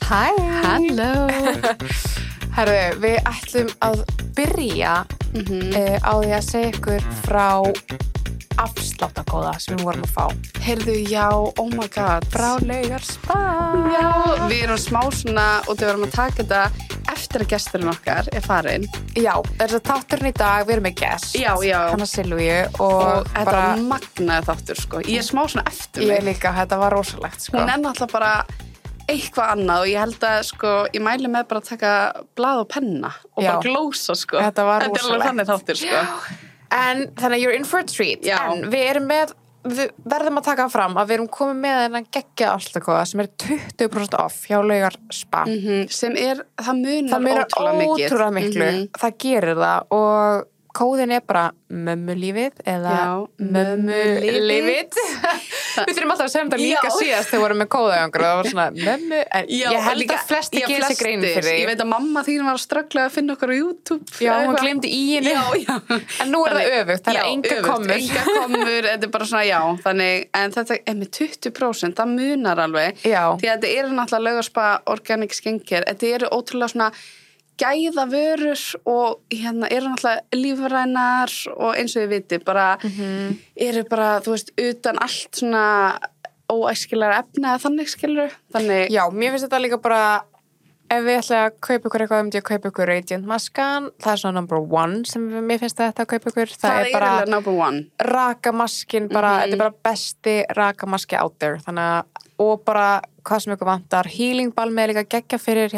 Hæ! Halló! Herðu, við ætlum að byrja á því að segja ykkur frá afsláttakóða sem við vorum að fá. Heyrðu, já, oh my god. Frá Laugarspa. Já, við erum smá svona og við vorum að taka þetta eftir að gesturinn okkar er farin. Já, þess að þátturinn í dag, við erum með gest. Já. Hanna Silvíu Og þetta var magnaði þáttur, sko. Ég er smá svona eftir mig. Ég líka, þetta var rosalegt, sko. Hún er náttúrulega bara eitthvað annað og ég held að, sko, ég mæli með bara að taka blað og penna og bara glósa, sko. Þetta var rosalegt. Þetta er alveg þannig þáttur, sko. En þannig að you're in for a treat. Já. En við verðum að taka fram að við erum komið með þennan geggja afsláttakóða sem er 20% off hjá Laugarspa. Sem er, það munar ótrúlega miklu. Það gerir það og kóðin er bara mömmulífið eða mömmulífið. Við þurfum alltaf að segja þetta líka síðast þegar við vorum með kóðagangur og það var svona mömmu, en ég held að flesti gerir sig grein fyrir því. Ég veit að mamma þín var að ströggla að finna okkur á YouTube. Já, hún gleymdi í henni. Já. En nú er það öfugt, það er enga komur. Enga komur, þetta er bara svona já, þannig, en þetta er með 20%, það munar alveg. Já. Því að þetta eru náttúrulega Laugarspa Organic Skincare, þetta eru ótrúlega svona gæða vörur og eru náttúrulega lífrænar og eins og ég viti bara eru bara, þú veist, utan allt svona óæskilega efni eða þannig skilur. Þannig já, mér finnst þetta líka bara ef við ætla að kaupa ykkur eitthvað ég að kaupa ykkur Radiant maskan, það er svona number one sem mér finnst þetta að kaupa ykkur. Það er bara number one. Rakamaskin bara, þetta er bara besti rakamaski out there, þannig að, og bara hvað sem ykkur vantar, healing balm er líka geggja fyrir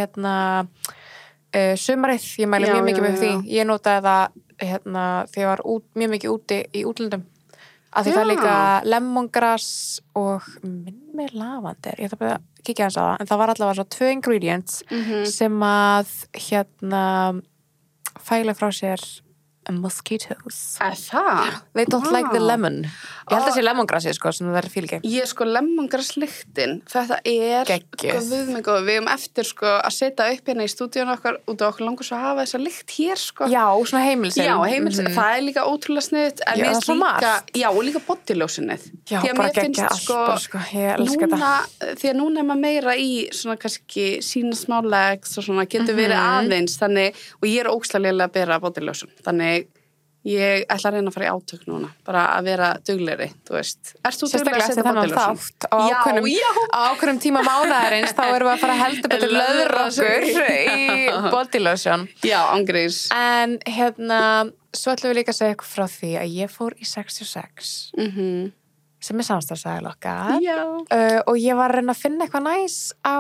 sumarið, ég mæli mjög mikið með því. Ég notaði það þegar ég var mjög mikið úti í útlöndum. Að því það er líka lemongrass og með lavander. Ég ætla bara að kíkja hans á það. En það var allavega svo 2 ingredients sem að fæla frá sér mosquitoes. Það? They don't like the lemon. Ég held að sé lemongrassi, sko, sem það er fíl ekki. Ég, sko, lemongrasslyktin, þetta er geggjuð. Sko, við erum eftir, sko, að setja upp hérna í stúdíun okkar út af okkur langar svo að hafa þessa lykt hér, sko. Já, svona heimilsinn. Já, heimilsinn. Það er líka ótrúlega sniðut. Já, það er svo margt. Já, og líka bodylósinnið. Já, bara geggja allt, bara, sko, ég elska þetta. Því að núna er maður meira í svona kannski sína smálegs og svona getur verið aðeins, þannig, og ég er ógeðslega léleg að bera bodylósun, þannig ég ætla að reyna að fara í átök núna, bara að vera duglegri, þú veist. Erst þú duglegri að setja bodylósun? Á ákveðnum tíma mánaðarins, þá erum við að fara að heldur betur löðra okkur í bodylósun. Já, ángríns. En svo ætlum við líka að segja eitthvað frá því að ég fór í 66, sem er samstarfsaðil okkar. Já. Og ég var að reyna að finna eitthvað næs á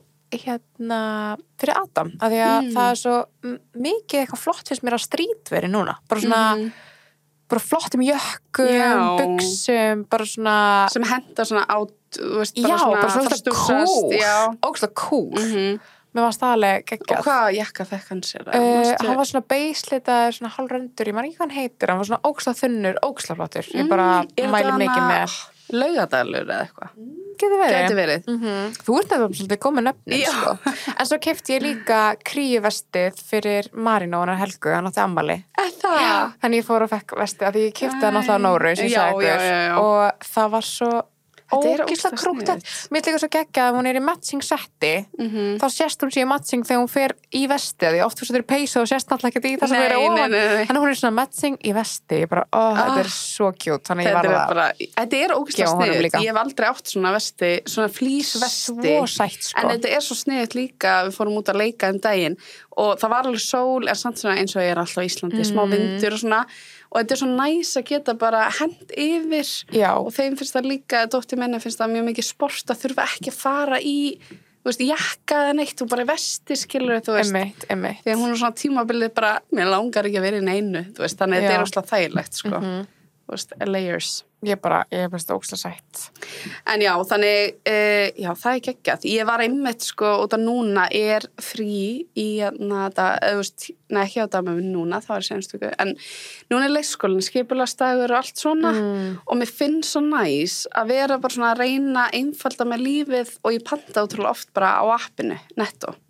fyrir Adam, af því að það er svo mikið eitthvað flott finnst mér að streetveri núna, bara svona bara flottum jökkum, buxum, bara svona sem henda svona át, þú veist, bara svona cool, ógeðslega cool. Mér var staðlega geggjað. Og hvað jakka fekk hann sér? Hann var svona beislitaður, svona hálfröndur, ég man ekki hvað hann heitir, hann var svona ógeðslega þunnur, ógeðslega flottur. Ég bara mæli mikið með Laugadalur eða eitthvað. Gæti verið. Þú ert nefnilega svolítið góð með nöfnin, sko. En svo keypti ég líka kríuvestið fyrir Marino og hennar Helgu, hann átti ammali. Það? Þannig ég fór og fekk vestið, af því ég keypti það náttúrulega á Nóru, sem ég sagði ykkur. Og það var svo ógeðslega krúttið. Mér líka svo geggjað að hún er í matching setti, þá sést hún sér í matching þegar hún fer í vestið, því oft þú setur í peysu og sést náttúrulega ekki í það sem er ofan. Þannig hún er svona matching í vesti, ég bara, þetta er svo cute, þannig ég var það. Þetta er ógeðslega sniðut, ég hef aldrei átt svona vesti, svona flísvesti. Svo sætt, sko. En þetta er svo sniðut líka, við fórum út að leika daginn og það var alveg sól, samt svona eins og ég er alltaf í Íslandi, smá vindur og svona. Og þetta er svo næs að geta bara hent yfir. Já. Og þeim finnst það líka, dóttir minni finnst það mjög mikið sport að þurfa ekki að fara í, þú veist, jakka eða neitt, þú bara vesti, skilur þú veist. Einmitt. Þegar hún er svona tímabilið bara, mér langar ekki að vera í neinu, þú veist, þannig að þetta er óslega þægilegt, sko. Þú veist, layers. Ég er bara ógeðslega sætt. En já, þannig, já, það er geggjað. Ég var einmitt, sko, út af núna er frí í, ekki á dagmöfum núna, það var senstu, en núna er leikskólinn, skipulagsdagur og allt svona, og mér finnst svo næs að vera bara svona að reyna einfalda með lífið og ég panta ótrúlega oft bara á appinu, Netto.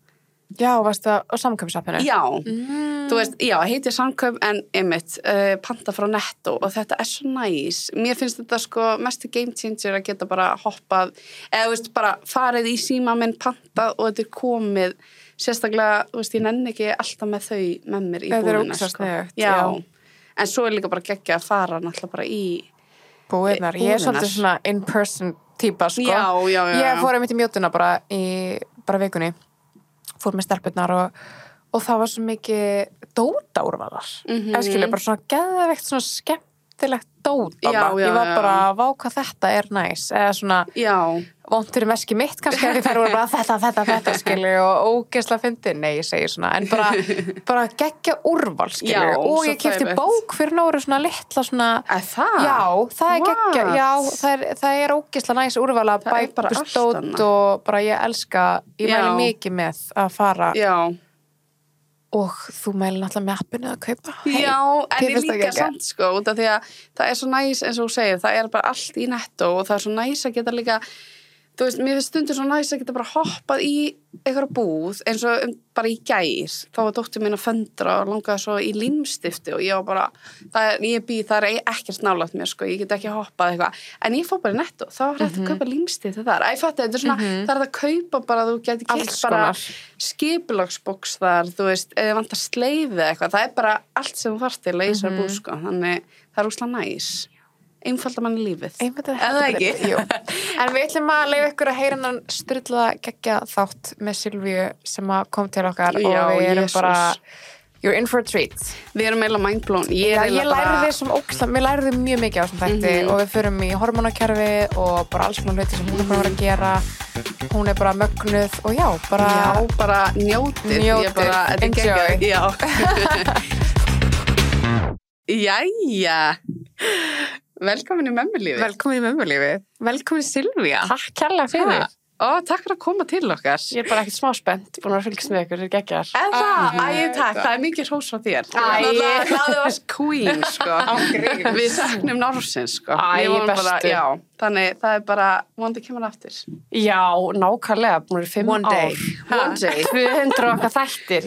Já, varstu það á samkaupasappinu? Já, þú veist, já, heitir samkaup en einmitt, panta frá Netto og þetta svo næs. Mér finnst þetta sko mestu game changer að geta bara hoppað, eða þú veist, bara farið í síma minn, pantað og þetta komið, sérstaklega, þú veist, ég nenni ekki alltaf með þau með mér í búðina, sko. Já, en svo líka bara geggja að fara náttúrulega bara í búðinar. Ég svolítið svona in-person típa, sko. Já. Ég fór einmitt í mjótuna bara í vikunni. Fór með stelpurnar og það var svo mikið dótaúrvalar. Ég skilja bara svona geðveikt svona skemmtilegt dóta. Ég var bara, vá hvað þetta næs. Eða svona vont fyrir veski mitt kannski að það voru bara þetta skilju og ógeðslega fyndið. Nei, ég segir svona. En bara geggja úrval skilju. Og ég keypti bók fyrir Nóru svona litla svona. Það? Já, það geggja. Já, það ógeðslega næs úrval að bæpust dót og bara ég elska, ég mæli mikið með að fara. Já. Og þú mæli náttúrulega með appinu að kaupa. Já, en ég líka samt sko, út af því að það svo næs eins og þú segir, það bara allt í Netto og það svo næs að geta líka, þú veist, mér finnst stundur svo næs að geta bara hoppað í einhverja búð eins og bara í gær, þá var dóttir mín að föndra og langaði svo í límstifti og ég var bara, það ekkert nálægt mér sko, ég get ekki hoppað eitthvað, en ég fór bara í Netto, þá var hægt að kaupa límstifti þar, þetta er svona, það að kaupa bara, þú geti keypt bara skipulagsboks þar, þú veist, eða vantar sleifið eitthvað, það bara allt sem þú þarft til að í þessari búð sko, þannig það úrslega næs. Einfalda manni lífið. Eða ekki? Jú. En við ætlum að leyfa ykkur að heyra hann styrlaða geggja þátt með Silvíu sem kom til okkar og við erum bara you're in for a treat. Við erum eiginlega mindblown. Ég lærði sem ógeðslega, mér lærði mjög mikið á þessum þætti og við förum í hormónakerfi og bara alls konar hluti sem hún bara að gera. Hún bara mögnuð og bara njótið. Enjoy. Jæja. Velkomin í mömmulífið. Velkomin Silvía. Takk kærlega fyrir. Takk fyrir að koma til okkar. Ég bara ekkert smá spennt, búin að fylgjast með ykkur, geggjar. Takk, það mikið hrós frá þér. Það var queen, sko. Við saknum Norsins, sko. Bestu. Þannig það bara, vonandi kemur aftur. Já, nákvæmlega, búin að 5 ár. One day. 200 okkar þættir.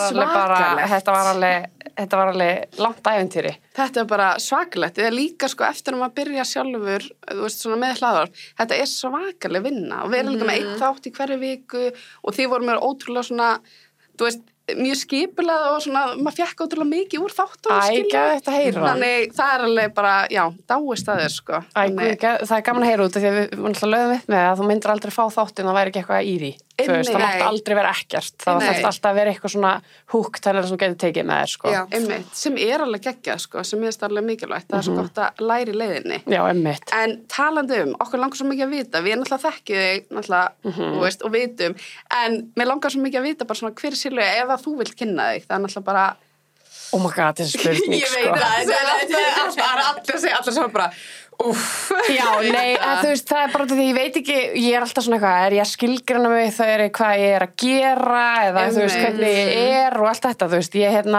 Þetta var alveg langt æventýri. Þetta bara svakalegt. Eða líka sko eftir að byrja sjálfur, þú veist, svona með hlaðvarp. Þetta svakaleg vinna og við erum líka með 1 þátt í hverju viku og þið voru mér ótrúlega svona, þú veist, mjög skipulega og svona, maður fekk ótrúlega mikið úr þáttum, skilja. Þetta heyra. Þannig það alveg bara, dáist að þér, sko. Það gaman að heyra út af því að við náttúrulega lögum upp með að þú myndir aldrei fá þáttinn og það væri ekki eitthvað í því. Þú veist, það mátti aldrei vera ekkert. Það var alltaf að vera eitthvað svona húk þannig sem þú getur tekið með þér, sko. Já, einmitt. Sem alveg geggjað, sko, sem alveg mikilvægt. Það svo gott að læra í leiðinni. Já, einmitt. En talandi okkur langar svo mikið að vita. Við náttúrulega þekkið þig, náttúrulega, þú veist, og vitum. En mér langar svo mikið að vita bara svona hver Silvía, ef að þú vilt kynna þig. Það náttúrulega bara oh my god, þessi spurning, sko. Ég veit það, allir sem bara Já, nei, þú veist, það bara því ég veit ekki, ég alltaf svona eitthvað, ég að skilgreina mig, það hvað ég að gera eða þú veist, hvernig ég og allt þetta, þú veist,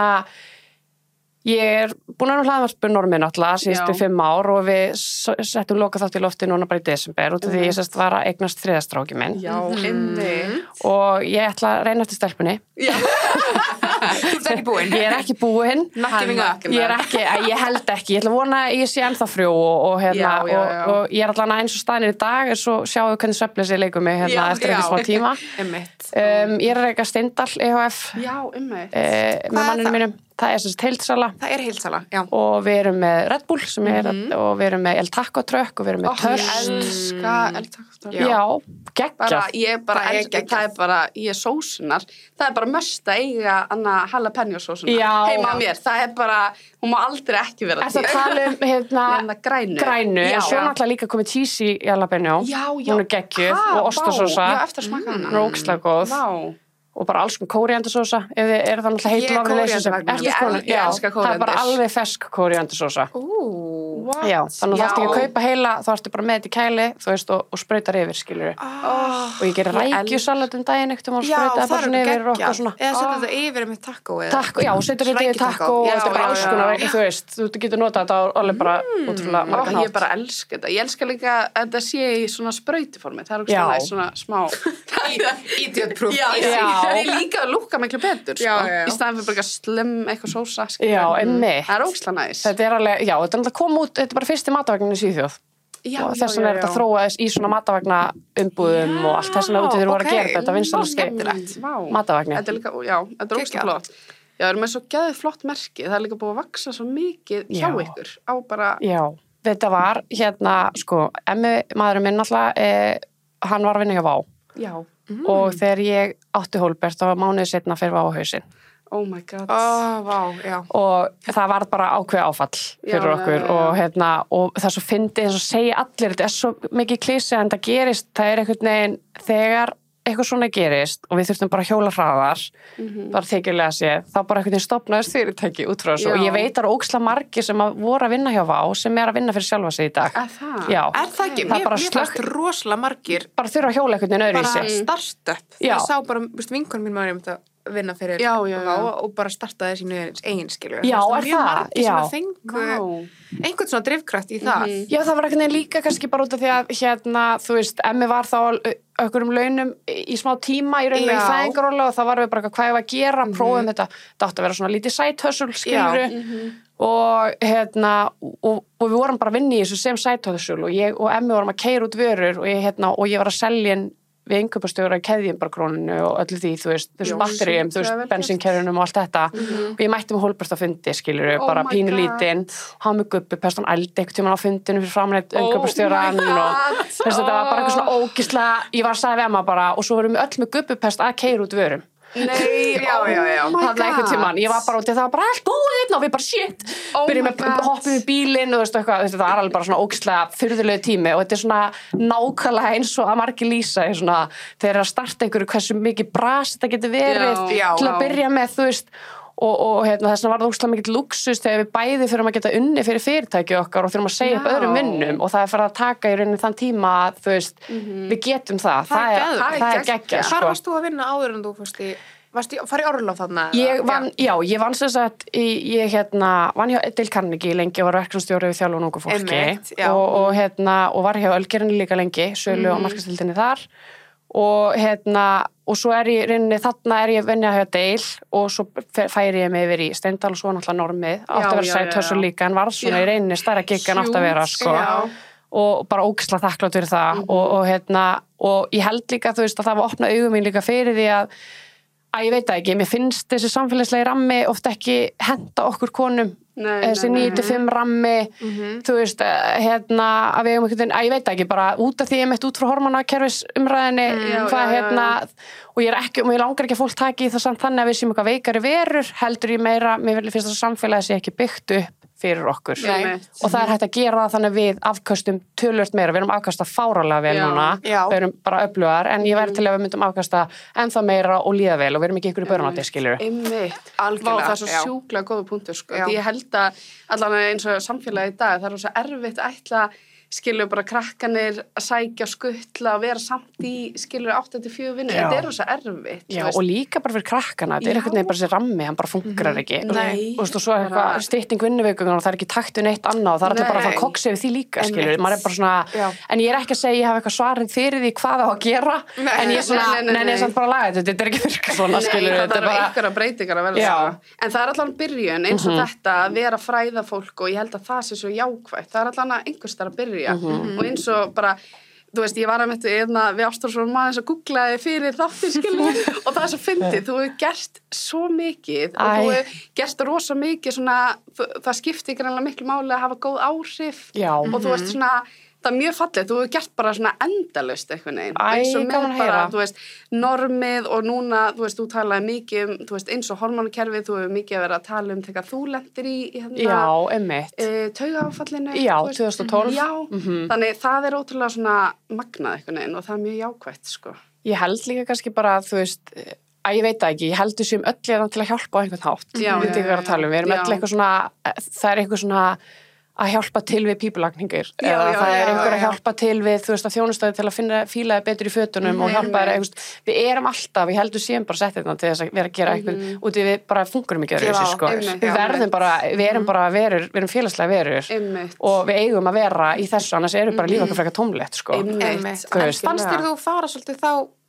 ég búin að hlaðvarpi Normi náttúrulega síðustu 5 ár og við settum loka þátt í lofti núna bara í desember út af því ég var að eignast 3. stráki minn. Já, og ég ætla að reyna eftir stelpunni. Já. Þú ert ekki búin? Ég ekki búin. Ég held ekki. Ég ætla að vona að ég sé ennþá frjó og ég allan eins og staðinir í dag svo sjáum við hvernig svefnleysi leikur mig eftir einhver smá tíma. Ég að reyka Steindal EHF með manninu mínum. Það sem heildsala. Það heildsala, já. Og við erum með Red Bull sem og við erum með El Taco Truck og við erum með Törst. Ég elska El Taco Truck. Já, geggjað. Ég sósunar. Það bara must að eiga jalapeno sósunar. Heima á mér. Það bara, hún má aldrei ekki vera til. Það tala grænu. En svo náttúrulega líka komið cheesy jalapeno. Já. Hún geggjuð og ostasósa. Já, eftir að smaka hana. Rókslega góð. Vá. Og bara alls kóríandursósa ef þið það náttúrulega heitum af ég elska kóríandurs. Það bara alveg fersk kóríandursósa. Já, þannig að þú þarft ekki að kaupa heila, þú þarftu bara með þetta í kæli, þú veist, og sprautar yfir, skilur við. Og ég gerir rækjusalat daginn ekkert og sprautar bara svona yfir og svona. Eða setja þetta yfir með taco eða? Já, setur þetta yfir taco og þetta bara alls konar, þú veist, þú getur notað þetta alveg bara útrúlega margan hátt. Ég bara elska þetta. Ég elska líka að þetta sé í svona sprautiformi. Það er svona smá Idiot-proof. Það er líka að lúkka miklu betur, sko. Í staðan fyrir bara slem eitthvað sósa, sko. Já, einmitt. Það er ógeðslega næs. Þetta er alveg, já, þetta er alltaf kom út, þetta er bara fyrsti matavagnin í Svíþjóð. Og þess vegna er þetta þróaðist í svona matavagna umbúðum og allt þess vegna út í þeir voru að gera þetta vinsælast matavagnin. Þetta er líka, já, þetta er ógeðslega flott. Já, erum við svo geðið flott merki. Það er líka búið að vaksa svo mikið hjá ykkur á bara... Já, þetta var hérna, sko, Emmi, maðurinn minn alltaf, hann var að vinna hjá Vá. Já. Og þegar ég átti Hólbert, þá var mánuði setna fyrir Vá á hausinn. Oh my god. Vá, já. Og það var bara ákveð áfall fyrir okkur og hérna, og það er svo fyndið eins og segja allir, þetta er svo mikið klísi en það gerist, það er einhvern veginn þegar eitthvað svona gerist og við þurftum bara að hjóla hraðar, bara þykjulega séð, þá bara einhvern veginn stofnaðist fyrirtæki út frá þessu og ég veit að það eru ógeðslega margir sem að voru að vinna hjá Vá sem er að vinna fyrir sjálfa sig í dag. Það? Já. Er það ekki? Mér fannst rosalega margir bara þurfa að hjóla einhvern veginn öðruvísi. Bara startup. Ég sá bara, vinkonum mín maður þetta vinna fyrir Vá og bara startaði sínu eigin skilur. Já, er það? Margir sem að fengu einhvern svona drifkraft í það. Já, það var einhvern veginn líka kannski bara út af því að hérna, þú veist, Emmi var þá okkur launum í smá tíma í rauninni í fæðingaróla og það var við bara hvað ég var að gera, prófum þetta átti að vera svona lítið side hustle, skiluru og hérna og við vorum bara að vinna í þessu sem side hustle og ég og Emmi vorum að keyra út vörur og ég var að selja við innkaupastjóra í keðjumbarkróninu og öllu því, þú veist, þessum batteríum, þú veist, bensínkerjunum og allt þetta og ég mætti með Hólbert á fundi, skiluru, bara pínu lítinn, hann með gubbi, pest hann ældi einhvern tímann á fundinu fyrir framanleitt innkaupastjóran og þess að þetta var bara eitthvað svona ógislega, ég var að sagði við Emma bara og svo vorum við öll með gubbipest að keyra út vörum. Nei, já. Það var einhvern tímann, ég var bara út í það var bara allt búið og við bara shit byrjum með hoppum í bílinn og þú veist eitthvað, það var alveg bara svona ógeðslega furðulegu tími og þetta er svona nákvæmlega eins og að margir lýsa svona, þeir eru að starta einhverju hversu mikið bras þetta getur verið til að byrja með, þú veist og hérna, þess vegna var það ógeðslega mikið luxus þegar við bæði þurfum að geta unni fyrir fyrirtæki okkar og þurfum að segja upp öðrum vinnum og það er fyrir að taka í rauninni þann tíma að þú veist, við getum það er geggjað Hvar varst þú að vinna áður en þú fórst í farið í orlof þarna? Ég vann sem sagt ég hérna, vann hjá Dale Carnegie lengi og var verkefnastjóri við þjálfun ungu fólki og hérna, og var hjá Ölgerinni líka lengi, sölu og markaðsdeildinni þar og hérna og svo ég rauninni, þarna ég að vinna hjá Dale og svo færi ég mig yfir í Steindal og svo náttúrulega Normið átti að vera sætt hössu líka en varð svona í rauninni stærra gigg en átti að vera sko og bara ógeðslega þakklátt fyrir það og hérna og ég held líka þú veist að það var opnað augum mín líka fyrir því að ég veit það ekki, mér finnst þessi samfélagslegi rammi oft ekki henta okkur konum þessi 9-5 rammi þú veist, hérna að við einhvern veginn, ég veit ekki, bara út af því ég meitt út frá hormonakerfis umræðinni hvað hérna, og ég er ekki og mér langar ekki að fólk taki í það samt þannig að við séum eitthvað veikari verur, heldur ég meira mér finnst það samfélagi sé ekki byggt upp fyrir okkur og það er hægt að gera það þannig að við afkastum tölvört meira, við erum afkasta fáralega vel núna, við erum bara öflugar en ég væri til að við myndum afkasta ennþá meira og líða vel og við erum ekki ykkur í börnátti skilur. Það er svo sjúklega góða punktur sko, því ég held að allan eins og samfélagi í dag, það er svo erfitt að ætla skilur bara krakkanir að sækja skuttla og vera samt í skilur 8-4 vinnu, þetta er svo erfitt Já, og líka bara fyrir krakkana, þetta er einhvern veginn bara þessi rammi, hann bara funkar ekki og svo eitthvað stytting vinnuveikunar og það er ekki takt við neitt annað og það er allir bara að fara koksi við því líka, skilur, maður er bara svona en ég er ekki að segja ég hafa eitthvað svarið fyrir því hvað það á að gera, en ég er svona ég er samt bara að laga þetta er ekki virka svona, skilur þetta er bara einhverja breytingar að verða en það er allan byrjun eins og þetta að vera að fræða fólk og ég held að það sé svo jákvætt, það er allan einhvers staðar að byrja og eins og bara þú veist, ég var að við Ástþórsson maður að googlaði fyrir þáttir skilur og það er svo fyndið, þú hefur gert svo mikið og þú hefur gert rosa mikið svona, það skiptir greinlega miklu máli að hafa góð áhrif og þú veist svona það er mjög fallið, þú hefur gert bara svona endalaust eitthvað neginn, eins og með bara, þú veist, normið og núna, þú veist, þú talaði mikið þú veist, eins og hormónukerfið, þú hefur mikið að vera að tala þegar þú lendir í hérna, taugaáfallinu. Já, 2012. Já, þannig það er ótrúlega svona magnað eitthvað neginn og það er mjög jákvætt, sko. Ég held líka kannski bara, þú veist, ég veit það ekki, ég held þessum öll til að hjálpa á einhvern hátt. Við erum öll eitthvað svona, það er eitthvað svona að hjálpa til við pípulagningar eða það er einhver að hjálpa til við þú veist að þjónustöði til að fílaði betur í fötunum og hjálpa þér við erum alltaf, ég heldur séum bara sett þetta til þess að vera að gera eitthvað út við bara fungurum ekki öðru sko. Við verðum bara, við erum bara verur, við erum félagslega verur og við eigum að vera í þessu annars eru bara líka okkur frekar tómlegt sko. Fannst þér þú fara svolítið þá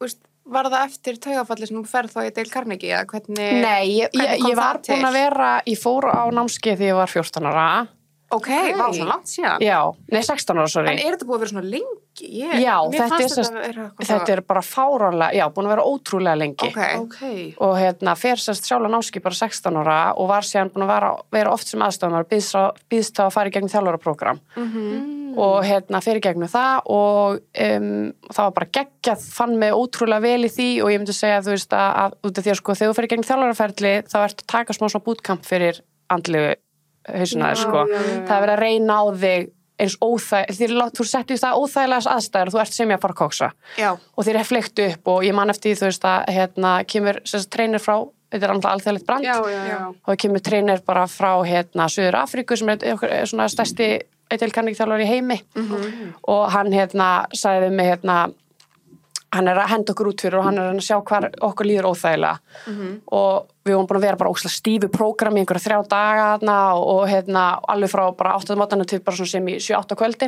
var það eftir taugafalli sem þú ferð þá í Dale Carnegie eða hvernig? Nei, ég var búin að vera, ég fór á námskeið þegar ég var 14 ára. Ok, var það langt síðan? Já, nei 16 ára, sorry. En þetta búið að vera svona lengi? Já, þetta er bara fáránlega, já, búin að vera ótrúlega lengi. Okay. Og fer sérst sjálf á námskeið bara 16 ára og var síðan búin að vera oft sem aðstofamár, býðst að fara í gegnum þjálfaraprógram. Og fer í gegnum það og það var bara geggjað, fann mig ótrúlega vel í því og ég myndi segja, þú veist, að út af því að sko, þegar þú fer í gegnum þjálfaraferli þá ertu að taka smá svona bootcamp fyrir andlegu hausuna þér, sko. Það er verið að reyna á þig eins þú settir það óþægilegas aðstæður og þú ert sem ég að fara að kóksa. Já. Og þér er fleikt upp og ég man eftir því, þú veist, að kemur treinir frá, þetta er alltaf alþjóðlegt brand. Já. Og það kemur treinir bara frá Suður Afríku sem er svona stærsti Dale Carnegie þjálfari í heimi. Og hann sagði við mig hann er að henda okkur út fyrir og hann er að sjá hvar okkur líður óþægilega. Og við vorum búin að vera bara ógeðslega stífu prógram í einhverja 3 daga þarna og alveg frá bara 8 mótana til bara svona sem í 7-8 kvöldin.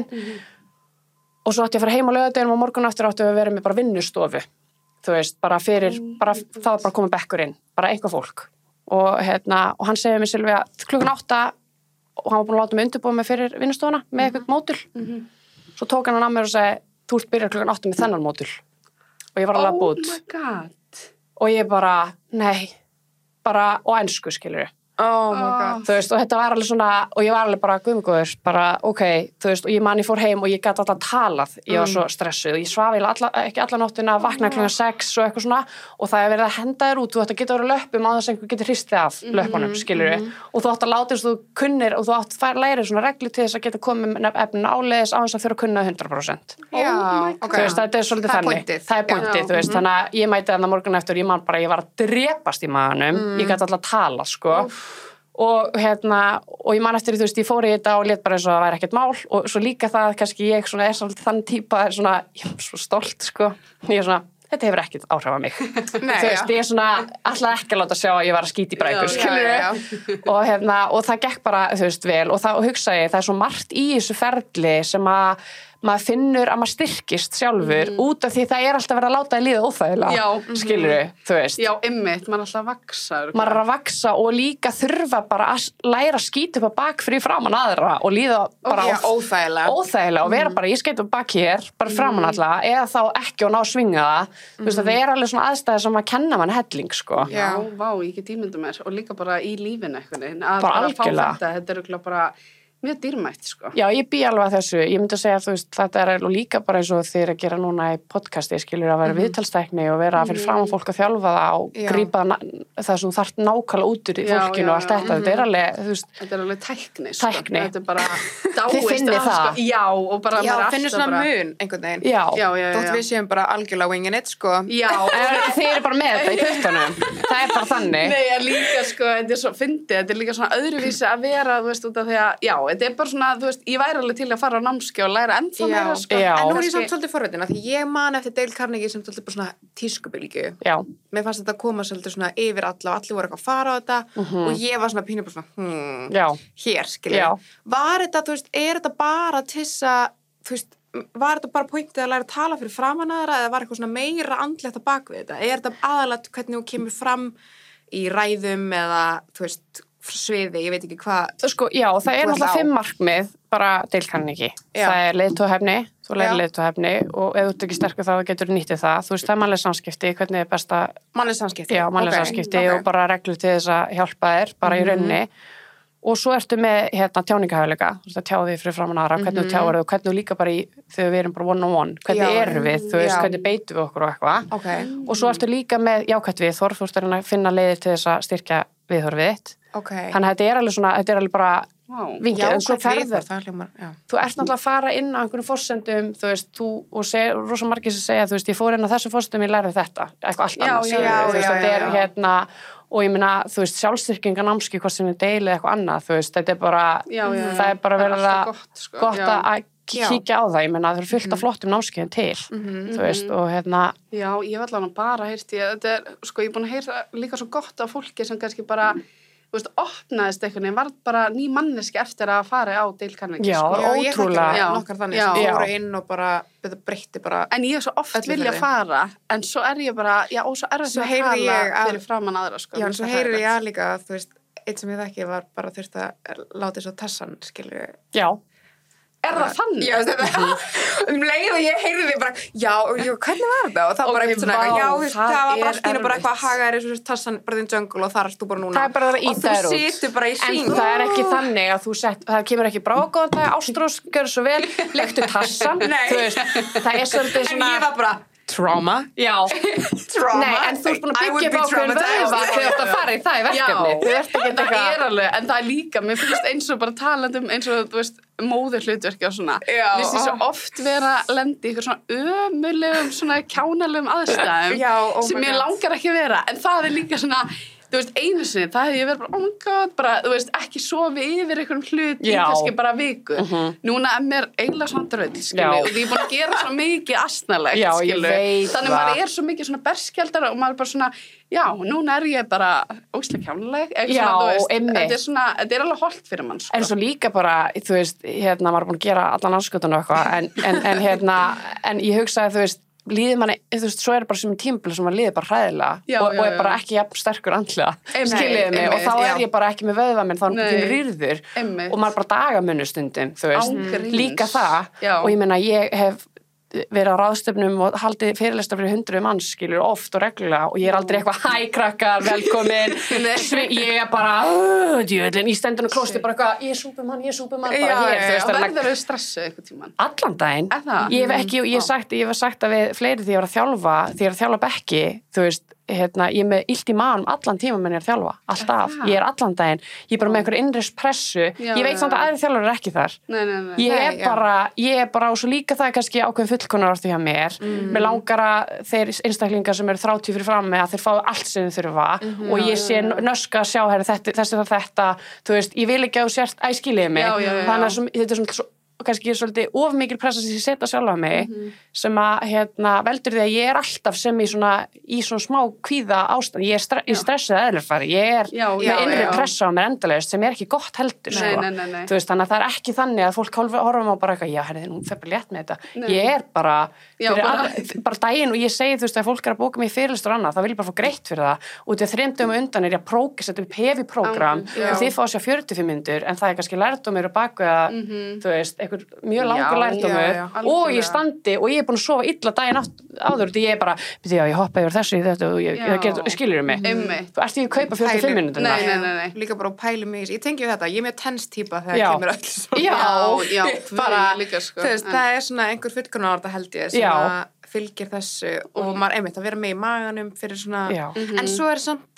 Og svo átti ég að fara heim á laugardeginum og morgun eftir átti að vera með bara vinnustofu. Þú veist, bara fyrir, þá var bara komið bekkur inn, bara einhver fólk. Og hann segði mér Silvía, klukkan 8 og hann var búin að láta mig undirbúa mig fyrir vinnustofuna með eitthvað mótul. Svo tók hann á mér og segi, þú ert byrjað klukkan 8 með þennan mótul. Og ég var alveg búið. Oh my god. Og ég bara, nei, bara á ensku, skilur. Oh my god. Þú veist, og þetta var alveg svona, og ég var alveg bara guðmugóður, bara, ok, þú veist, og ég fór heim og ég gat alltaf talað, ég var svo stressuð og ég svaf ekki alla nóttina, vaknaði klukkan 6 og eitthvað svona, og það er verið að henda þér út, þú ætti að geta verið löpum á þess að einhver getur hristið af löpunum, skilur og þú átt að láta þess að þú kunnir og þú átt að læra svona reglu til þess að geta komið með efnin áleiðis á þess að þurfa að kunna 100%. Já, þú veist, þetta er svolítið þannig. Það er pointið, þú veist, þannig að ég mæti þarna morgun eftir og ég man bara, ég var að drepast í maganum, ég gat alltaf talað, sko. Og ég man eftir, þú veist, ég fór í þetta og lét bara eins og það væri ekkert mál og svo líka það, kannski ég svona svolítið þann típa svona, ég er svo stolt, sko. Ég svona, þetta hefur ekkert áhrif á mig. Nei, þú veist, ég er svona, alltaf ekki að láta sjá að ég var að skíti í brækur, skilur og það gekk bara, þú veist, vel og hugsa ég, það er svo margt í þessu ferli sem að maður finnur að maður styrkist sjálfur út af því það er alltaf verið að láta að líða óþægilega, skilur þú veist. Já, einmitt, maður er alltaf að vaksa. Maður er að vaksa og líka þurfa bara að læra að skýta upp á bak fyrir framan aðra og líða bara óþægilega og vera bara, ég skeiti upp bak hér, bara framan alltaf, eða þá ekki og ná að svinga það. Þú veist, það er alveg svona aðstæði sem að kenna mann helling, sko. Já, vá, ég get ímyndum mér og líka bara í lífinu mjög dýrmætt, sko. Já, ég bý alveg að þessu. Ég myndi að segja, þú veist, þetta er líka bara eins og þið að gera núna í podcasti, skilur að vera viðtalstækni og vera fyrir framan fólk að þjálfa það og grípa það sem þarf nákvæmlega út úr í fólkinu og allt þetta. Þetta er alveg, þú veist... Þetta er alveg tækni, sko. Þetta er bara dáist. Þið finnir það. Sko. Já, og bara... Já, finnir svona mun, einhvern veginn. Já. Þótt við séum bara algjörlega winging it, sko. Já. Þið eru bara með þetta í puttunum. Það er bara þannig. Nei, líka, sko, þetta er svo fyndið. Þetta er líka svona öðruvísi að vera, þú veist, út af því að, já, þetta er bara svona, þú veist, ég væri alveg til að fara á námskeið og læra ennþá meira, sko. Já. En nú er ég samt svolítið forvitin, því ég man eftir Dale Carnegie sem svolítið bara svona tískubylgju. Já. Mér fannst þetta að koma svolítið svona yfir alla og allir voru eitthvað að fara á þetta og ég var svona pínu bara svona, hér, skilur. Var þetta, þú veist, er þetta bara til þess að, þú veist, var þetta bara pointið að læra að tala fyrir framan aðra eða var eitthvað svona meira andlegt að bak við þetta? Er þetta aðalegt hvernig þú kemur fram í ræðum eða, þú veist, sviði, ég veit ekki hvað. Sko, já, það er náttúrulega 5 markmið bara Dale Carnegie. Það er leiðtogahæfni, þú lærir leiðtogahæfni og ef þú ert ekki sterkur þá getur þú nýttið það. Þú veist, það er mannleg samskipti, hvernig er besta... Mannleg samskipti? Já, mannleg samskipti og bara reglur til þess að hjálpa þér, bara í rauninni. Og svo ertu með tjáningahæfileika, þú veist að tjá því fyrir framan aðra, hvernig þú tjáir þau og hvernig þú líka bara þegar við erum bara one-on-one, hvernig erum við, þú veist, hvernig beitum við okkur og eitthvað. Og svo ertu líka með jákvætt viðhorf, þú veist að finna leiðir til þess að styrkja viðhorfið þitt. Þannig að þetta er alveg svona, þetta er alveg bara vingið, en svo ferður. Þú ert náttúrulega að fara inn á einhvern forsendum, þú veist, rosa margir sem segja, þú veist, ég fór inn á þessum forsendum, ég lærði þetta, eitthvað allt annað. Og ég meina, þú veist, sjálfstyrkingarnámski hvort sem er deilið eitthvað annað, þú veist, þetta er bara það er bara verið að gott að kíkja á það, ég meina, það eru fullt af flottum námskeiðum til, þú veist, og Já, ég var allavega bara heyrt þetta er, sko, ég er búin að heyra líka svo gott af fólki sem kannski bara opnaðist einhvern veginn, var bara ný manneski eftir að fara á Dale Carnegie. Já, ótrúlega. Nokkar þannig sem fóru inn og bara breytti bara. En ég svo oft vilja fara, en svo ég bara, og svo það að tala fyrir framan aðra, sko. Já, en svo heyrir ég líka, þú veist, eitt sem ég þekki var bara þurft að láta svo tassan, skilur. Já. Það þannig? Já, þetta leið og ég heyrði því bara, já, hvernig var þetta? Og það bara eitthvað svona, já, það var bara skilur bara eitthvað hagaðir þessu tassan bara þinn jungle og þar erst þú bara núna. Það bara að íta þér út. Og þú situr bara í hring. En það ekki þannig að það kemur ekki bráðgóðan dag, Ástrós, gjör svo vel, leiktu tassan. Þú veist, það svolítið svona... En ég var bara... Trauma. Já. Trauma. Nei, en þú ert búin að byggja upp ákveðin vöðva þegar þú ert að fara í það í verkefni. Já, það alveg, en það líka, mér finnst eins og bara talandum eins og, þú veist, móður hlutverki og svona. Mér finnst svo oft vera lendi í ykkur svona ömulegum, svona kjánalegum aðstæðum sem mér langar ekki að vera, en það líka svona... Þú veist, einu sinni, það hefði ég verið bara, oh my god, bara, þú veist, ekki sofi yfir einhverjum hlut í kannski bara viku. Núna mér eiginlega svona dröll, skilu, og því ég er búin að gera svo mikið astnalegt, skilu. Þannig maður svo mikið svona berskjaldara og maður bara svona, já, núna ég bara ógeðslega kjánaleg. Já, einmitt. Þetta alveg holdt fyrir mann, sko. En svo líka bara, þú veist, maður er búin að gera allan anskotan og eitthvað, en ég hugsaði, þú veist, líður manni, þú veist, svo bara sem tímabil sem maður líður bara hræðilega og bara ekki jafn sterkur andlega, skiljiði mig og þá ég bara ekki með vöðva minn, þá kemur rýrður og maður bara dagamunur stundum, þú veist, líka það og ég meina, ég hef verið á ráðstöfnum og haldið fyrirlestar fyrir 100 manns, skilur, oft og reglulega og ég aldrei eitthvað, hæ krakkar, velkomin ég bara, djöðlin, í stendunum klósti bara eitthvað, ég er súpumann verður þau stressuð eitthvað tíman? Allan daginn, ég hef sagt að við fleiri því ég var að þjálfa bekki, þú veist, ég er með illt í maganum allan tíma menn ég er að þjálfa, alltaf, ég er allan daginn ég er bara með einhver innri pressu ég veit samt að aðri þjálfur er ekki þar ég er bara og svo líka það er kannski ákveðin fullkonar orðið hjá mér langar að þeir einstaklingar sem eru 30 fyrir frammi að þeir fá allt sem þeir þurfa og ég sé nöska að sjá þetta, þú veist, ég vil ekki að þú sért æskiljið mig, þannig að þetta er svona og kannski svolítið of mikil pressa sem ég setja sjálf á mig sem að veldur því að ég er alltaf sem í svona smá kvíða ástand, ég er stressið eðlurfari, ég er með innri pressa á mér endalaust sem er ekki gott heldur nei. Þú veist, þannig að það er ekki þannig að fólk horfa á bara eitthvað, já, herrið, nú fer bara létt með þetta ég er bara daginn og ég segi, þú veist, að fólk er að bóka mig í fyrirlestur og annað, það vil ég bara fá greitt fyrir það og því að 3 dögum undan er ég að setja upp hefi-prógram og þið fá að sjá 45 mínútur en það er kannski lærdómur og bakveða, þú veist, einhver mjög langur lærdómur og ég standi og ég er búin að sofa illa daginn áður og ég er bara, ég hoppa yfir þessu í þetta og skilur mig þú ert ekki að kaupa 45 mínútur Nei, líka bara að pæla mig ég tengi við þetta, ég er mjög tens típa þegar kemur öll svona bara, þú veist, það er svona einhver fullkonar held ég sem að fylgir þessu og maður einmitt að vera með í maganum fyrir svona, en svo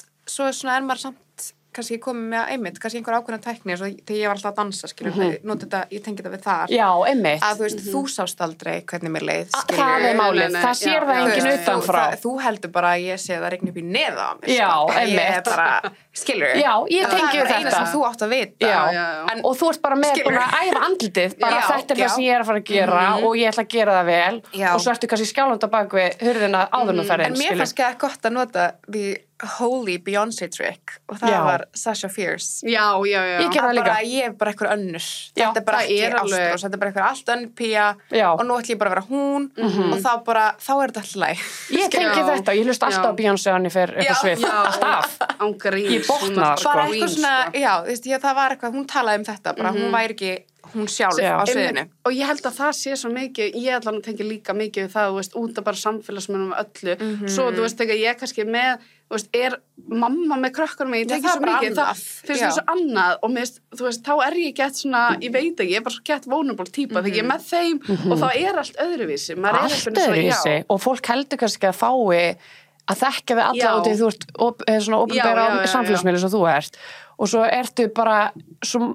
er maður samt kannski komið með einmitt, kannski einhver ákveðna tækni þegar ég var alltaf að dansa, skilur ég tengi þetta við þar að þú veist, þú sást aldrei hvernig mér leið það er málið, það sér það enginn utanfrá þú heldur bara að ég sé það regni upp í neða á mér ég er bara, skilur ég tengi við þetta sem þú átt að vita og þú ert bara með búin að æfa andlitið bara þetta er það sem ég er að fara að gera og ég ætla að gera það vel og svo ertu kannski skjálfandi á bak við hurðina áður en en mér fannst ekki gott að nota holy Beyoncé trick og það var Sasha Fierce ég gera það líka ég er bara eitthvað önnur þetta er bara ekki Ástrós, þetta er bara eitthvað allt önnur pía og nú ætlum ég bara að vera hún og þá er þetta alltaf læg ég tengi þetta, ég hlust alltaf á Beyoncé hann í fyrir eitthvað svið, alltaf ég botna það bara eitthvað svona, það var eitthvað, hún talaði þetta bara, hún væri ekki hún sjálf á sviðinu og ég held að það sé svo mikið, ég allan tengi líka mikið við það, þú veist, út af bara samfélagsmiðlum öllu, svo þú veist, þegar ég kannski með, þú veist, er mamma með krökkunum mig, ég tengi svo mikið það finnst það svo annað og mér, þú veist, þá er ég gett svona, ég veit ekki, ég er bara svo gett vulnerable típa, þegar ég er með þeim og þá er allt öðruvísi, allt öðruvísi og fólk heldur kannski að fái að þekka við alla út í þú ert svona opinbera samfélagsmiðli sem þú ert og svo ertu bara svo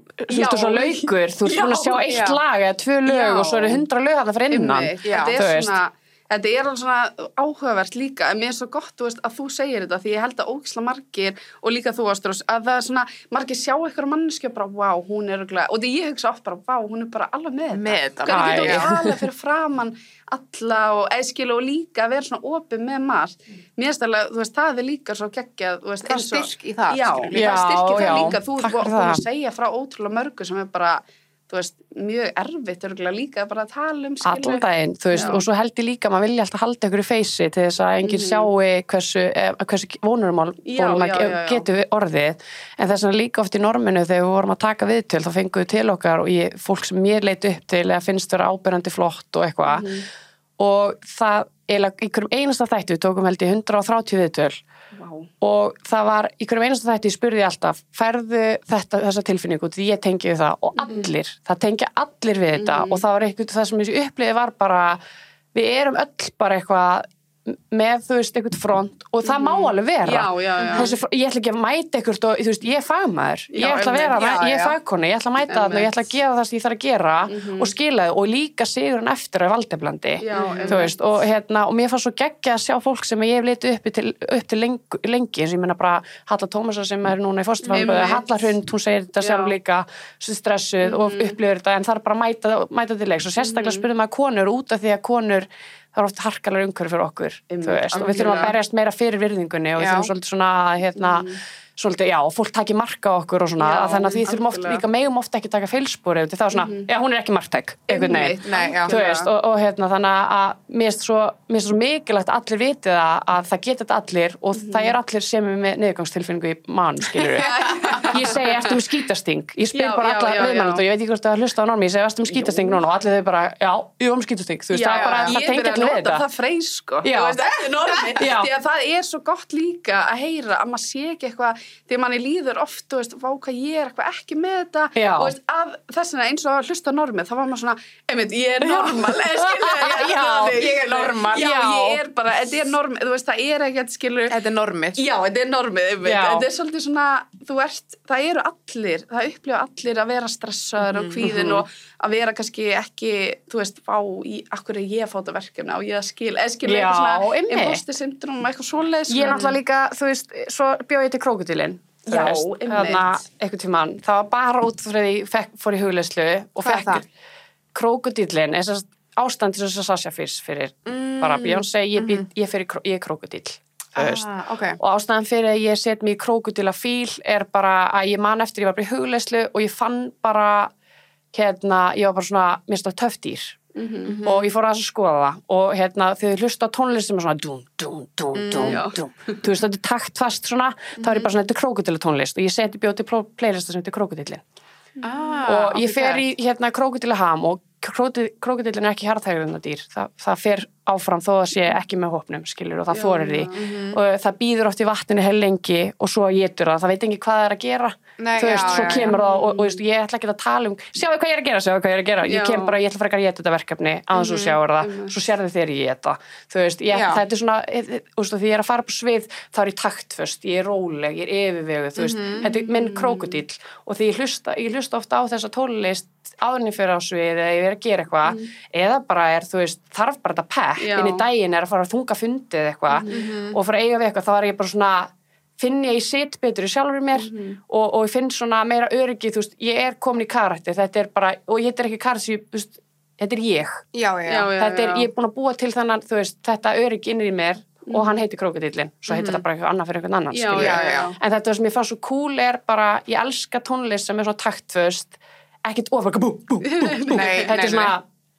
laukur, þú ert búin að sjá 1 lag eða 2 lög og svo eru 100 lög að það fyrir innan þetta er svona þetta alveg svona áhugavert líka en mér svo gott, þú veist, að þú segir þetta því ég held að ógeðslega margir og líka þú Ástrós að það svona, margir sjá eitthvað manneskja bara, vá, hún örugglega og því ég hugsa oft bara, vá, hún bara alveg með þetta hvernig getur hún alveg fyrir framan alla og eðskilu og líka vera svona opið með margt mér finnst alveg, þú veist, það líka svo geggjað, þú veist, það styrk í það já, styrk í það líka, þú ert búin að segja frá ótrúlega mörgu sem bara þú veist, mjög erfitt líka bara að tala allan daginn, þú veist, og svo held ég líka maður vilja alltaf halda ykkur í feysi til þess að enginn sjáu hversu vonurmál getur orðið en þess vegna líka oft í norminu þegar við vorum að taka viðtöl þá fengum við til okkar og fólk sem mér leit upp til eða finnst vera áberandi flott og eitthvað og það í hverjum einasta þætti við tókum held í 130 viðtöl og það var í hverjum einasta þætti ég spurði alltaf, færðu þessa tilfinningu því ég tengi við það og allir það tengja allir við þetta og það var eitthvað það sem ég uppliði var bara við erum öll bara eitthvað með, þú veist, eitthvað front og það má alveg vera þessi, ég ætla ekki að mæta eitthvað og, þú veist, ég er fagmaður ég ætla að vera, ég er fagkona, ég ætla að mæta þarna og ég ætla að gera það sem ég þarf að gera og skila þau og líka sigurinn eftir að valdeblandi, þú veist, og mér fannst svo geggja að sjá fólk sem ég hef litið upp til lengi, eins og ég meina bara Halla Tómasar sem er núna í fósturframboði, Halla Hrund, hún segir þetta sjálf líka stressuð og upplifir þetta en það er bara að mæta til leiks og sérstaklega spurði maður konur út af því að konur það er oft harkalar umhverfi fyrir okkur, þú veist, og við þurfum að berjast meira fyrir virðingunni og við þurfum svolítið svona, svolítið, já, og fólk taki marka á okkur og svona, þannig að við þurfum oft líka megum oft ekki taka feilspori, það er svona, já, hún er ekki marktæk, einhvern veginn, þú veist, og þannig að mér finnst svo mikilvægt að allir viti að það geta þetta allir og það er allir sem er með niðurgangstilfinningu í mann, skilur ég segi, ertu með skítasting? Ég spyr bara alla viðmælendur og ég veit ekki hvort að hlusta á normi, ég segi, ertu með skítasting núna? Og allir þau bara, já, ég var með skítasting, þú veist, það tengir allir við þetta. Það freys, sko, þú veist, þetta er normi, því að það er svo gott líka að heyra að maður sé ekki eitthvað, því manni líður oft, þú veist, vá hvað ég er eitthvað ekki með þetta, og veist, að þessina eins og að hlusta á normið, þá var maður svona, einmitt, ég er normal, ég er normal, já, ég er bara, þetta er normið, þú veist, það er ekkert, skilur, þetta er normið, já, þetta er normið, þetta er svolítið svona, þú ert, það eru allir, það upplifa allir að vera stressaður og kvíðin og að vera kannski ekki, þú veist, akkur er ég að fá þetta verkefni og ég að skilja eitthvað svona imposter syndrom, eitthvað svoleiðis. Ég náttúrulega líka, þú veist, svo bjóð ég til krókódílinn. Já, einmitt. Eitthvað tímann, það var bara út frá því fór í hugleyslu og fekk krókódíllinn, ástandi sem Sasha fyrst fyrir bara Beyoncé, ég er krókódíll. Okay. Og ástæðan fyrir að ég set mig í krókódílafíl er bara að ég man eftir ég var bara í hugleyslu og ég fann bara ég var bara svona, mér finnst það töff dýr og ég fór að skoða það og þegar ég hlusta á tónlist sem er svona dum, þú veist, þetta er taktfast svona, þá er ég bara svona, þetta er krókódílatónlist og ég bjóð til playlista sem heitir Krókódíllinn og ég fer í krókódílaham og krókódíllinn er ekki harðhægðunadýr, það fer áfram þó að sé ekki með hópnum, skilur, og það þorir því og það býður oft í vatninu heil lengi og svo étur það veit ekki hvað það er að gera þú veist, svo kemur það og ég ætla ekki að tala sjáu hvað ég er að gera ég kem bara, ég ætla frekar að éta þetta verkefni aðeins þú sjáur það, svo sérðu þér ég éta þú veist, þetta er svona því ég er að fara på svið, þá er ég taktföst ég er róleg, ég er yfirveguð þú veist, þetta er minn krókódíll og því ég hlusta ofta á þessa tónlist áðurinn fyrir á svið eða ég er að gera eitthvað eða bara þú veist, þarf bara þetta pepp inn í daginn er að fara að þunga fundið eitthvað og fara að eiga við eitthvað, þá er ég bara svona finn ég sitt betur í sjálfur mér og ég finn svona meira öryggi þú veist, ég er komin í karakter, þetta er bara og ég er ekki karakter, þú veist, þetta er ég þetta er, ég er búin að búa til þannig þú veist, þetta öryggi innir í mér og hann heitir Krókódíllinn, svo heitir það bara eitthvað annað fyrir einhvern annan, en þetta sem ég fann svo cool er bara, ég elska tónlist sem er svona taktföst ekkert ofaka þetta er svona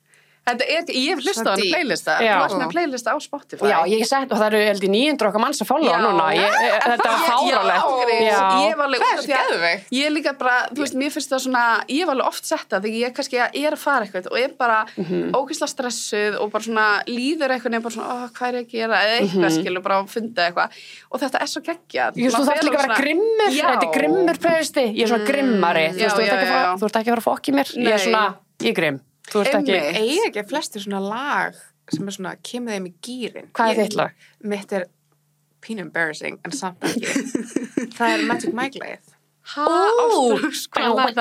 ég hef hlustað á hana playlista þú varst með playlista á Spotify já, ég sett og það eru held í 900 okkar manns að followa núna þetta var fáránlegt ég var alveg út af því að ég líka bara, þú veist, mér finnst það svona ég var alveg oft setta þegar ég kannski er að fara eitthvað og er bara ógeðslega stressuð og bara svona líður eitthvað bara svona, hvað er ég að gera eða eitthvað skilur bara að funda eitthvað og þetta er svo geggjað þú þarf líka að vera grimmur þetta er grimmur playlisti, ég er svona grimmari þú ert ekki að fara að fokka í mér ég er svona, ég er grimm þú ert ekki eiga ekki flestir svona lag sem er svona, kemur þeim í gýrin hvað er þitt lag? Mitt er pínu embarrassing en samt ekki það er Magic Mike lagið Ástrós, hvað er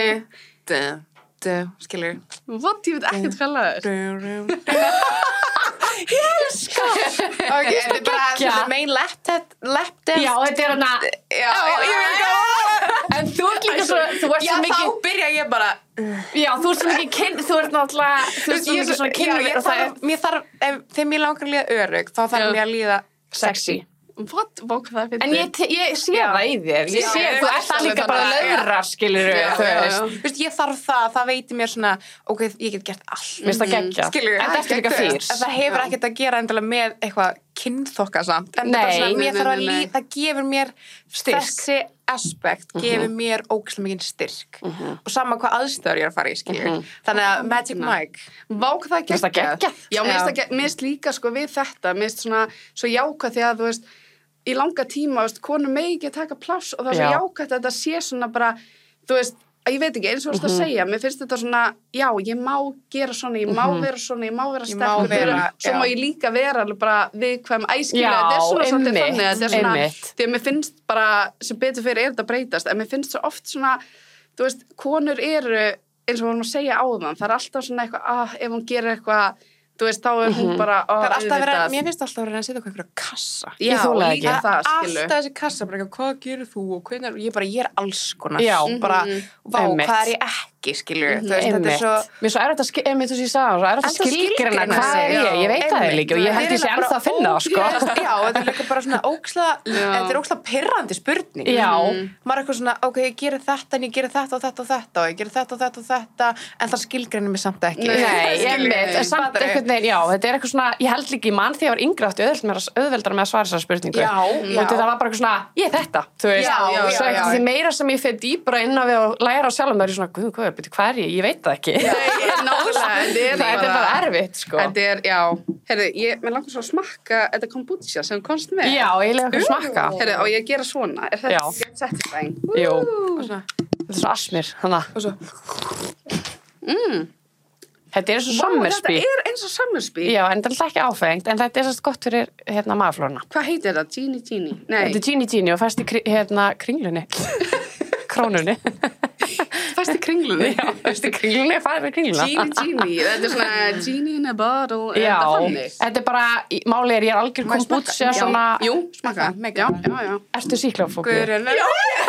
það? skilur what, ég veit ekkert hvað lag er Ok, þetta er bara main lap dance. Já, þetta er hana. Já, ég veit ekki. En þú ert líka svo, þú ert svo mikið. Já, þá byrja ég bara. Já, þú ert svo mikið þú ert náttúrulega, þú ert svo mikið svona kynverð. Mér þarf, þegar mér langar að líða örugg, þá þarf mér að líða sexy. What? Vók það fyrir. En ég sé það í þér. Ég sé, þú ert líka bara löðrar, skilurðu, þú veist. Þú veist, ég þarf það veitir mér svona, ok, ég get gert allt. Mér finnst það geggjað. Skilurðu. En þetta er líka fyrst. Það hefur ekkert að gera endilega með eitthvað kynþokka samt. En mér þarf að líða, það gefur mér þessi aspekt, gefur mér ógeðslega mikinn styrk. Og sama hvað aðstæður ég er að fara í, skilurðu. Þannig að Magic Mike. Vák það geggjað. Já, mér finnst líka sko við þetta, mér finnst svona svo jákvæð því að þú veist í langa tíma, veist, konur megi ekki að taka pláss og það er svo jákvæmt að þetta sé svona bara, þú veist, ég veit ekki, eins og þú veist að segja, mér finnst þetta svona, já, ég má gera svona, ég má vera svona, ég má vera sterkur, svo má ég líka vera bara viðkvæm æskilega, þetta er svona svolítið þannig, þetta er svona, því að mér finnst bara, sem betur fyrir þetta breytast, en mér finnst svo oft svona, þú veist, konur eru, eins og vorum að segja áðan, það er alltaf svona eitthvað, ef hún gerir eitthvað, þú veist, þá er hún bara það er alltaf verið, mér finnst alltaf verið að setja okkur kassa. Já, líka það, skilu. Alltaf þessi kassa, bara hvað gerir þú og hvernig, ég er alls konar. Já, bara, hvað er ég ekki, skilu. Þú veist, þetta er svo. Mér svo erfitt að, þú sé sagði, svo erfitt að skilgreina hvað er ég veit það líka og ég held ég sé ennþá að finna það, sko. Já, þetta er líka bara svona ógeðslega pirrandi spurning. Já. Maður er eitthvað svona, ok, ég gerir þetta en ég gerir þetta og þetta og þetta og ég gerir þetta og þetta og þetta en það skilgreinir mig samt ekki. Nei, já, þetta er eitthvað svona, ég held líka í mann því að ég var yngri áttu auðveldara með að svara þessar spurningu. Já. Það var bara eitthvað svona, ég er þetta, þú veist. Svo eitthvað því meira sem ég fer dýpra inn á við að læra á sjálfum mér, ég svona, hvað er ég veit það ekki. Þetta er bara erfitt, sko. Þetta er, já, herru, mér langar svo að smakka þetta kombucha sem komst með. Já, ég lega að smakka. Herru, og ég gera svona, er þetta get satisfying? Jú, þetta er svo asmir, hana. Þetta er eins og summersby. Þetta er eins og summersby. Já, en þetta er ekki áfengt, en þetta er svo gott fyrir magaflóruna. Hvað heitir þetta? Gini? Nei. Þetta er Gini og fæst í kringlunni. Krónunni. Fæst í kringlunni? Já, fæst í kringlunni, farið með kringluna. Gini. Þetta er svona Gini in a bottle. Já, þetta er bara, málið er, ég er algjör kombucha svona. Jú, smaka. Já. Ertu sýklafóku? Já.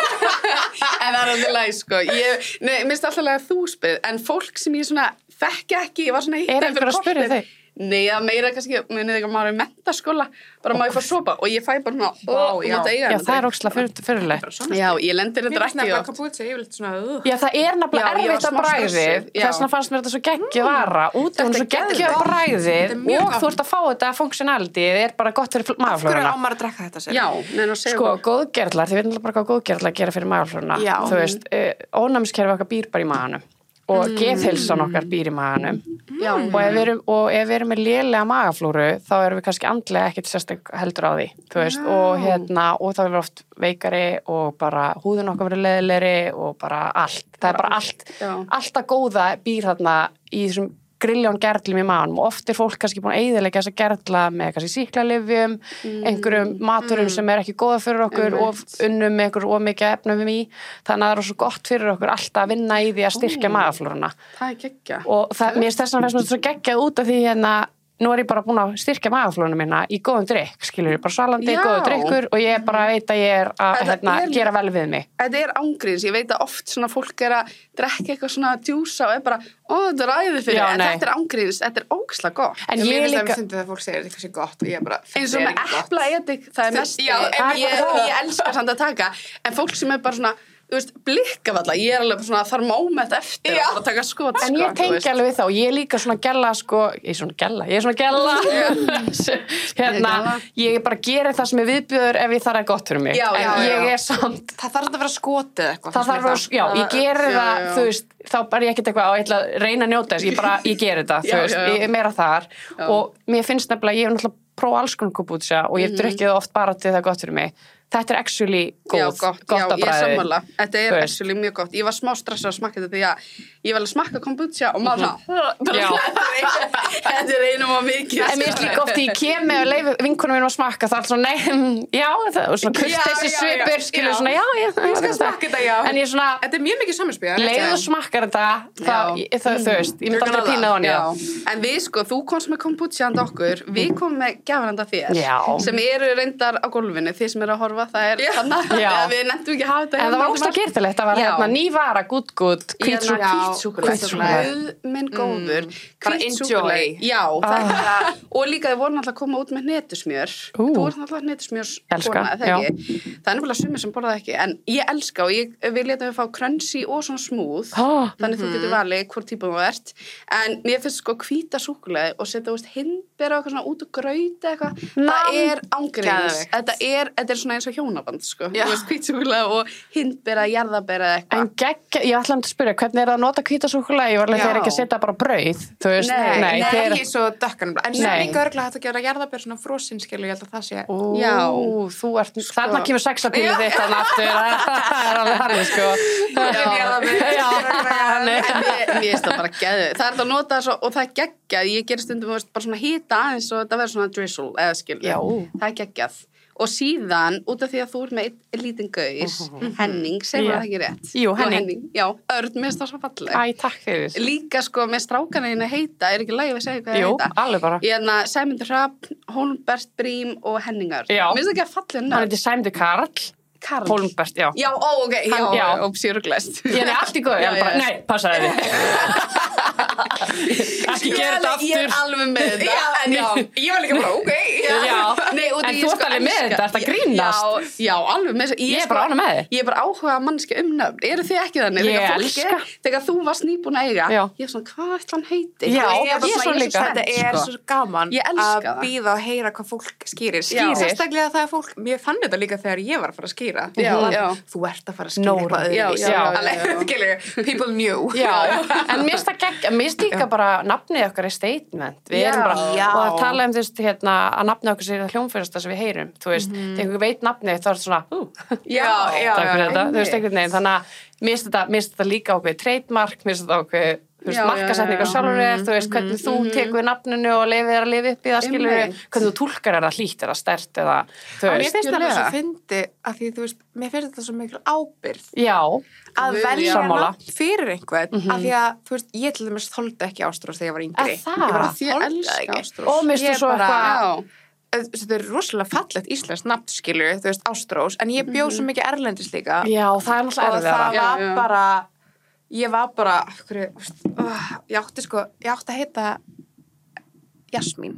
En það er alveg læg, sko. Mér finnst alltaf að þú spyr, en fólk sem ég svona þekki ekki, ég var svona Er einhver að spyrja þig? Nei, það meira kannski, munið ekki að maður er í menntaskóla, bara má ég fá sopa og ég fæ bara svona, ég mátt eiga Já, það er ógeðslega fyrirlegt. Já, ég lendir þetta ekki á. Já, það er nefnilega erfitt að bragðið, þess vegna fannst mér þetta svo geggjuð vara, út af hún svo geggjuð bragðið og þú ert að fá þetta functionality, það er bara gott fyrir magaflóruna. Af hverju á maður að drekka þetta sér? Já, neina að segja. Sko, góðgerlar, þið veitum bara hvað góðgerlar gera fyrir magaflóruna. Þú veist, ónæmiskerfið okkar býr bara í maganum. Og geðheilsan okkar býr í maganum og ef við erum með lélega magaflóru þá erum við kannski andlega ekkert sérstak heldur á því þú veist, og þá erum við oft veikari og bara húðin okkar verið leiðilegri og bara allt það er bara allt að góða býr þarna í þessum grilljón gerlum í maganum og oft er fólk kannski búin að eyðileggja þessa gerla með kannski sýklalyfjum, einhverjum maturum sem er ekki góða fyrir okkur og unnum með einhver of mikið efnum í þannig að það er svo gott fyrir okkur alltaf að vinna í því að styrkja magaflóruna. Það er geggjað. Og mér er þess vegna svo geggjað út af því nú er ég bara búin að styrkja magaflóruna mína í góðum drykk, skilur ég, bara svalandi, góður drykkur og ég bara veit að ég er að gera vel við mig. Þetta er ángríns, ég veit að oft svona fólk er að drekka eitthvað svona djúsa og er bara, þetta er æði fyrir, en þetta er ángríns, þetta er ógeðslega gott. En ég líka... Mér finnst það að fólk segir eitthvað sé gott og ég bara... Eins og með eplaedik, það er mest... Já, ég elskar samt að taka, en fólk sem er bara svona... Þú veist, blikkavalla, ég er alveg svona þar moment eftir að taka skot, En ég tengi alveg við þá, ég er líka svona gælla, sko, ég er svona gælla, ég bara gera það sem er viðbjöður ef ég þarf að gott fyrir mig. Ég er samt... Það þarf að vera skotið eitthvað. Það þarf að, ég geri það, þú veist, þá bara ég ekkert eitthvað og ég ætla að reyna að njóta þess, ég geri það, þú veist, ég er meira þar og mér finnst nefnilega, ég hef náttúrulega prófað alls konar kombucha og ég hef drukkið oft bara til það gott fyrir mig. þetta actually gott að bragði. Já, ég sammála. Þetta actually mjög gott. Ég var smá stressað að smakka þetta því að ég vel að smakka kombucha og maður þetta einum og mikið. En mér líka oft ég kem með að leiði vinkonum mínum að smakka það svona, nei, já, og svona kurteisi svipur, skilur svona, já, ég skal smakka þetta, já. En ég svona, þetta mjög mikið samspil. Leiðu þú smakkar þetta, þú veist, ég myndi aldrei pína á hann. En við sko, þú komst með kombucha handa okkur, við komum með gjafirhanda þér, sem eru reyndar á gólfinu, þið sem eru að horfa, það þannig að við nefndum ekki að hafa þetta. En það var óslega gertilegt, það var hérna nývara, gútt, hvítsúkulega, minn góður, hvítsúkulega, já, og líka þið voru náttúrulega að koma út með hnetusmjör, þú voru náttúrulega hnetusmjörs kona, það er nefnilega sumir sem borðað ekki, en ég elska og við letum við fá crunchy og svona smooth, þannig þú getur valið hvort típum þú ert, en mér finnst sko hvíta súkulega og setja hindbera og eitthvað svona út og grauta eitthvað, það er ángríns, þetta er svona eins og hjónaband sko, þú veist hvítsúkulega og hindbera, jarðabera eitthvað. En ég ætlaði að spyrja, hvernig er það að nota hvítasúkulega? Ég var alveg þegar ekki að setja bara brauð, þú veist. Nei, ekki svo dökkan, en svo líka örgulega hægt að gera jarðabera svona frosinskilu, ég held að það sé. Já, þú ert, þarna kemur sexapílið þitt þannig aftur, það er alveg harfið sko. Mér finnst það bara geðið. Það er að nota svo, og það er geggjað, ég gerir stundum bara svona hita aðeins og þetta verður svona drizzle, eða skilur. Það er geggjað. Og síðan, út af því að þú ert með einn lítinn gaur, Henning, segir það ekki rétt? Jú, Henning. Já, Örn, mér finnst það svo falleg. Æ, takk fyrir. Líka sko með strákana hérna heita, er ekki lagi að segja hvað það heita? Jú, alveg bara. Sæmundur Hrafn, Hólmbert Brím og Henningar. Já. Mér finnst það ekki að falleg nöfn. Hann heitir Sæmundur Karl. Hólmbert, já. Já, ok, já, ópsýruglest. Ég er allt í góð, ég er bara, nei, passaði þið. Ekki gera þetta aftur. Ég er alveg með þetta. En ég var líka bara, ok. En þú ert alveg með þetta, ert að grínast. Já, alveg með þetta. Ég er bara ánægð með þið. Ég er bara áhuga mannski nöfn. Eru þið ekki þannig? Ég elska. Þegar þú varst nýbúin að eiga, ég er svona, hvað ætla hann heiti? Já, ég er svo líka. Þetta er svo gaman að bíða og heyra hvað fólk skýrir. Sérstaklega það er fólk, mér fann þetta líka þegar ég var að fara að skýra. Þú ert að fara að skýra eitthvað people knew. En mér finnst líka bara nafnið okkar er statement. Við erum bara, og að tala þú veist, hérna, að nafnið okkar sé það hljómfyrsta sem við heyrum, þú veist, þegar einhver veit nafnið þá er þetta svona, takk fyrir þetta, þú veist, einhvern veginn, þannig að mér finnst þetta líka ákveðið trademark, mér finnst þetta ákveðið markasetning á sjálfur þú veist, hvernig þú tekur við nafninu og lefið að lifa upp í það, skilur hvernig þú túlkar það hlýtt eða sterkt eða, þú veist. Mér finnst það svo fyndi að því, þú veist, mér finnst þetta svo mikil ábyrgð. Já. Að velja nafn fyrir einhvern, af því að, þú veist, ég til dæmis þoldi ekki Ástrós þegar ég var yngri. Það? Ég bara þoldi ekki Ástrós. Og mér finnst þú svo eitthvað. Þetta er rosalega fallegt íslenskt nafn, skilur, þú veist, Ástrós, en ég bjó svo mikið erlendis líka. Já, það er náttúrulega ég var bara, ég átti að heita Jasmín.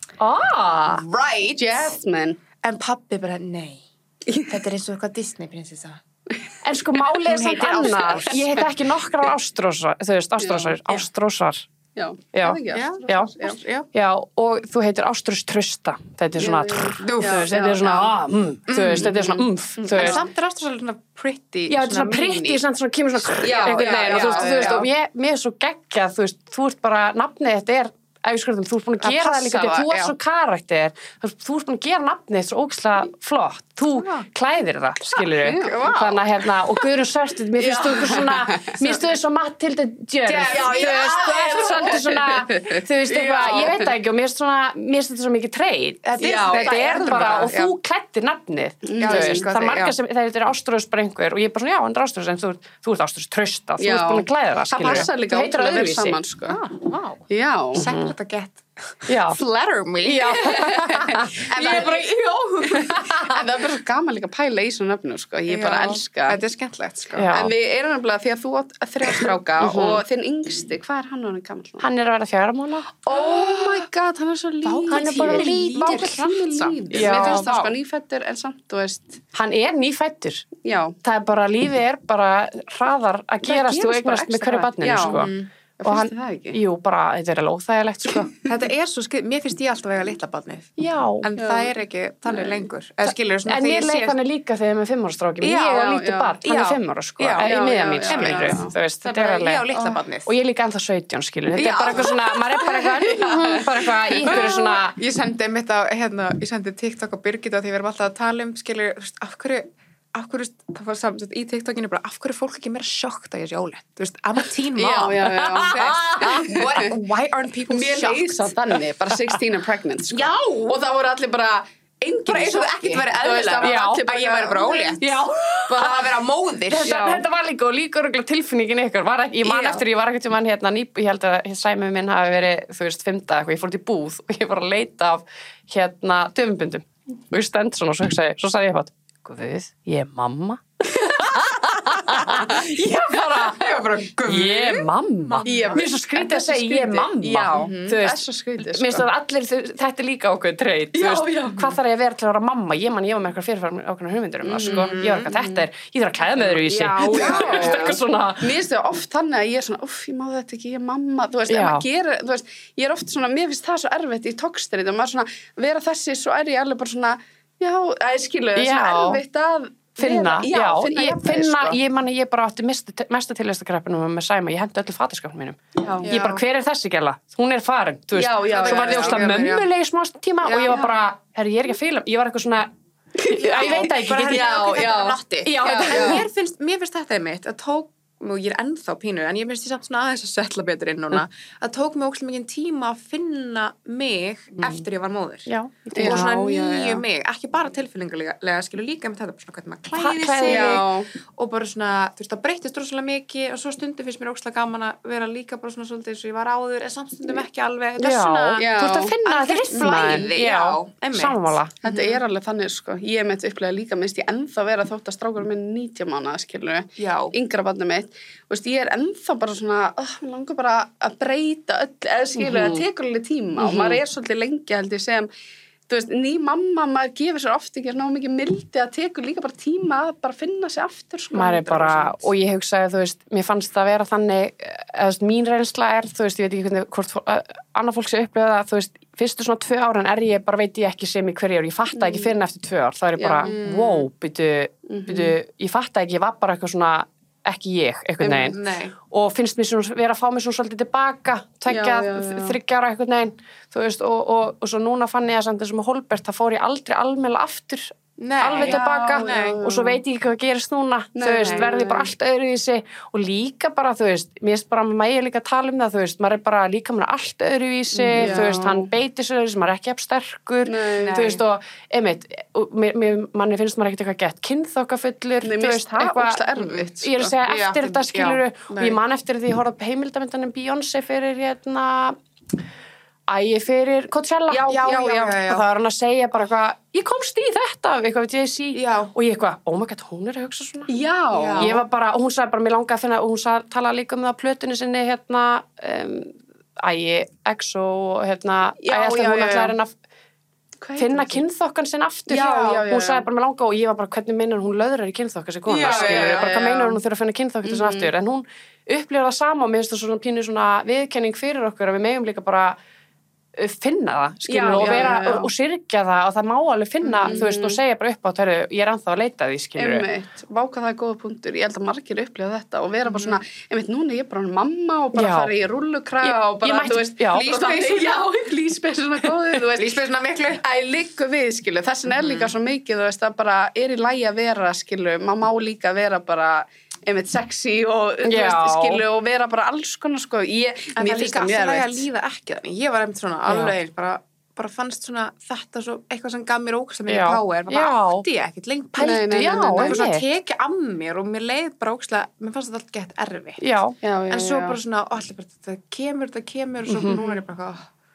Right, Jasmine. En pabbi bara, nei, þetta er eins og eitthvað Disney-prinsessa. En sko málið er samt annar. Ég heiti ekki nokkrar Ástrósar, þú veist, Ástrósar. Já, og þú heitir Ástrós Trausta. Þetta er svona, þú veist, þetta er svona, þú veist, þetta er svona En samt er Ástrós svona pretty. Já, þetta er svona pretty, svona kemur svona einhvern veginn og þú veist, og mér er svo geggjað, þú veist, þú ert bara, nafnið þetta er ef ég skurðum, þú ert búin að gera það líka þú ert svo karakter, þú ert búin að gera nafnið svo ógeðslega flott, þú klæðir það, skilur þannig að hérna, og Guðrún Sörstid mér finnst þú eitthvað svona, mér finnst þú svo Matilda Djörf, þú ert svolítið svona, þú veist eitthvað ég veit það ekki, og mér finnst þetta svo mikið treyt, þetta er bara og þú klæddir nafnið, þú veist það er margar sem, þetta er Ástrós bara einhver og ég er bara svona, já, hann er Ástrós, en þú ert Ástrós Trausta, þú ert búin að klæða það, skilur to get flatter me en það er bara en það er bara gaman líka að pæla í svona nöfnum sko. Ég bara elska þetta er skemmtlegt sko. En við erum nefnilega því að þú átt 3 stráka og þinn yngsti, hvað er hann orðinn gamall? Hann er að vera 4 mánaða. Oh my god, hann er svo lítill. Hann er bara lítill. Mér finnst það sko nýfættur en samt, þú veist hann er nýfættur. Já. Það er bara, lífið er bara hraðar að gerast og eignast með hverju barninu sko. og hann, jú, bara, þetta alveg óþægilegt, sko. Þetta svo mér finnst ég alltaf að eiga litla barnið. Já. En það ekki þannig lengur. Skilur, en ég leik þannig líka þegar ég með 5 ára stráki. Ég á lítið barn, hann 5 ára, sko. Í miðan mín, skilur, þú veist, þetta alveg. Ég á litla barnið. Og ég líka ennþá 17, skilur. Þetta bara eitthvað svona, maður bara eitthvað í ykkur svona. Ég sendi mitt á, ég sendi TikTok á Birgitta því við erum alltaf að tala skilur, af hverju, það var samt í TikTokinu bara, af hverju fólk ekki meira sjokkt að ég sé ólétt? Þú veist, I'm a teen mom. Why aren't people shocked? Mér leik samt þannig, bara 16 and pregnant, sko. Já! Og það voru allir bara, enginn eins og það ekkert verið eðlilega. Já, að ég væri bara ólétt. Já. Bara að vera móðir. Þetta var líka og tilfinningin ykkur. Ég man eftir, ég var ekkert sem hann ég held að sæmið minn hafi verið, þú veist, 5. eitthvað, ég fór til búð og ég var að leita af, döfumbundum. Og ég stend svona og svo sagði ég Guð, ég mamma. Ég mamma. Mér svo skrítið að segja ég mamma. Já, það svo skrítið. Mér svo allir, þetta líka okkur treyt. Hvað þarf ég að vera til að vera mamma? Ég var með eitthvað fyrirfærum ákveðna hugmyndur það, sko. Ég var eitthvað, ég þarf að klæða með öðruvísi. Já. Mér finnst það oft þannig að ég svona, ég má þetta ekki, ég mamma. Þú veist, ef maður gerir, þú veist, ég oft svona, mér finnst það svo erfitt í tókstrið og maður svona, vera þessi, svo ég alveg bara svona já, skilu, það erfitt að finna, ég bara átti mesta tilvistakreppinu með Sæma, ég hendi öllu fataskapnum mínum. Ég bara, hver þessi gæla? Hún farin, þú veist. Svo var ég óslega mömmuleg í smá tíma og ég var bara, ég ekki að fíla, ég var eitthvað svona, ég veit ekki. Mér finnst þetta einmitt, að tók og ég ennþá pínu, en ég finnst ég samt svona aðeins að setla betur inn núna, að tók mig ókslega mikið tíma að finna mig eftir ég var móðir. Og svona nýju mig, ekki bara tilfinningarlega, skilur líka með þetta, svona hvernig maður klæði sig og bara svona, þú veist, það breyttist rosalega mikið og svo stundum finnst mér ókslega gaman að vera líka bara svona svolítið eins og ég var áður, en samt stundum ekki alveg. Þetta svona, þú ert að finna þitt flæði. Sammála. Þetta alveg þannig, sko. Ég mitt upplega líka, minnst ég ennþá vera þótt að strákur minn 19 mánaða, skilur, yngra barnið mitt. Veist, ég ennþá bara svona, mér langar bara að breyta öll, eða skilur, það tekur alveg tíma og maður svolítið lengi held ég sem, þú veist, ný mamma, maður gefur sér oft ekki ná mikið mildi að tekur líka bara tíma að bara finna sig aftur, sko. Maður bara, og ég hugsaði, þú veist, mér fannst það að vera þannig, eða mín reynsla þú veist, ég veit ekki hvort annað fólk sé upplifað það, þú veist, fyrstu svona 2 árin ég bara veit ég ekki sem í hverju ég fatta ekki fyrir en eftir 2 ár, þá ég bara, wow, byrju, ég fatta ekki, ég var bara eitthvað svona ekki ég, einhvern veginn og finnst mér svona vera að fá mér svona svolítið tilbaka 2, 3 ára einhvern veginn þú veist, og svo núna fann ég að samt þessum Holbert, það fór ég aldrei almennilega aftur alveg tilbaka og svo veit ég ekki hvað gerist núna þú veist, verði bara allt öðruvísi og líka bara, þú veist, mér finnst bara maður líka að tala það, þú veist, maður bara líka maður allt öðruvísi, þú veist, hann beitir sér öðruvísi, maður ekki sterkur, þú veist og einmitt, manni finnst maður ekkert eitthvað gett kynþokkafullur, þú veist, eitthvað erfitt, ég að segja eftir þetta skiluru og ég man eftir því ég horfði á heimildamyndanum Beyoncé fyrir fyrir Coachella og það var hann að segja bara eitthvað ég komst í þetta, eitthvað við Jay-Z og ég eitthvað, oh my god, hún að hugsa svona ég var bara, og hún sagði bara, mér langaði að finna og hún talaði líka það á plötunni sinni EXO og hún ætlaði að finna kynþokkan sinn aftur hún sagði bara, mér langaði og ég var bara, hvernig meinar hún löðrar í kynþokka sig kona, bara hvað meinar hún þurfa að finna kynþokkan sinni aftur, en hún upplifði það sama og mér finnst það svona pínu svona viðkenning fyrir okkur að við megum líka bara finna það, skilur, og vera og syrgja það og það má alveg finna þú veist, og segja bara upp á tæru, ég ennþá að leita því, skilur. Váka það góða punktur ég held að margir upplifa þetta og vera bara svona núna er ég bara mamma og bara fara í rullukraga og bara, þú veist, flýspeys svona góðið, þú veist, flýspeys svona miklu líka við, skilur, þessin líka svo mikið, þú veist, það bara í lagi að vera, skilur, maður má líka vera bara sexy og skilu og vera bara alls konar sko mér finnst það mjög erfitt að líða ekki þannig ég var svona alveg bara fannst svona þetta svo eitthvað sem gaf mér ógeðslega mikið power bara átti ég ekkert lengur eitthvað svona tekið af mér og mér leið bara ógeðslega mér fannst þetta allt gett erfitt en svo bara svona allir bara þetta kemur og svo núna er ég bara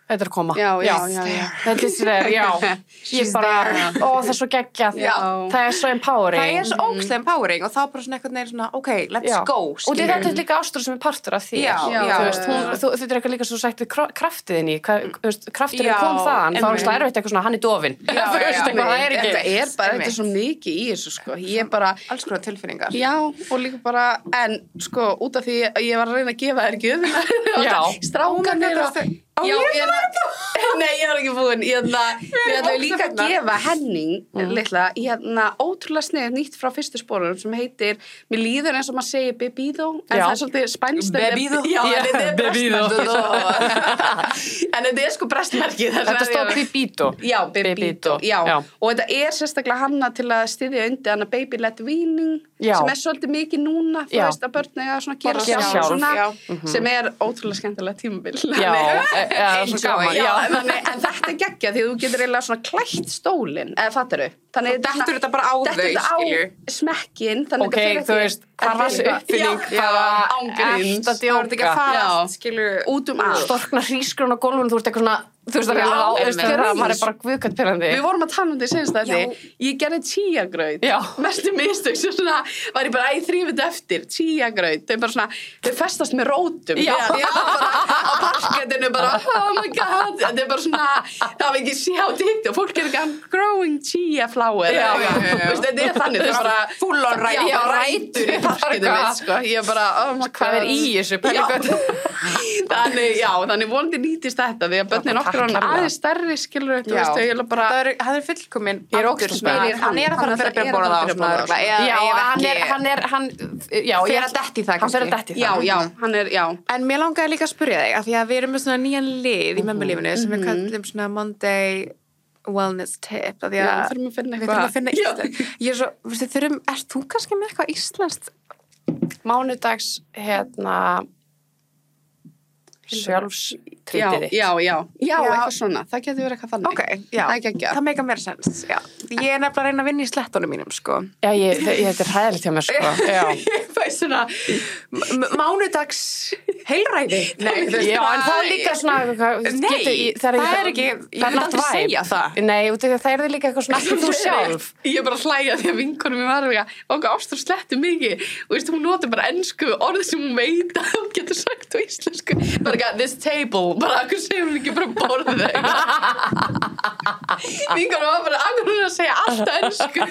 Þetta er koma. Já. Þetta er þér, já. Ég bara, það er svo geggjað. Það er svo empowering. Það er svo ógeðslega empowering og þá bara svona einhvern veginn svona, ok, let's go. Og þetta er líka Ástrós sem er partur af því. Þú veist, þetta er eitthvað líka svo sagt við kraftiðinni, krafturinn kom þaðan, þá er það erfitt eitthvað svona, hann er dofinn. Þetta er svo mikið í þessu, sko. Ég bara... Alls konar tilfinningar. Já, og líka bara, en, sko, út af því ég var að reyna að gefa þér gjöfina. Strákanir og... Nei, ég var ekki búin. Við ætlum líka að gefa Henning litla, ótrúlega snið nýtt frá fyrstu spórum sem heitir, mér líður eins og maður segir bebido, en það er svolítið spænst. Bebido? Já, þetta er brestmerkið. En þetta er sko brestmerkið. Þetta stóð bebido. Já, bebido, já. Og þetta er sérstaklega hanna til að styðja undir hana baby led weaning, sem er svolítið mikið núna, þú veist að börn eiga svona gera sjálf svona, sem er ótrúlega skemmtilega tímabil. En þetta er geggja því þú getur eiginlega svona klætt stólinn, eða fattaru? Þannig dettur þetta bara á þau, skilju. Smekkin, ok, þú veist, hvað var þessi uppfinning, hvað ángríns, það er ekki að fara, skilju, út allt. Storkna hrísgrón á gólfinu, þú ert eitthvað svona, þú veist það maður er bara guðkvæmt. Við vorum að tala þetta í senast að því, ég gerði tíagraut, mestu mistök, svo svona, var ég bara þrýfið eftir, tíagraut, þau bara svona, þau festast með rótum, ég var bara á parkettinu bara, oh my god, þetta er bara svona, það var ekki sjá tíkt og fólk er ekki growing chia flower, þetta er þannig, þau bara full on rætur í parkettinu mitt, sko, ég bara, oh my god, hvað er í þessu, þannig vonandi nýtist þetta, því að börnin okkar hann aðeins stærri, skilur þú veist, ég er bara það er fullkomin ég er ógeðslega hann er að fara að byrja að borða það hann fer að detti það en mér langaði líka að spyrja þig af því að við erum með svona nýjan lið í mömmulífinu sem við kallum svona Monday wellness tip af því að við þurfum að finna eitthvað ég er svo, veistu, ert þú kannski með eitthvað íslenskt mánudags sjálfstrýtiði já, eitthvað svona, það getur verið eitthvað þannig það meika mér sens ég er nefnilega að reyna að vinna í slettunum mínum sko. Þetta er hræðilegt hjá mér sko. Ég fæ svona mánudags heilræði en það er líka svona það er ekki ég vil aldrei segja það það er líka eitthvað svona ekki þú sjálf ég er bara að hlæja því að vinkonum mér var og Ástrós slettu mikið og veist, hún notar bara ensku orðið sem hún veit að hún getur sagt á íslensku bara this table, bara akkur segir hún ekki bara borðið vinkonum var bara akkur hún að segja allt ensku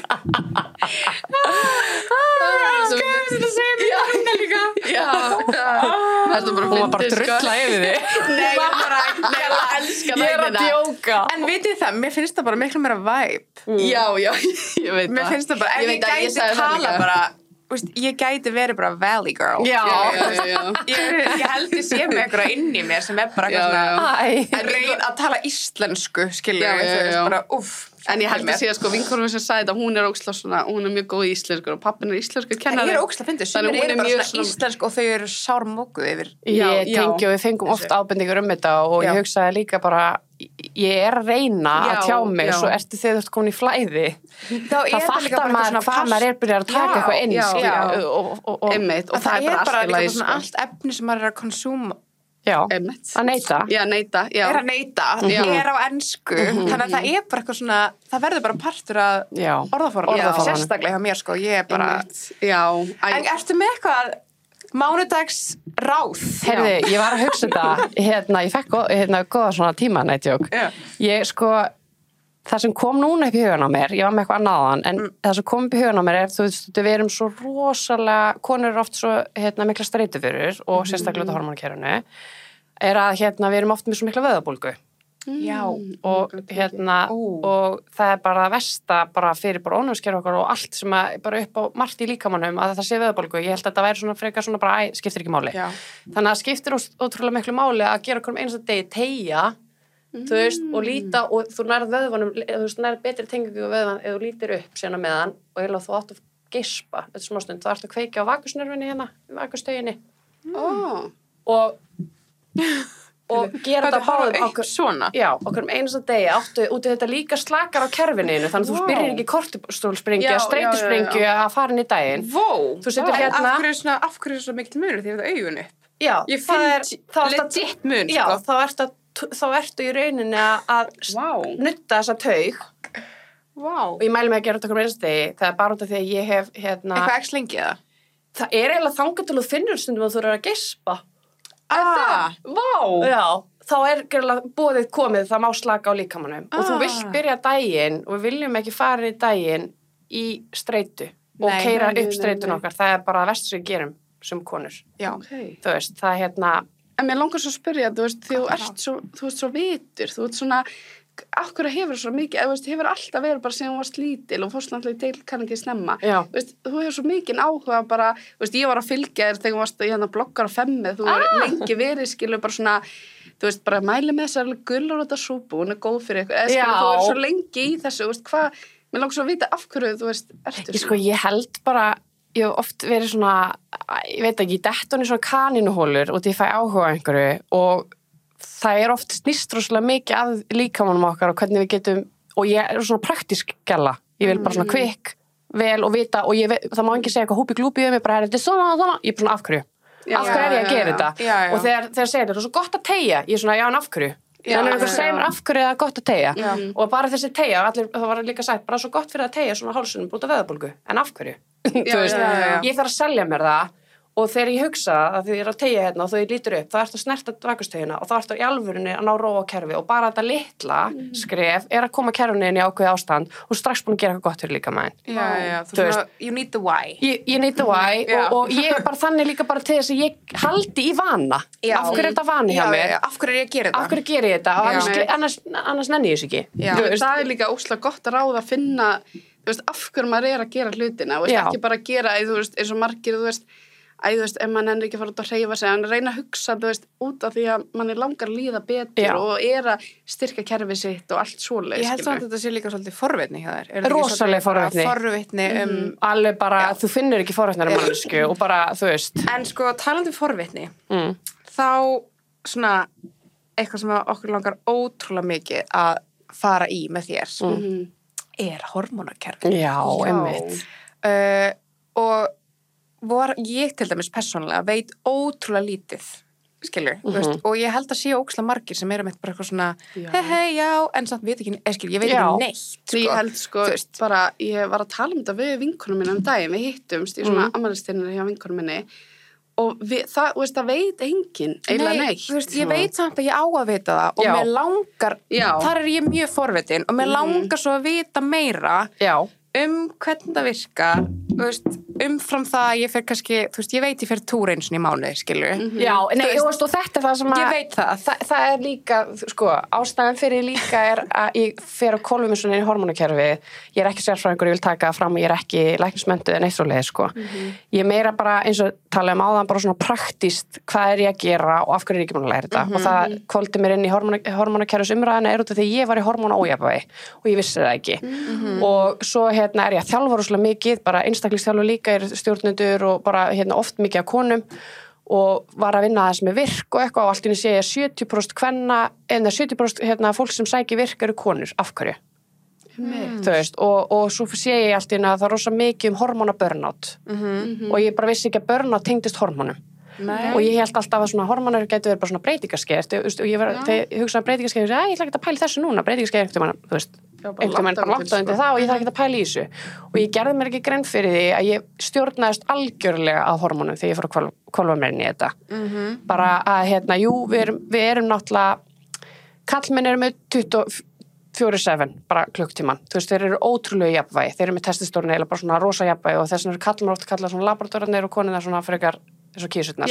þetta segir mér líka hún var bara drulla yfir þig ég er að djóka en vitið það, mér finnst það bara miklu meira vibe ég veit það mér finnst það bara, ef ég gæti tala bara ég gæti verið bara valley girl ég held ég sé með eitthvað inn í mér sem er bara eitthvað reyn að tala íslensku skilja bara en ég held að sé að sko vinkonum sem sagði þetta hún er óksla svona, hún er mjög góð í íslensku og pappin er íslensku kennari ég er óksla fyndið, sem er bara svona íslensku og þau eru sármókuð yfir ég tengi og við fengum oft ábendingur þetta og ég hugsaði líka bara ég er að reyna að tjá mig svo ertu þegar þú ert komin í flæði þá fattar maður hvað maður er byrjað að taka eitthvað inn og það er bara allt svona allt efni sem maður er að konsúma að neita er að neita, er á ensku þannig að það er bara eitthvað svona það verður bara partur að orðaforðan sérstaklega hjá mér sko, ég er bara en ertu með eitthvað mánudags ráð heyrðu, ég var að hugsa þetta ég fekk góða svona tíma nættjók ég sko það sem kom núna upp í hugan á mér, ég var með eitthvað annaðan en það sem kom upp í hugan á mér er þú veist, við erum svo rosalega konur eru oft svo mikla streitufurur og sérstaklega út á hormónakerfinu er að við erum oft með svo mikla vöðvabólgu og og það er bara versta bara fyrir bara ónæmiskerfi okkar og allt sem að bara upp á margt í líkamannum að það sé vöðvabólgu, ég held að þetta væri svona frekar svona bara skiptir ekki máli þannig að skiptir ótrúlega miklu máli að gera okkur einasta degi teygja þú veist, og líta og þú nærð vöðvanum, þú veist, nærð betri tengingu á vöðvan ef þú lítir upp sérna meðan og eiginlega þú átt að geispa þetta smástund, þú ert að kveikja á vakusnervinni vakustöginni og gera þetta báðum okkur svona okkur einasta degi áttu út í þetta líka slakar á kerfininu þannig að þú byrjar ekki kortistólsprengju að streytusprengju að fara inn í daginn þú setur af hverju er svo mikil munur því að það augun upp ég finn legit mun þá ert að þá ertu í rauninni að nutta þessa taug og ég mæli mig að gera þetta okkur með einstegi, það er bara út af því að ég hef eitthvað ekki lengi það? Það er eiginlega þangað til þú finnur stundum að þú eru að geispa. Já, þá er boðið komið, það má slaka á líkamanum og þú vilt byrja daginn og við viljum ekki fara í daginn í streitu og keyra upp streitun okkar, það er bara það versta sem við gerum sem konur. Já. Þú veist, það En mér langar svo að spyrja, þú veist, því þú ert svo vitur, þú ert svona, akkur hefur svo mikið, þú veist, hefur alltaf verið bara sem þú varst lítil og fórst náttúrulega í Dale Carnegie snemma. Þú veist, þú hefur svo mikið áhuga bara, þú veist, ég var að fylgja þér þegar þú varst í bloggar á Femmið, þú var lengi verið, skilu, bara svona, þú veist, bara mæli með þessari gulrótasúpu, hún er góð fyrir ykkur, skilu, þú er svo lengi í þessu, þú veist, hvað, mér langar svo að vita af hverju, þú veist, ertu svo. Ég held bara, ég hef oft verið svona, ég veit ekki, dettunni svona kanínuhólur og því ég fæ áhuga einhverju og það er oft snýst rosalega mikið að líkamanum okkar og hvernig við getum, og ég er svona praktísk gæla, ég vil bara svona kvikk, vel og vita og það má ekki segja eitthvað húpi glúpi við mig, bara þetta er svona, ég er bara svona af hverju er ég að gera þetta og þegar segir þetta er svo gott að teygja, ég er svona já en af hverju þannig að þú segir mér af hverju það er gott að teygja og bara þessi teygja, það var líka sagt bara svo gott fyrir að teygja svona hálsunum út af veðabólgu en af hverju, þú veist ég þarf að selja mér það og þegar ég hugsa að því ég er að teygja hérna og þegar ég lítur upp þá ertu að snerta vakastöðina og þá ertu í alvörunni að ná róa á kerfi og bara þetta litla skref er að koma kerfinu inn í ákveðið ástand og strax búin að gera eitthvað gott fyrir líkamæn þú veist, you need the why you need the why og ég er bara þannig líka bara til þess að ég haldi í vana af hverju er þetta vani hjá mér af hverju er ég að gera þetta af hverju ger ég þetta og annars nenni ég þess ekki það er líka óslega gott að ráða að finna af hverju maður er að gera hlutina ekki bara að gera eins og margir þú veist, ef mann ennir ekki fara út að hreyfa sig, en reyna að hugsa, þú veist, út af því að mann er langar að líða betur og er að styrka kerfið sitt og allt svoleið. Ég held samt að þetta sé líka svolítið forvitni hjá þér. Rosalega forvitni. Forvitni alveg bara, þú finnur ekki forvitnar mannsku og bara, þú veist. En sko, talandi forvitni, þá svona eitthvað sem okkur langar ótrúlega mikið að fara í með þér, er hormónakerfið. Já, einmitt. Og ég til dæmis persónulega veit ótrúlega lítið skilur, veist, og ég held að sé ókslega margir sem eru með bara eitthvað svona já, en samt veit ekki, ég veit ekki neitt sko. Ég held sko, bara ég var að tala um þetta við vinkonum minna daginn, við hittumst í svona afmælisdegi hjá vinkonum minni og það veit enginn eiginlega neitt. Þú veist, ég veit samt að ég á að vita það og mér langar, þar er ég mjög forvitin og mér langar svo að vita meira hvernig það virkar, þú veist, umfram það að ég fer kannski, þú veist, ég veit ég fer túr eins og í mánuði, skilur. Já, nei, og þetta er það sem að... Ég veit það. Það er líka, sko, ástæðan fyrir líka er að ég fer að kolfa mig svona inn í hormónakerfi. Ég er ekki sérfræðingur, ég vil taka það fram og ég er ekki læknismenntuð en eitt svo leið, sko. Ég meira bara, eins og tala áðan, bara svona praktíst hvað er ég að gera og af hverju er ég ekki búin að læra þetta. Og það koldi mér inn í hormónakerfisumræðina er út af því ég var í hormónaójafnvægi og ég vissi það ekki. Og svo er ég að þjálfa rosalega mikið, bara einstaklingsþjálfur líka er stjórnendur og bara oft mikið af konum og var að vinna þess með virk og eitthvað og allt í einu sé ég 70% kvenna, en 70% fólk sem sæki virk eru konur, af hverju? Þú veist, og svo sé ég allt í einu að það er rosa mikið hormónabörnátt og ég bara vissi ekki að börnátt tengdist hormónum. Og ég held alltaf að svona hormónar getur verið bara svona breytingaskeið og ég hugsaði breytingaskeið og ég ætla ekki að pæla þessu núna, breytingaskeið einhvern veginn, þú veist einhvern veginn bara langt á undir það og ég þarf ekki að pæla í þessu og ég gerði mér ekki grein fyrir því að ég stjórnaðist algjörlega af hormónum þegar ég fór að hvolfa mér inn í þetta bara að jú, við erum náttúrulega kallmenn eru með 24/7 bara klukktíman, þú veist, þeir eru ótrúlega jafnvægi, þeir eru með testistórin eða bara svona rosa jafnvægi og þess vegna eru kallmenn oft kallað svona laboratorarnir og konurnar svona frekar eins og kísutnar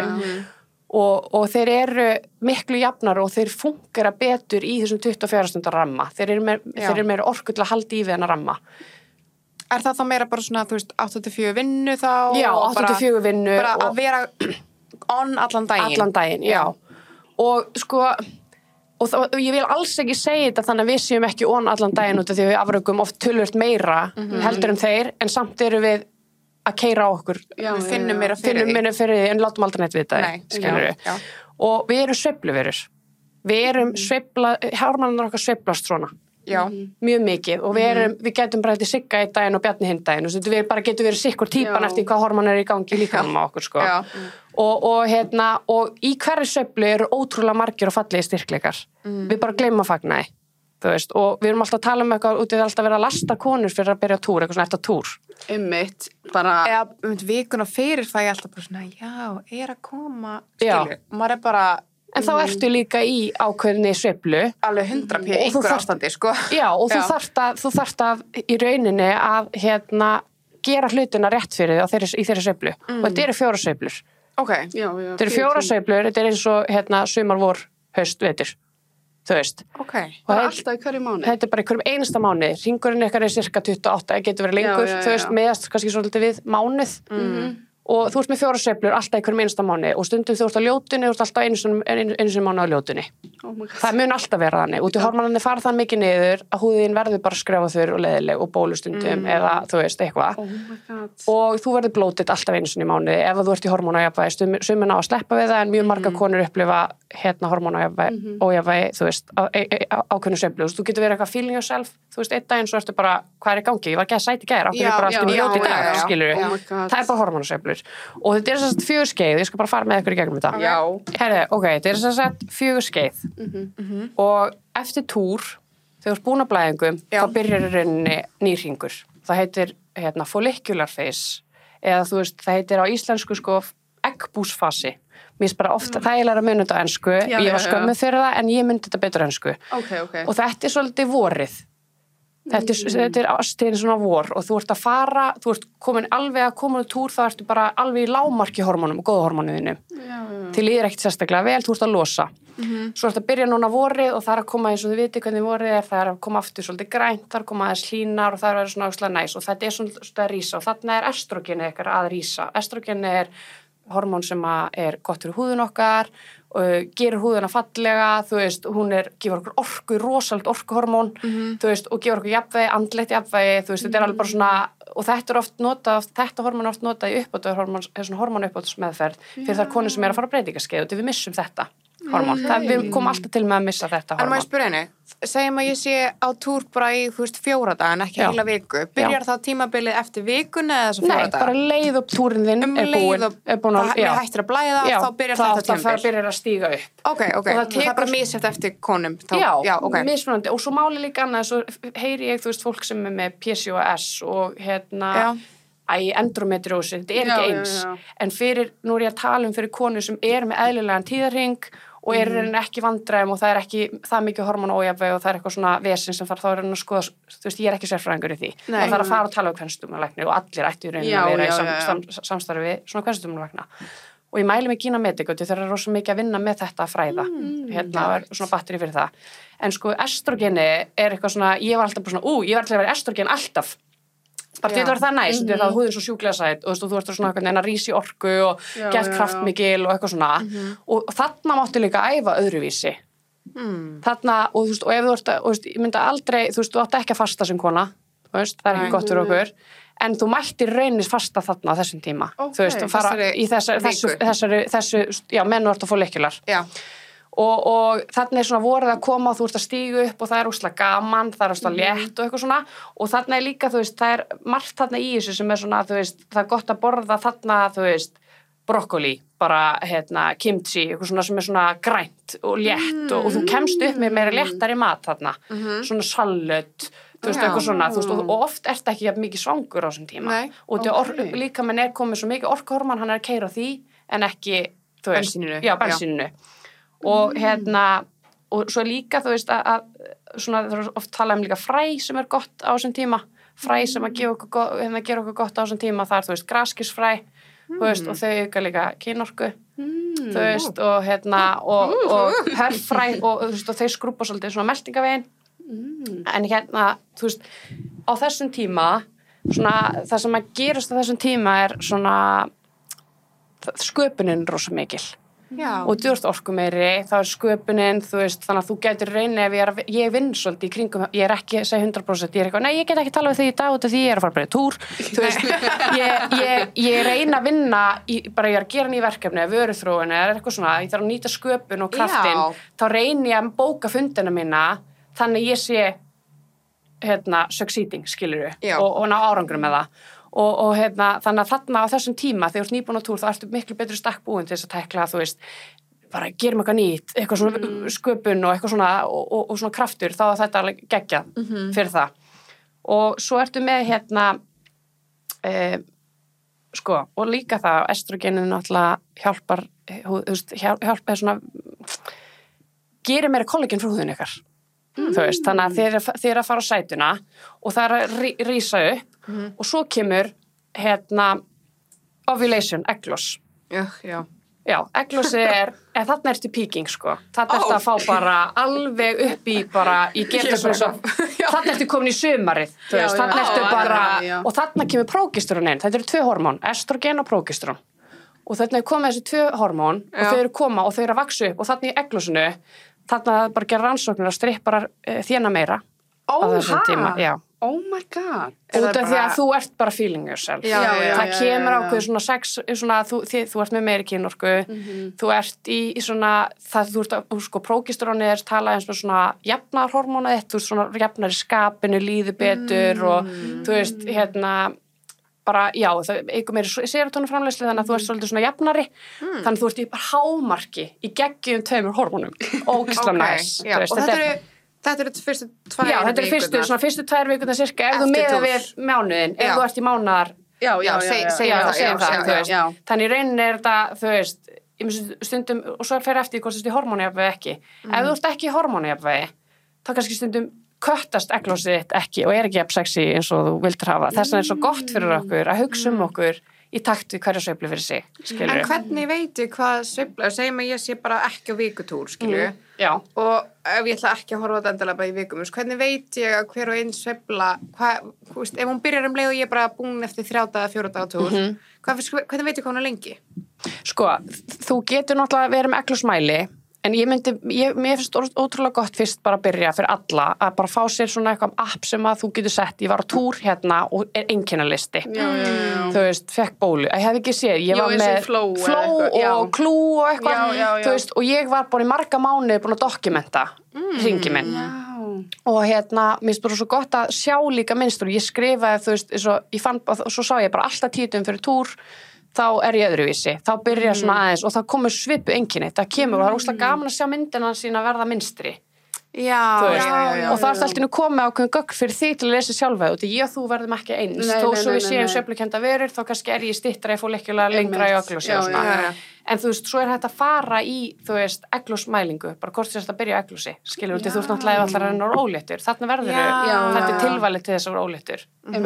og þeir eru miklu jafnar og þeir fungera betur í þessum 24 stundar ramma. Þeir eru meira orku til að halda í við hennar ramma. Er það þá meira bara svona, þú veist, 8-4 vinnu þá? Já, 8-4 vinnu. Bara að vera on allan daginn? Allan daginn, já. Og sko, og ég vil alls ekki segja þetta þannig að við séum ekki on allan daginn út af því við afröngum oft tölvört meira heldur þeir, en samt eru við að keyra á okkur. Já, við finnum meira fyrir því en látum aldrei neitt vita þig, og við erum sveifluverur við erum hormónar okkar sveiflast svona mjög mikið og við getum bara þetta Sigga í daginn og Bjarni hinn daginn við bara getum verið sikkur típan eftir hvað hormón er í gangi líka á okkur sko. og í hverju sveiflu eru ótrúlega margir og fallegi styrkleikar. Við bara gleymum að fagna því, þú veist, og við erum alltaf að tala eitthvað, út í það alltaf verið að lasta konur fyrir að byrja túr, eitthvað svona eftir túr. Bara... Eða vikuna fyrir það ég alltaf bara svona, já, að koma, skilju, maður bara... En þá ertu líka í ákveðinni sveiflu. Alveg 100 í einhver ástandi, sko. Já, og þú þarft að í rauninni að, gera hlutina rétt fyrir þig í þeirri sveiflu. Og þetta eru 4 sveiflur. Okay. Þetta eru 4 sveiflur, þetta er eins og sumar, vor, haust, vetur. Þú veist. Það er alltaf í hverju mánuði. Þetta er bara í hverjum einasta mánuði. Hringurinn ykkar er cirka 28, það getur verið lengur, þú veist, meðast kannski svolítið við mánuð. Og þú ert með 4 sveiflur alltaf í hverjum einasta mánuði og stundum þú ert á ljótunni, þú ert alltaf einu sinni mánuði á ljótunni. Það mun alltaf vera þannig. Út í hormónarnir fara það mikið niður að húðin verður bara skrjáfaþurr og leiðileg og bólustundum eða þú veist eitthvað. Og þú verður blótitt alltaf einu sinni mánuði ef þú ert í hormónaójafnvægi. Sumir ná að sleppa við það en mjög margar konur upplifa hormónaójafnvægi, þú veist, ákveðnu sveiflu. Þú getur verið eitthvað feeling yourself, þú veist, einn daginn svo ertu bara, hvað er í gangi? Ég var ekki að sæta í gær, áttu bara allt í ljót í dag, skilurðu. Það er bara hormónasveiflur. Og þetta er þess að 4 skeið, ég skal bara fara með ykkur í gegnum þetta. Herri, þetta er þess að 4 skeið. Og eftir túr, þegar þú ert búin að blæðingum, þá byrjar í rauninni nýrhingur. Það heitir follicular phase, eða þú veist, það heitir á íslensku sko eggbúsfasi. Mér finnst bara ofta þægilega að muna þetta á ensku. Ég var skömmuð fyrir það, en ég myndi þetta betur á ensku. Og þetta er svolítið vorið. Þetta er ástíðin svona vor og þú ert að fara, þú ert komin alveg að koma úr túr, þá ertu bara alveg í lágmarki hormónum og góða hormónuðinu. Til líður ekkert sérstaklega vel, þú ert að losa. Svo ert að byrja núna vorið og það er að koma eins og þið viti hvernig vorið er, það er að koma aftur svolítið grænt, það er að koma aðeins hlínar og það er að vera svona ógeðslega næs og þetta er svona að rísa og þarna er estrógenið ykkar að rísa. Estrógenið er hormón sem er gott fyrir húðun okkar og gerir húðuna fallega, þú veist, gefur okkur orku, rosalega orkuhormón, þú veist, og gefur okkur jafnvægi, andlegt jafnvægi, þú veist, þetta er alveg bara svona, og þetta er oft notað, þetta hormón er oft notað í hormónuppbótarsmeðferð fyrir þær konur sem að fara á breytingaskeið og við missum þetta hormón. Við komum alltaf til með að missa þetta hormón. En maður spyr einu, segjum að ég sé á túr bara í, 4 daga en ekki heila viku. Byrjar þá tímabilið eftir vikuna eða svo 4 daga? Nei, bara leið upp túrin þinn er búin að hættir að blæða, þá byrjar þetta tímabil. Það byrjar að stíga upp. Ok. Og það er bara misjæft eftir konum. Já, mismunandi. Og svo máli líka annað, svo heyri ég, þú veist, fólk sem er með PCOS og endometriósi, þetta er ekki eins. En nú er ég að tala fyrir konur sem er með eðlilegan tíðarhring og er ekki vandræðum og það er ekki það mikið hormónaójafnvægi og það er eitthvað svona vesen sem þarf þá að skoða, þú veist, ég er ekki sérfræðingur í því. Það þarf að fara og tala um kvensjúkdómalækni og allir ættu í rauninni að vera í samstarfi við svona kvensjúkdómalækna. Og ég mæli með Gina Medical, þeir eru rosa mikið að vinna með þetta að fræða. Er svona batteri fyrir það. En sko, estrogeni er eitthvað svona, ég var alltaf bara svona, ég var alltaf að vera estrogen alltaf. Bara þetta var það næst, það húðin svo sjúklega sætt og þú ert svona eitthvað að rísa í orku og gert kraftmikil og eitthvað svona og þarna máttu líka æfa öðruvísi þarna og þú veist, og ef þú ert og þú veist, ég myndi aldrei, þú veist, þú átt ekki að fasta sem kona, þú veist, það er ekki gott fyrir okkur en þú mættir raunis fasta þarna á þessum tíma, þú veist, og fara í þessu, menn og ert að fá leikjular og þarna er svona vorið að koma og þú ert að stígu upp og það er óslega gaman, það er óslega létt og eitthvað svona og þarna er líka, þú veist, það er margt þarna í þessu sem er svona, þú veist, það er gott að borða þarna, þú veist, brokkoli, bara, kimchi, eitthvað svona sem er svona grænt og létt og þú kemst upp með meira léttari mat þarna, svona salat, þú veist, eitthvað svona, þú veist, og oft ert ekki mikið svangur á þessum tíma og líka menn er komið svo mikið orkuhormón, hann er að keyra því en ekki, þú veist, bensíninu. Og og svo líka, þú veist, að svona, það er oft talað líka fræ sem er gott á þessum tíma, fræ sem að gera okkur gott á þessum tíma, það er, þú veist, graskisfræ, þú veist, og þau auka líka kynorku, þú veist, og herfræ, og þú veist, og þau skrúpa svolítið svona meltingavegin, en þú veist, á þessum tíma, svona, það sem að gerast á þessum tíma er svona, sköpunin rosa mikil. Og þú ert orku meiri, þá er sköpunin, þú veist, þannig að þú getur reyni ef ég vinn svolítið í kringum, ég er ekki að segja 100%, ég er eitthvað, nei, ég get ekki tala við þig í dag út af því ég er að fara bara í túr, þú veist, ég reyna að vinna, bara ég er að gera nýja verkefni, vöruþróun eða eitthvað svona, ég þarf að nýta sköpun og kraftin, þá reyni ég að bóka fundina mína, þannig ég sé, succeeding, skilurðu, og ná árangri með það. og þannig að þarna á þessum tíma þegar þú ert nýbúin á túr þá ertu miklu betri stakk búin til þess að tekla, þú veist, bara gerum eitthvað nýtt, eitthvað svona sköpun og eitthvað svona og svona kraftur, þá er þetta alveg geggjað fyrir það. Og svo ertu með sko, og líka það estrogenin náttúrulega hjálpar, þú veist, hjálpar svona gerir meira kollagen frá húðin ykkar. Þú veist, þannig að þið er að fara á sætuna og það er að rísa upp og svo kemur ovulation, egglos. Já, egglosi þarna ertu peaking, sko. Þarna ertu að fá bara alveg upp í bara, ég get það svona svo, þarna ertu komin í sumarið, þú veist, þarna ertu bara, og þarna kemur prógesteron inn. Þetta eru 2 hormón, estrogen og prógesteron. Og þarna er komið þessi 2 hormón og þau eru koma og þau eru að vaksa upp og þarna í egglosinu, þarna bara gera rannsóknir að strippara þéna meira á þessum tíma. Já. Oh my god. Út af því að þú ert bara feeling yourself. Það kemur ákveð svona sex, svona, þú ert með meiri kynorku, þú ert í svona, það þú ert að, sko, prógesteróni talað eins og svona jafnarhormóna þitt, þú ert svona jafnar í skapinu, líður betur og þú veist, bara, já, það eitthvað meiri serotónuframleiðslu þannig að þú ert svolítið svona jafnari, þannig að þú ert í bara hámarki í geggjum 2 hormónum. Ógeðslega næs. Og þetta eru fyrstu 2 vikurnar. Já, þetta eru fyrstu 2 vikurnar cirka, ef þú miðar við mánuðin, ef þú ert í mánaðar. Segjum það, þú veist. Þannig í rauninni er þetta, þú veist, stundum, og svo fer eftir hvort þú ert í hormónujafnvægi ekki. Ef þú ert ekki í hormónujafnvægi, þá kannski stundum köttast egglósið þitt ekki og er ekki jafn sexy eins og þú vildir hafa. Þess vegna er svo gott fyrir okkur að hugsa okkur í takt við hverja sveiflu fyrir sig, skilur. En hvernig veit ég hvað sveifla, segjum að ég sé bara ekki á vikutúr, skilur, og ef ég ætla ekki að horfa á þetta endilega bara í vikum, hvernig veit ég að hver og einn sveifla, ef hún byrjar leið og ég er bara búin eftir 3 daga, 4 daga túr, hvernig veit ég hvað hún er lengi? Sko, þú getur náttúrulega verið með egglósmæli, en mér finnst ótrúlega gott fyrst bara að byrja fyrir alla að bara fá sér svona eitthvað app sem að þú getur sett. Ég var á túr og er einkennalisti. Þú veist, fekk bólu. Ég hef ekki séð, ég var með flow og Clue og eitthvað. Þú veist, og ég var bara í marga mánuði búin að dokumenta hringi minn. Og mér finnst bara svo gott að sjá líka mynstur. Ég skrifaði, þú veist, svo sá ég bara alltaf 10 fyrir túr. Þá er ég öðruvísi, þá byrja svona aðeins og þá komur svipu einkenni, það kemur og það er óslega gaman að sjá myndina sína verða mynstri. Já. Og það er alltaf komið ákveðin gögn fyrir því til að lesa sjálfa og ég og þú verðum ekki eins. Þó svo við séum sveiflukennda verur, þá kannski er ég styttra, ég fór leikjulega lengra í egglósi og svona. En þú veist, svo er hægt að fara í, þú veist, egglósmælingu, bara hvort þess að byrja á egglósi, skilur þú ert náttúrulega alltaf að reyna óléttur, þarna verður þetta er tilvalið til þess að vera óléttur.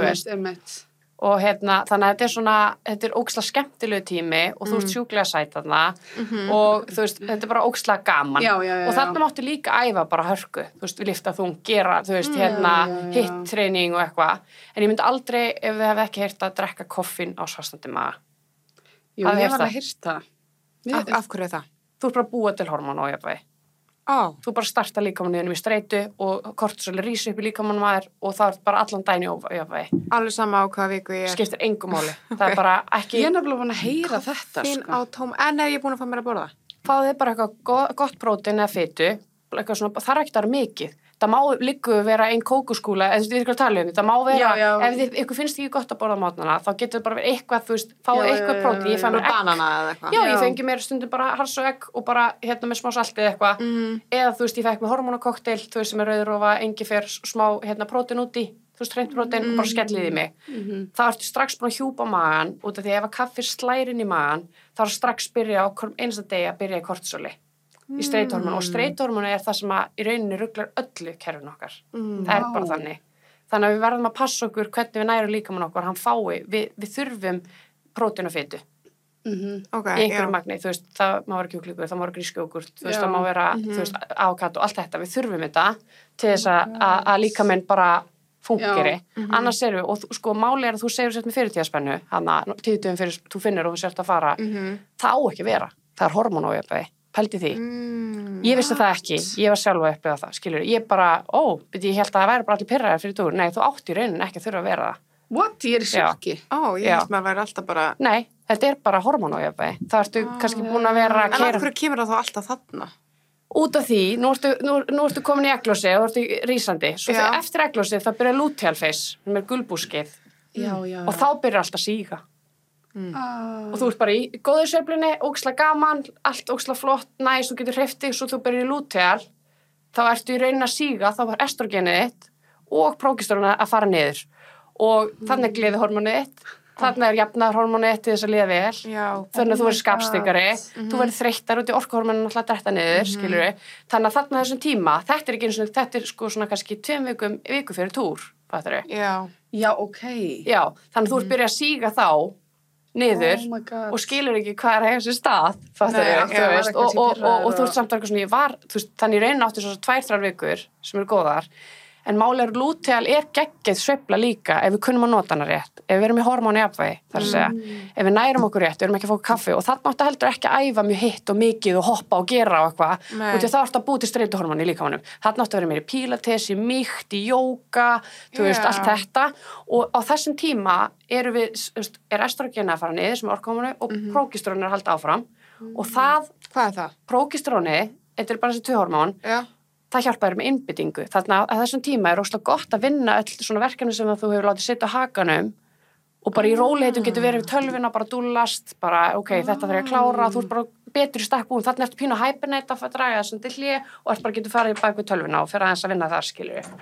Og þannig að þetta er svona, þetta er ógeðslega skemmtilegu tími og þú ert sjúklega sæt þarna og þú veist, þetta er bara ógeðslega gaman og þarna máttu líka æfa bara hörku, þú veist, við lyfta þung, gera, þú veist, hitt-training og eitthvað, en ég myndi aldrei, ef þið hefði ekki heyrt að drekka koffín á svastandi maga. Jú, ég var að heyrt það. Af hverju er það? Þú ert bara að búa til hormón og jafnvægi. Þú bara starta líkamanniðinum í streitu og kortisol rísi upp í líkamannum aðeir og það er bara allan daginn í jafnvægi. Alveg sama á hvaða viku ég er. Skiptir engu máli. Það er bara ekki... Ég er nefnilega búin að heyra þetta, sko. Á tóm... En er ég búin að fá mér að borða? Fáðu þið bara eitthvað gott prótein eða fitu, eitthvað svona, það er ekki það mikið. Það má líka vera ein kókoskúla, eða við erum að tala um, það má vera, ef ykkur finnst ekki gott að borða mótnana, þá getur bara verið eitthvað, þú veist, fá eitthvað prótín, ég fæ mér egg. Banana eða eitthvað. Já, ég fengi mér stundum bara hars og egg og bara með smá saltið eitthvað, eða þú veist, ég fekk með hormónakokteil, þú veist, sem er rauðrófa, engifer, smá prótín úti, þú veist, hreint prótín og bara skellið í mig. Þá ertu strax búin að hjúpa magann, út af því ef að kaffi slær inn í magann, þá er strax byrja á einsta degi að byrja í kortisoli. Í streituhormónu og streituhormónu er það sem að í rauninni ruglar öllu kerfin okkar. Það er bara þannig. Þannig að við verðum að passa okkur hvernig við nærum líkamann okkar, hann fái, við þurfum prótín og fitu. Í einhverju magni, þú veist, það má vera kjúklingur, það má vera grísku jógurt, þú veist, það má vera, þú veist, avokado, allt þetta, við þurfum þetta til þess að líkaminn bara fúnkeri. Annars erum við, og sko, máli er að þú segir sett með fyrirtíðaspennu, hana, 10 dögum fyrir þú finnur og þú sért að fara, það á ekki vera, það er hormónaójafnvægi. Pældi því. Ég vissi það ekki. Ég var sjálfa uppið á það, skilur. Ég bara, ég held að það væri bara allir pirraðir fyrir túr. Nei, þú átti í rauninni ekki að þurfa að vera það. What? Ég er í sjokki. Ég held maður væri alltaf bara... Nei, þetta er bara hormónaójafnvægi. Það ertu kannski búin að vera að keyra... En af hverju kemur það þá alltaf þarna? Út af því, nú ertu komin í egglósi og þú ertu rísandi. Svo eftir egglósi það byrja luteal phase, sem er gulbúskið. og þá byrjar allt að síga og þú ert bara í góðu sveiflunni, ógeðslega gaman, allt ógeðslega flott, næs, þú getur hreyft þig, svo þú byrjar í lúteal, þá ertu í rauninni að síga, þá var estrogenið þitt og prógesterón að fara niður og þannig gleðihormónið þitt, þannig jafnaðarhormónið þitt til þess að líða vel, þannig að þú verður skapstyggari, þú verður þreyttar út í orkuhormónin alltaf að detta niður, skilur við, þannig að þarna þessum tíma, þetta er ekki eins og þetta er sko svona kannski 2 viku fyrir túr, fattar við? Já, ok. Já, þannig að þú ert byrjað að síga þá niður og skilur ekki hvað er að hega sér stað, fattar við, þú veist, og þú ert samt eitthvað svona, þú veist, þannig raunin áttu svo 2-3 vikur sem eru góðar, en málegur lúteal er geggjuð sveifla líka ef við kunnum að nota hana rétt, ef við erum í hormónu jafnvægi, þar að segja, ef við nærum okkur rétt, við erum ekki að fá kaffi og þarna áttu heldur ekki að æfa mjög hitt og mikið og hoppa og gera og eitthvað, og því þá ertu að búa til streituhormónu í líkamanum, þarna áttu að vera meira í pílates, í mýkt, í jóga, þú veist, allt þetta, og á þessum tíma er estrogen að fara niður sem orkuhormónu og prógesterón að halda áfram og það, hvað er það? Prógesterónið, þetta er bara þessi 2 hormón, það hjálpaður með innbyttingu. Þannig að þessum tíma er óslega gott að vinna öll svona verkefni sem þú hefur látið sitja á hakanum og bara í róleitum getur verið við tölvuna, bara dúllast, bara ok, þetta þarf ég að klára, þú ert bara betur í stakk búin, þannig ertu pínu að hibernate að draga þessum til hlé og ert bara getur farið bak við tölvuna og fyrir aðeins að vinna þar, skilur við.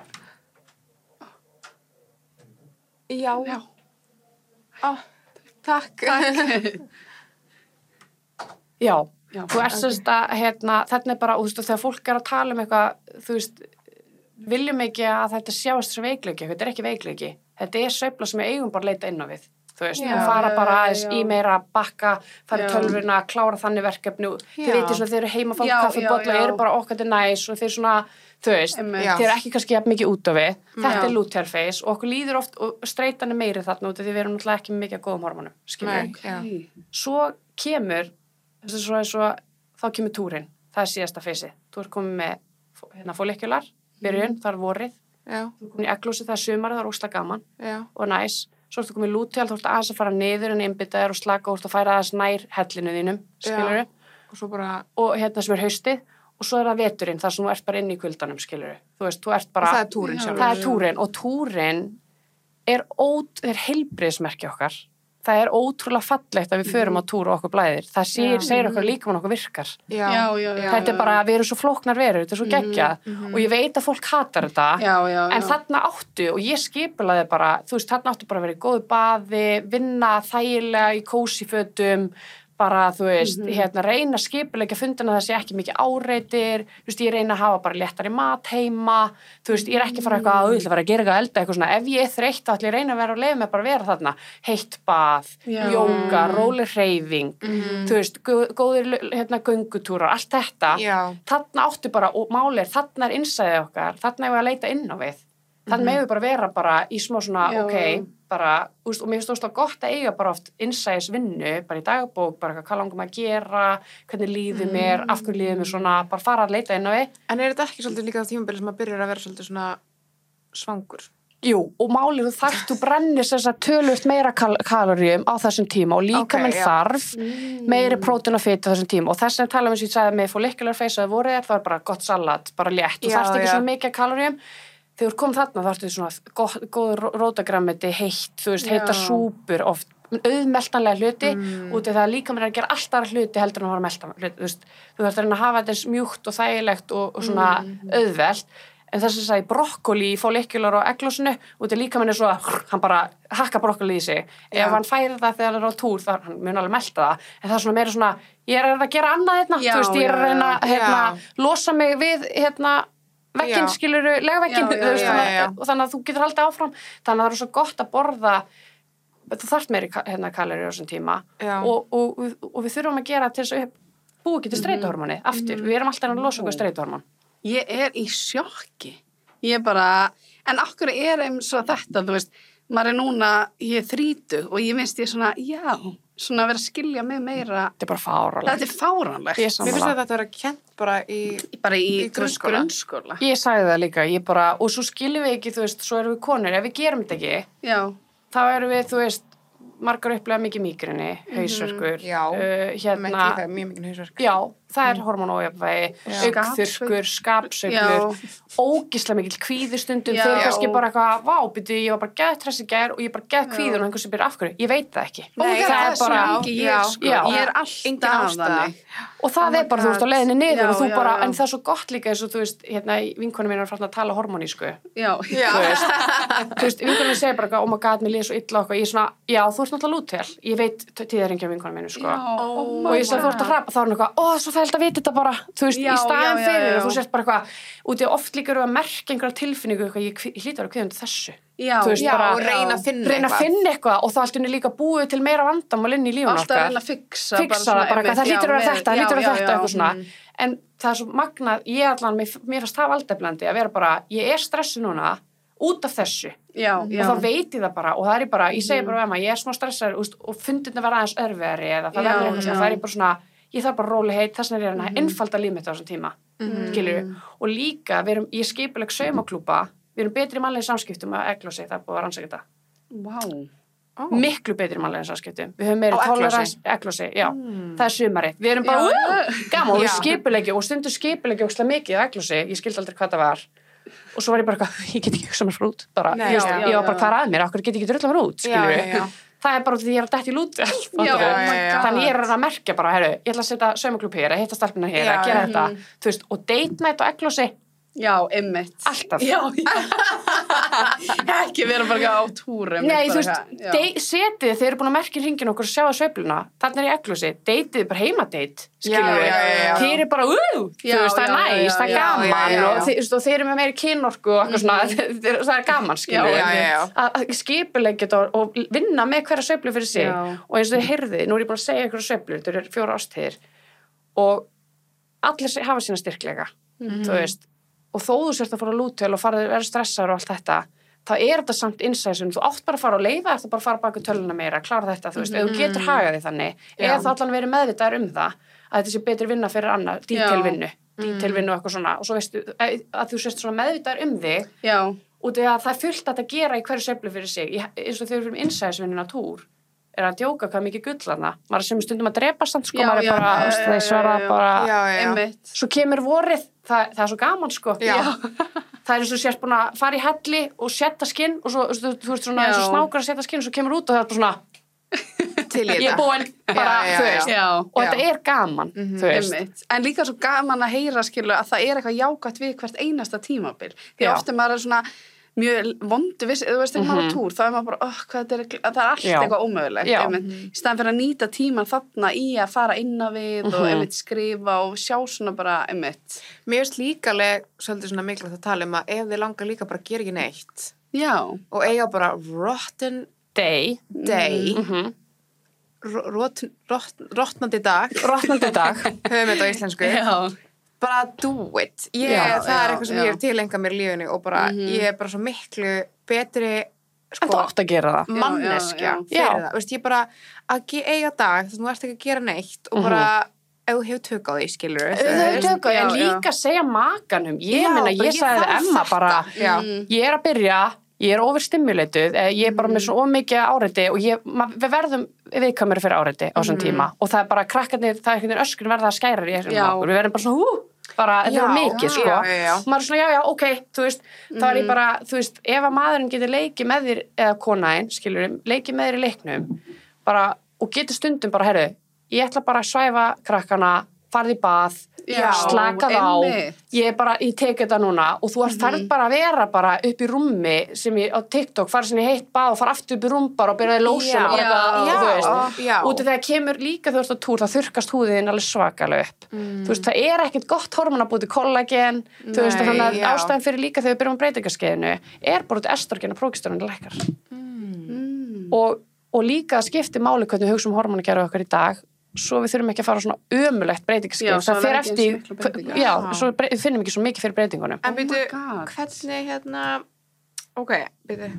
Já. Takk. Já. Þú ert semst að, þetta er bara, þú veist, þegar fólk er að tala um eitthvað, þú veist, viljum ekki að þetta sjáast sem veikleiki, þetta er ekki veikleiki, þetta er sveifla sem við eigum bara að leita inn á við, þú veist, og fara bara aðeins í meira bakka, fara í tölvuna, klára þannig verkefni, þið veitir svona, þeir eru heima að fá kaffibolla og eru bara okkar til næs og þeir svona, þú veist, þeir eru ekki kannski jafn mikið út á við, þetta er luteal phase og okkur líður oft, og streitan er meiri þarna út af því við erum náttúrulega ekki mikið af góðum hormónum, skilur. Svo kemur þá kemur túrin, það er síðasta feysið, þú ert komið með folikular, byrjun, það er vorið, þú ert komið í eglósi, það er sumarið, það er óslega gaman og næs, svo ertu komið lúteal, þú ert aðeins að fara niður en einbytta þér og slaka og þú ert að færa aðeins nær hellinu þínum, skilurðu, og sem er haustið og svo er það veturinn, þar sem þú ert bara inn í kuldanum, skilurðu, þú veist, þú ert bara, og það er túrin sjálfur, það er túrin og túrin er heilbrigðismerki okkar. Það er ótrúlega fallegt að við förum á túr og okkur blæðir. Það segir okkur líka mann okkur virkar. Þetta er bara, við erum svo flóknar verur, þetta er svo geggjað og ég veit að fólk hatar þetta, en þarna áttu, og ég skipulaði bara, þú veist, þarna áttu bara að vera í góðu baði, vinna þægilega í kósífötum, bara, þú veist, reyna skipuleika fundina það sé ekki mikið áreitir, þú veist, ég reyna að hafa bara léttari mat heima, þú veist, ég er ekki að fara eitthvað að ég ætla að vera að gera eitthvað elda, eitthvað svona, ef ég er þreytt þá ætla ég að reyna að vera og leiða mig bara að vera þarna, heitt bað, jóga, róleg hreyfing, þú veist, góðir, göngutúrar, allt þetta, þarna áttu bara, og málið, þarna er innsæðið okkar, þarna er við að leita inn á við. Þannig með við bara vera bara í smá svona, bara, og mér finnst það gott að eiga bara oft innsæðisvinnu, bara í dagbók, bara hvað langum að gera, hvernig líður mér, af hverju líður mér svona, bara fara að leita inn á við. En er þetta ekki svolítið líka tímabili sem að byrjar að vera svolítið svona svangur? Jú, og málið þú brennir þess að töluvert meira kaloríum á þessum tíma og líkaminn þarf meiri prótín og fitu á þessum tíma og þess að tala sem ég sagði með folikular phase að voru það var bara gott salat, bara létt og þarfst ekki svona mikið kaloríum. Þegar þú kom þarna þá ertu svona góð rótagrammeti, heitt, þú veist, heita súpur oft, auðmeltanlega hluti út af það að líka mér að gera alltaf hluti heldur en að fara að melta hluti, þú veist, þú þarfst að reyna að hafa þetta mjúkt og þægilegt og svona auðvelt, en þess að sagði brokkoli í folikular og eglósinu út af líka mér er svo að hann bara hakka brokkoli í sig, ef hann færi það þegar hann er á túr, þá hann mun alveg melta það, en það er svona meira svona, ég er að gera annað hérna, þú veist, ég er að reyna losa mig við vegginn, skilurðu, legvegginn, og þannig að þú getur haldið áfram, þannig að það er svo gott að borða, þú þarft meiri kaloríur á þessum tíma og við þurfum að gera til þess að búa ekki til streituhormóni, aftur, við erum alltaf að losa okkur streituhormón. Ég er í sjokki, ég bara, en okkur er eins og þetta, þú veist, maður er núna, ég er 30 og ég minnst ég svona, svona að vera að skilja mig meira. Þetta er bara fáránlegt. Þetta er fáránlegt. Mér finnst að þetta vera kent bara í grunnskóla. Ég sagði það líka, ég bara, og svo skiljum við ekki, þú veist, svo erum við konur, ef við gerum þetta ekki, þá erum við, þú veist, margar upplega mikið mígreni, hausverkur, mjög mikið hausverk. Já, það hormónaójafnvægi, augþurrkur, skapsveiflur, ógeðslega mikill kvíði stundum, þegar kannski bara eitthvað, vá, byrju, ég var bara geðt hress í gær og ég bara geðt kvíður og einhvern sem byrja af hverju, ég veit það ekki. Nei, það er bara, ég er alltaf þannig. Og það bara, þú veist, á leiðinni niður og þú bara, en það er svo gott líka eins og, þú veist, hérna, vinkonum mín er farin að tala hormónísku. Þú veist, vinkonum mín segir bara, oh my god, mér líður svo illa okkur, ég er svona, já, þú ert náttúrulega lútel, ég veit tíðarhringja vinkonum mínu, sko. Og ég sagði, þú ert að hrapa, þá er hann eitthvað, svo það held að vita þetta bara, þú veist, í staðin fyrir og þú sést bara eitthvað, út í oft líka eru að merka einhverja tilfinningu, eitthvað, ég hlýtur að kviða þessu. Þú veist, bara og reyna að finna eitthvað og það allt unni líka búið til meira vandamál inn í lífun okkar. Alltaf að reyna að fixa það, bara það hlýtur að vera þetta, það hlýtur að vera þetta, eitthvað svona. En það er svo magnað, ég allan, mér fannst það valdeflandi að vera bara, ég er stressu núna út af þessu. Og þá veit ég það bara og það er bara, ég segi bara ég er smá stressaður og fundin að vera aðeins örveri eða það verður eitthvað svona, það er bara svona, ég þarf bara rólegheit, þess vegna er ég að einfalda líf mitt á þessum tíma, skilur. Og líka, ég skipuleg saumaklúba, við erum betri mannlegin samskiptum að eglósi, það er búið að rannsaka þetta. Miklu betri mannlegin samskiptum. Við höfum meiri tolerans, eglósi, já. Það er sumarið. Við erum bara, gaman, við skipulegju og stundum skipulegju ógeðslega mikið á eglósi, ég skildi aldrei hvað það var. Og svo var ég bara eitthvað, ég get ekki hugsað mér frá út, bara, ég var bara hvað að mér, okkur get ég ekki drullað mér út, skilur við. Það er bara því ég er að dætt í lúti, þannig ég er að merkja bara, heyrðu, ég ætla að setja saumaklúbb hér, að hitta stelpuna hér, að gera þetta, þú veist, og date night á eglósi. Já, einmitt. Alltaf. Ekki vera bara á túrum. Nei, þú veist, setið þeir eru búin að merkja hringin okkur og sjá sveifluna. Þarna er ég eglósi, deitið bara heimadeit, skilur við. Þeir eru bara, þú veist, það er næst, það er gaman og þeir eru með meiri kynorku og eitthvað svona, það er gaman, skilur við. Að skipuleggja þetta og vinna með hverja sveiflu fyrir sig. Og eins og þið heyrðið, nú er ég búin að segja ykkur sveiflur, þetta eru 4 árstíðir og allir hafa sína styrkleika, þú veist. Og þó þú sért að fara að lútel og vera stressaður og allt þetta, þá er þetta samt innsæðisum, þú átt bara að fara að leiða eftir bara að fara baka töluna meira, klára þetta, þú veist, ef þú getur hagað því þannig, eða þá allan verið meðvitaður það, að þetta sé betri vinna fyrir annað, dítilvinnu og eitthvað svona, og svo veistu, að þú sést svona meðvitaður þig, út af að það er fullt að gera í hverju sveiflu fyrir sig, eins og þegar við fyrir innsæðisvinnuna túr, er að djóka hvað mikið gull þarna. Maður er sem stundum að drepa samt, sko, maður er bara, það svara bara, svo kemur vorið, það er svo gaman, sko. Það er eins og sért búin að fara í helli og setja skinn og svo, þú veist svona, eins og snákar að setja skinn og svo kemur út og það er bara svona, ég er búin, bara, þú veist, og þetta er gaman, þú veist. En líka svo gaman að heyra, skilu, að það er eitthvað jákvætt við hvert einasta tímabil. Því ofta maður er svona, mjög vondu viss, þú veist, þegar maður á túr þá er maður bara, hvað það er allt eitthvað ómögulegt, í staðan fyrir að nýta tíman þarna í að fara inn á við og skrifa og sjá svona bara Mér finnst líka svolítið svona mikilvægt að tala að ef þið langar líka bara að gera ekki neitt og eiga bara rotten day rotnandi dag höfum þetta á íslensku bara do it það er eitthvað sem ég tilengað mér í lífinu og bara ég er bara svo miklu betri sko, átt að gera það manneskja fyrir það, veist, ég bara að eiga dag þess að þú ert ekki að gera neitt og bara ef þú hefur tök á því, skilur en líka segja makanum ég sagði Emma bara ég er að byrja, ég er overstimulated ég er bara með svo ómikið áreiti og við verðum viðkvæmur fyrir áreiti á þessum tíma og það er bara krakkarnir, það er einhvern veginn öskur verða að skæra í við verðum bara svona bara, þetta er mikið, sko og maður er svona, ok, þú veist þá er ég bara, þú veist, ef að maðurinn getur leikið með þér, eða konaðinn, skilur leikið með þér í leiknum, bara og getur stundum bara, heyrðu, ég ætla bara að svæfa krakkana, farði í bað slakað á, ég tek þetta núna og þú þarf bara að vera bara upp í rúmi sem ég á TikTok fara sinni heitt bað og fara aftur upp í rúm bara og byrjaði lósum og þú veist út af þegar kemur líka þú veist á túr þá þurrkast húðin alveg svakalega upp þú veist það er ekkert gott hormón að búti kollagen þú veist þannig að ástæðan fyrir líka þegar við byrjum á breytingaskeiðinu er bara út estrogen og prógesteron lækkar og líka skiptir máli hvernig við hugsum hormónakerfi okkar í dag svo við þurfum ekki að fara svona ömulegt breytingaskeið það fer eftir svo við finnum ekki svo mikið fyrir breytingunum en byrju, hvernig ok, byrju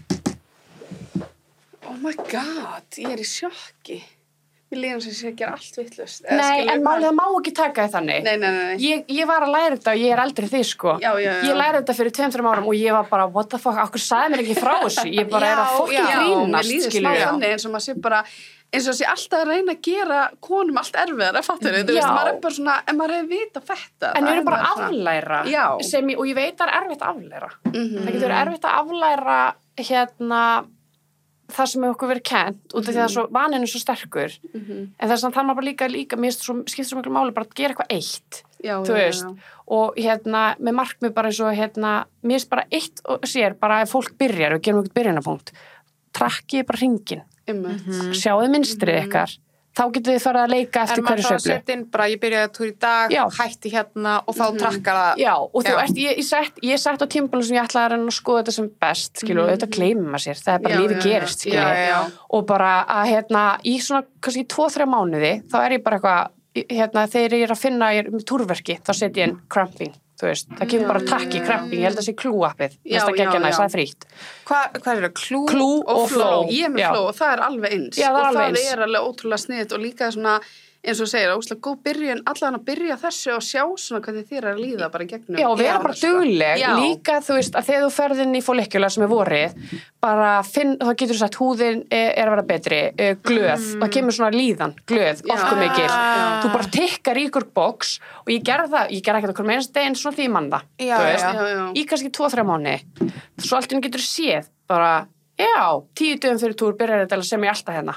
oh my god, ég er í sjokki við líðum sem sé að gera allt vitlaust nei, en það má ekki taka því þannig nei. Ég var að læra þetta og ég er eldri þig sko ég lærði þetta fyrir 2-3 árum og ég var bara what the fuck, okkur sagði mér ekki frá þessu ég bara er að fokkin grínast mér líður smá þannig eins og maður sé bara eins og sé alltaf að reyna að gera konum allt erfiðar, fattur þið, þú veist, maður bara svona, en maður hefur vita þetta. En við erum bara að aflæra, og ég veit það erfitt að aflæra. Það getur erfitt að aflæra, það sem hefur okkur verið kennt út af því að svo vaninn svo sterkur en þess að það maður bara líka mér skiptir svo miklu máli bara að gera eitthvað eitt þú veist og með markmið bara eins og mér finnst bara eitt og sér bara ef fólk byrjar og gerum eitthvað byrjunarpunkt trakkið bara hringinn sjáðu mynstrið ykkar þá getur þið farið að leika eftir hverju sveiflu. En maður þá að setja inn bara, ég byrjaði að túra í dag, hætti og þá trakkar það. Já, og þú ert, ég sett á tímabili sem ég ætlaði að reyna að skoða þetta sem best, skilu, og þetta gleymir maður sér, það bara lífið gerist, skilu, og bara að, í svona, kannski 2-3 mánuði, þá ég bara eitthvað, þegar ég að finna með túrverki, þá set ég inn cramping, þú veist, það kemur bara takki, cramping, ég held að það sé Clue-appið, næsta geggja næst, það frítt. Hvað það? Clue og Flow. Ég með Flow og það alveg eins. Já, það alveg ótrúlega sniðt og líka svona, eins og segir, óslega góð byrjun, allan að byrja þessu og sjá svona hvernig þér að líða bara gegnum. Já, og vera bara dugleg, líka þú veist, að þegar þú ferð inn í follicular sem vorið, bara þá getur þú sagt, húðin að vera betri, glöð, það kemur svona líðan, glöð, orkumikil, þú bara tikkar í ykkur box og ég gerði ekki okkur með einast deginn svona því ég mann það, þú veist, í kannski 2-3 mánuði, svo allt getur séð, bara, 10 dögum fyrir túr byrjar þetta sem ég alltaf hérna.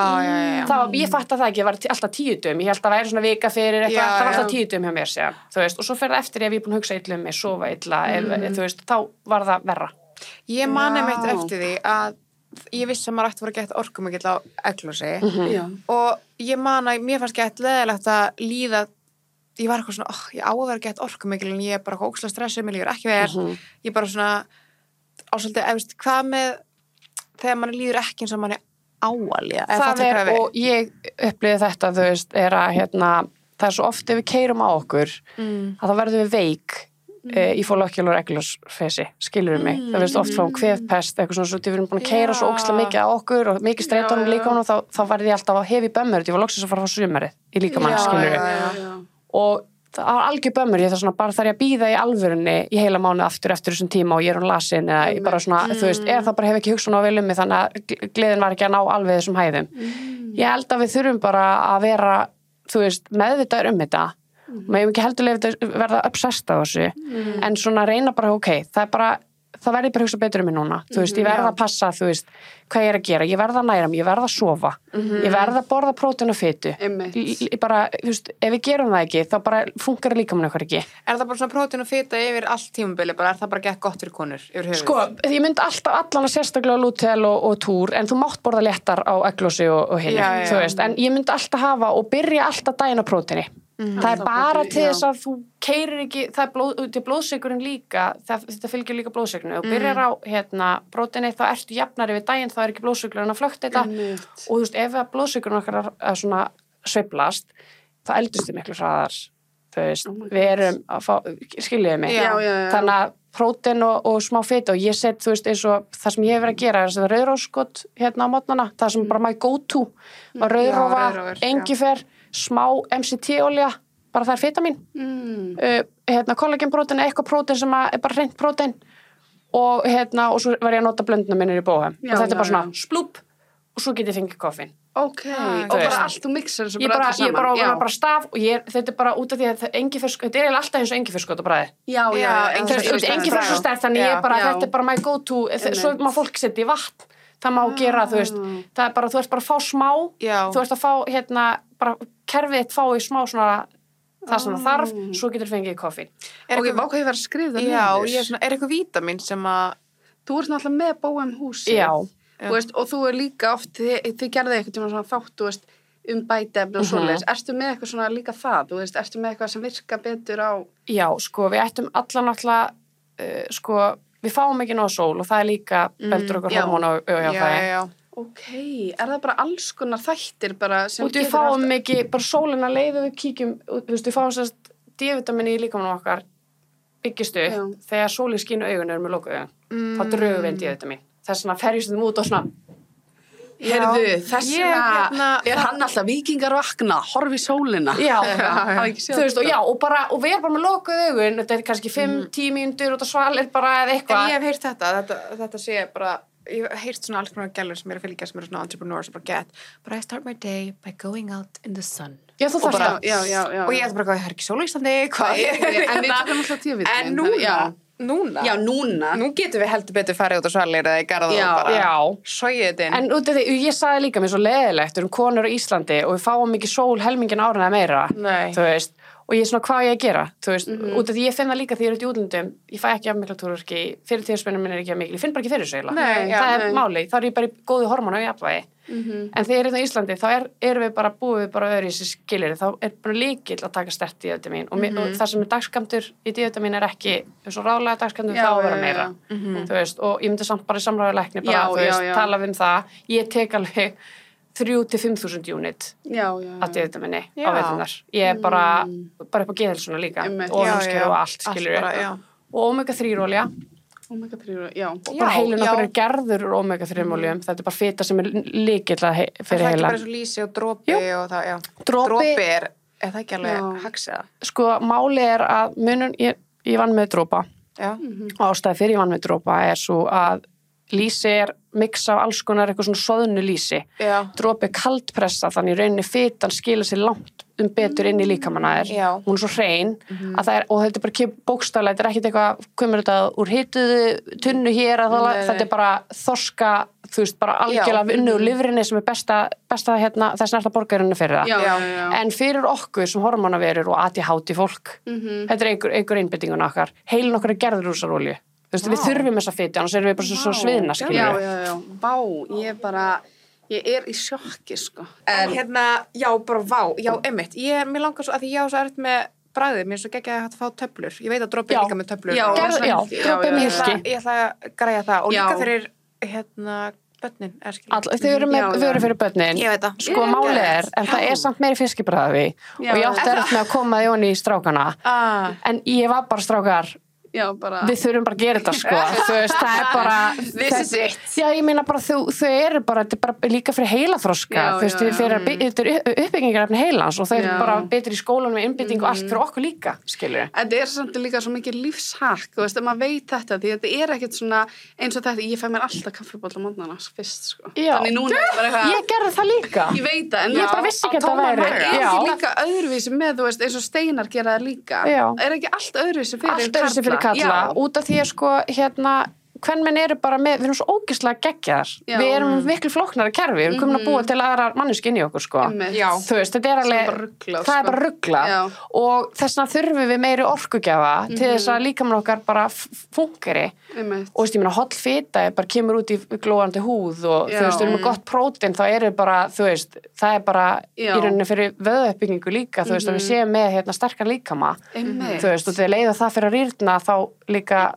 Ég fatt að það ekki, það var alltaf 10 dögum, ég held að það væri svona vika fyrir eitthvað, það var alltaf 10 dögum hjá mér sér, þú veist, og svo fer það eftir ef ég er búin að hugsa illa mig, sofa illa, þú veist, þá var það verra. Ég man einmitt eftir því að ég vissi að maður ætti að vera gett orkumikill á eglósi og ég man að mér fannst gett leðilegt að líða, ég var eitthvað svona, ég á að vera gett orkumikill en ég er bara ógeðslega stressuð, mér líður ekki vel, ég bara svona ásaldið, hvað með þegar mann líður ekki eins og mann áalja. Það og ég upplifði þetta, þú veist, að það svo oft ef við keyrum á okkur að þá verðum við veik í follicular eglosfesi, skilur mig. Það veist oft frá kvefpest, eitthvað svona, svo við erum búin að keyra svo ógeðslega mikið á okkur og mikið streitunum líka honum, þá verði ég alltaf að hefi bömmur, ég var loksins að fara á sumarið í líkamann, skilur mig. Og það var algjör bömmur, ég þarf ég að bíða í alvörunni í heila mánuð aftur þessum tíma og ég lasin eða ég bara svona, þú veist, það bara hef ekki hugsað ná vel mig þannig að gleðin var ekki að ná alveg þessum hæðum. Ég held að við þurfum bara að vera, þú veist, meðvitaður þetta. Maður hefur ekki heldur verða obsessed á þessu, en svona reyna bara, það verði bara að hugsa betur mig núna, þú veist, ég verða að passa, þú veist, hvað ég að gera, ég verða að næra mig, ég verða að sofa, ég verða að borða prótein og fitu, bara, þú veist, ef við gerum það ekki, þá bara funkar líkamann okkar ekki. Er það bara svona prótein og fita yfir allt tímabili, bara er það bara gett gott fyrir konur yfir höfuð? Sko, ég myndi alltaf allan að sérstaklega Luteal og túr, en þú mátt borða léttar á eglósi og hinu, þú veist, en ég myndi alltaf hafa og byrja alltaf daginn á próteini. Það bara til þess að þú keyrir ekki, það blóðsykurinn líka, þetta fylgir líka blóðsykurinn og byrjar á próteini þá ertu jafnari við daginn, þá ekki blóðsykurinn að flökta þetta og þú veist, ef blóðsykurinn okkar að svona sveiflast, þá eldust þið miklu hraðar, þú veist, við erum að fá, skiljiði mig, þannig að prótein og smá fita og ég set, þú veist, eins og það sem ég hef verið að gera er að rauðrófskot á mótnana, það sem bara my go to, rauðrófa, engifer, smá MCT-olja, bara það er fita mín, kollagenprótein, eitthvað prótein sem er bara hreint prótein og svo var ég að nota blönduna minnir í bóhem og þetta er bara svona splúp og svo get ég fengið koffín. Og bara allt og mixar þessu bara saman. Ég bara staf og þetta er bara út af því að þetta er alltaf eins og engiferskot á bræði. Engiferskot þannig þetta er bara my go to, svo má fólk setja í vatn. Það má gera, þú veist, það er bara, þú ert bara að fá smá, þú ert að fá, bara kerfið þitt fá í smá svona, það sem það þarf, svo getur fengið koffín. Ok, hvað ég var að skrifa það niður? Er eitthvað vítamín sem að... Þú ert náttúrulega með Bóhem húsi. Þú veist, og þú líka oft, þið gerði eitthvað tíma svona þátt, þú veist, bætefni og svoleiðis. Ertu með eitthvað svona líka það, þú veist, ertu með eitthvað sem virka betur á... Já, sko, við ættum allan náttúrulega, við fáum ekki nóg sól og það er líka beldur okkur hormón og já. Ok, er það bara alls konar þættir bara sem getur... Við fáum ekki, bara sólina leið og við kíkjum, þú veist, við fáum sérst D-vitamin í líkamanum okkar byggistu þegar sólin skínu augun með lokuð augun, þá drögum við D-vitamin. Þess vegna ferjumst við út og svona... Heyrðu, þessina er hann alltaf vikingar vakna, horfi sólina. Já, þú veist, og við erum bara með lokuð augun, þetta er kannski 5-10 mínútur út á svalir bara eða eitthvað. En ég hef heyrt þetta sé bara ég heyrt svona alls konar gælur sem að fylgja sem svona entrepreneurs but I start my day by going out in the sun. Já, þú þarf það. Og ég ætla bara að það er ekki sól í Íslandi, hvað? En við tökum alltaf tíuvitin. En núna. Já, núna. Nú getum við heldur betur farið út á svalir eða í garð og bara sogið þetta inn. En út af því, ég sagði líka mér svo leðilegt, við erum konur á Íslandi og við fáum ekki sól helmingin ára eða meira. Nei. Þú veist, og ég er svona hvað ég að gera, þú veist, út af því ég finna líka því ég er út í útlöndum, ég fæ ekki af mikla túrverki, fyrir tíðarspennum minn er ekki af mikil, ég finn bara ekki fyrir þessu eiginlega. Það er máli, þá er ég bara í góðu hormónu og jafnvægi. En þegar ég er í Íslandi, þá erum við bara búið bara öðru í þessi skilir, þá er bara lykill að taka sterkt D-vitamin og það sem er dagskamtur í D-vitamin er ekki svo ráðlega dagskamtur þá að vera meira, þú veist, og ég myndi samt bara í samræðu lækni bara, þú veist, tala við það, ég tek alveg 3.000 til 5.000 unit af D-vitaminni á veitunar. Ég er bara upp á geðhelsuna líka og hanskir og allt, skilur við. Og omega-3 olja. Omega-3, já. Og bara heilin okkur er gerður úr omega-3 oljum. Þetta er bara fita sem er lykill fyrir heila. Það er ekki bara svo lýsi og dropi og það, já. Dropi er það ekki alveg haxið? Sko, máli er að ég vann með dropa. Og ástæði fyrir ég vann með dropa er svo að lýsi er mix af alls konar eitthvað svona soðnu lýsi. Dropi er kaldpressa, þannig í rauninni fitan skilur sér langt betur inn í líkamanna þér. Hún er svo hrein að það er, og þetta er bara bókstaflega, þetta er ekkert eitthvað, komur þetta úr hituðu tunnu hér, þetta er bara þorska, þú veist, bara algjörlega unnu úr lifrinni sem er besta þess næsta borgarinnu fyrir það. En fyrir okkur sem hormónaverur og ADHD fólk, þetta er einhver einbyttingun okkar, heilin okkar er gerður úr þessar olju. Þú veist, við þurfum þessa fiti, annars erum við bara svo sviðna, skiljum við. Já. Vá, ég er í sjokki, sko. En einmitt. Mér langar svo, að því ég á svo erfitt með bragðið, mér er svo geggjað að hægt að fá töflur. Ég veit að dropi líka með töflur. Dropi með hilki. Ég ætla að græja það. Og líka fyrir, börnin, Þau eru fyrir börnin. Ég veit það. Sko, málið er, en það er samt meiri fiskibræði og ég átti erfitt með að koma því onni í strákana. En ég var bara strákar. Við þurfum bara að gera þetta, sko. Þú veist, það er bara this is it. Já, ég meina bara þau eru bara, þetta er bara líka fyrir heilaþroska, þú veist, þetta er uppbyggingarefni heilans og þau eru bara betri í skólanum með innbytting og allt fyrir okkur líka, skilur. Þetta er samt líka svo mikið lífshakk, þú veist, ef maður veit þetta, því þetta er ekkert svona eins og þetta, ég fæ mér alltaf kaffibolla á morgnana fyrst, sko. Þannig núna er bara eitthvað. Ég gerði það líka. Ég veit það, en ég bara vissi ekki að það væri. Er ekki líka öðruvísi með, þú veist, eins og Steinar gera það líka. Er ekki allt öðruvísi fyrir kalla, út af því að sko kvenmenn eru bara með, við erum svo ógeðslega geggjaðar, við erum miklu flóknara kerfi, við erum komin að búa til aðrar manneski inn í okkur, sko. Þú veist, þetta er alveg, það er bara ruglað og þess vegna þurfum við meiri orkugjafa til þess að líkamann okkar bara fúnkeri og þú veist, ég meina, holl fita bara kemur út í glóðandi húð og þú veist, við erum með gott prótein, þá eru bara, þú veist, það er bara í rauninni fyrir vöðuppbyggingu líka, þú veist, og við séum með sterkan líkama, þú veist, og þegar leiða það fyrir að rýrna, þá líka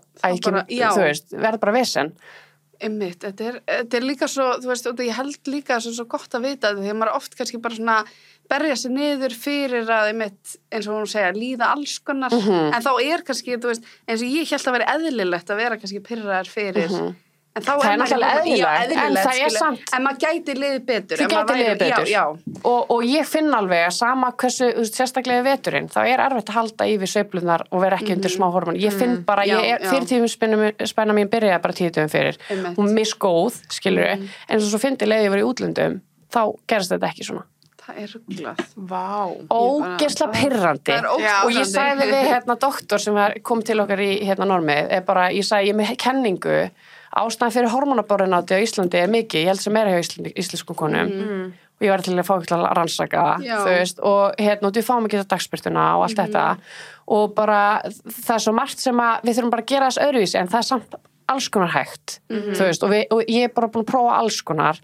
þú veist, verður bara vesen. Einmitt, þetta er líka svo, þú veist, og ég held líka svo gott að vita þetta, því að maður oft kannski bara svona berja sig niður fyrir að einmitt, eins og hún segja, líða alls konar, en þá er kannski, þú veist, eins og ég held að vera eðlilegt að vera kannski pirraðar fyrir en þá það er náttúrulega eðlilegt, en það er samt en maður gæti liðið betur þú gæti liðið betur og ég finn alveg að sama hversu sérstaklega veturinn, þá er erfitt að halda yfir sveiflunar og vera ekki undir smá hormón ég finn bara, fyrir tímum spenna mín byrjaði bara 10 dögum fyrir hún misgóð, skilur en svo fyndi leiði ég var í útlöndum þá gerist þetta ekki svona það er rugglað. Vá. Ógeðslega pirrandi. Og ég sagði við doktor sem kom til okkar í normið, ég sagði ég með kenningu ástæðan fyrir hormónaborðináti á Íslandi er mikið, ég held sem er hjá íslenskum konum og ég var til að fá ekki að rannsaka þú veist, og og við fáum ekki þetta dagspyrtuna og allt þetta og bara það er svo margt sem að við þurfum bara að gera þess öðruvísi en það er samt alls konar hægt þú veist, og ég er bara búin að prófa alls konar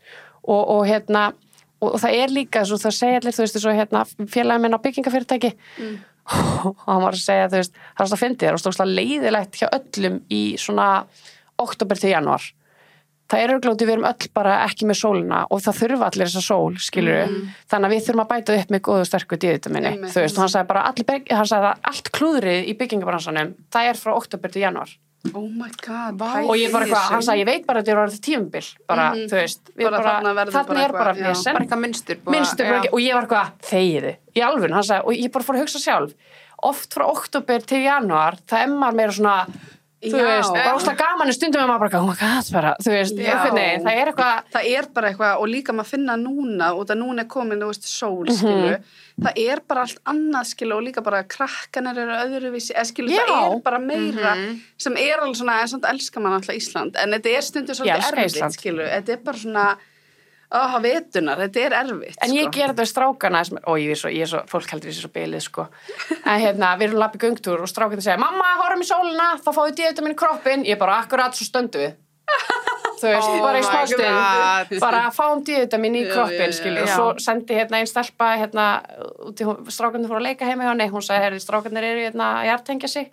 og það er líka, svo það segja allir, þú veist, svo félagi minn á byggingafyrirtæki og hann var að segja, þú veist, það er að fyndi þér og stóðslega leiðilegt hjá öllum í svona október til janúar. Það er örglóti, við erum öll bara ekki með sólina og það þurfa allir þessa sól, skilur þannig að við þurfum að bæta upp með góðu sterku D-vitaminni, þú veist, og hann sagði bara hann sagði að allt klúðrið í byggingabransanum það er frá október til janúar. Oh my god, og ég bara hann sagði, ég veit bara að þetta er orðið tímabil bara, þú veist, þarna er bara vesen, bara eitthvað mynstur og ég var eitthvað, þegiðu, í alvöru hann sagði, og ég bara fór að hugsa sjálf oft frá október til janúar, það maður meira svona þú veist, báslega gaman stundum með maður bara, oh my god, bara, þú veist, það er eitthvað. Það er bara eitthvað, og líka maður finna núna, og það núna komin, þú veist, sól, skilu, það er bara allt annað, skilu, og líka bara krakkanar eru öðruvísi, skilu, það bara meira, sem alveg svona, en svona elskar maður alltaf Ísland, en þetta stundum svolítið erfitt, skilu, þetta bara svona, vetunar, þetta erfitt, en ég ger þetta við strákana, og ég er svo, fólk heldur þessi svo bilið, sko, en við erum lappið göngtúr og strákana segja, mamma, horfum í sólina, þá fáum við D-vitamin í kroppinn, ég bara akkurat svo stöndu við, þú veist, bara í smástund, bara fáum D-vitamin í kroppinn, skilju, og svo sendi einn stelpa, strákarnir fóru að leika heima hjá henni, hún sagði, strákarnir eru að jartengja sig,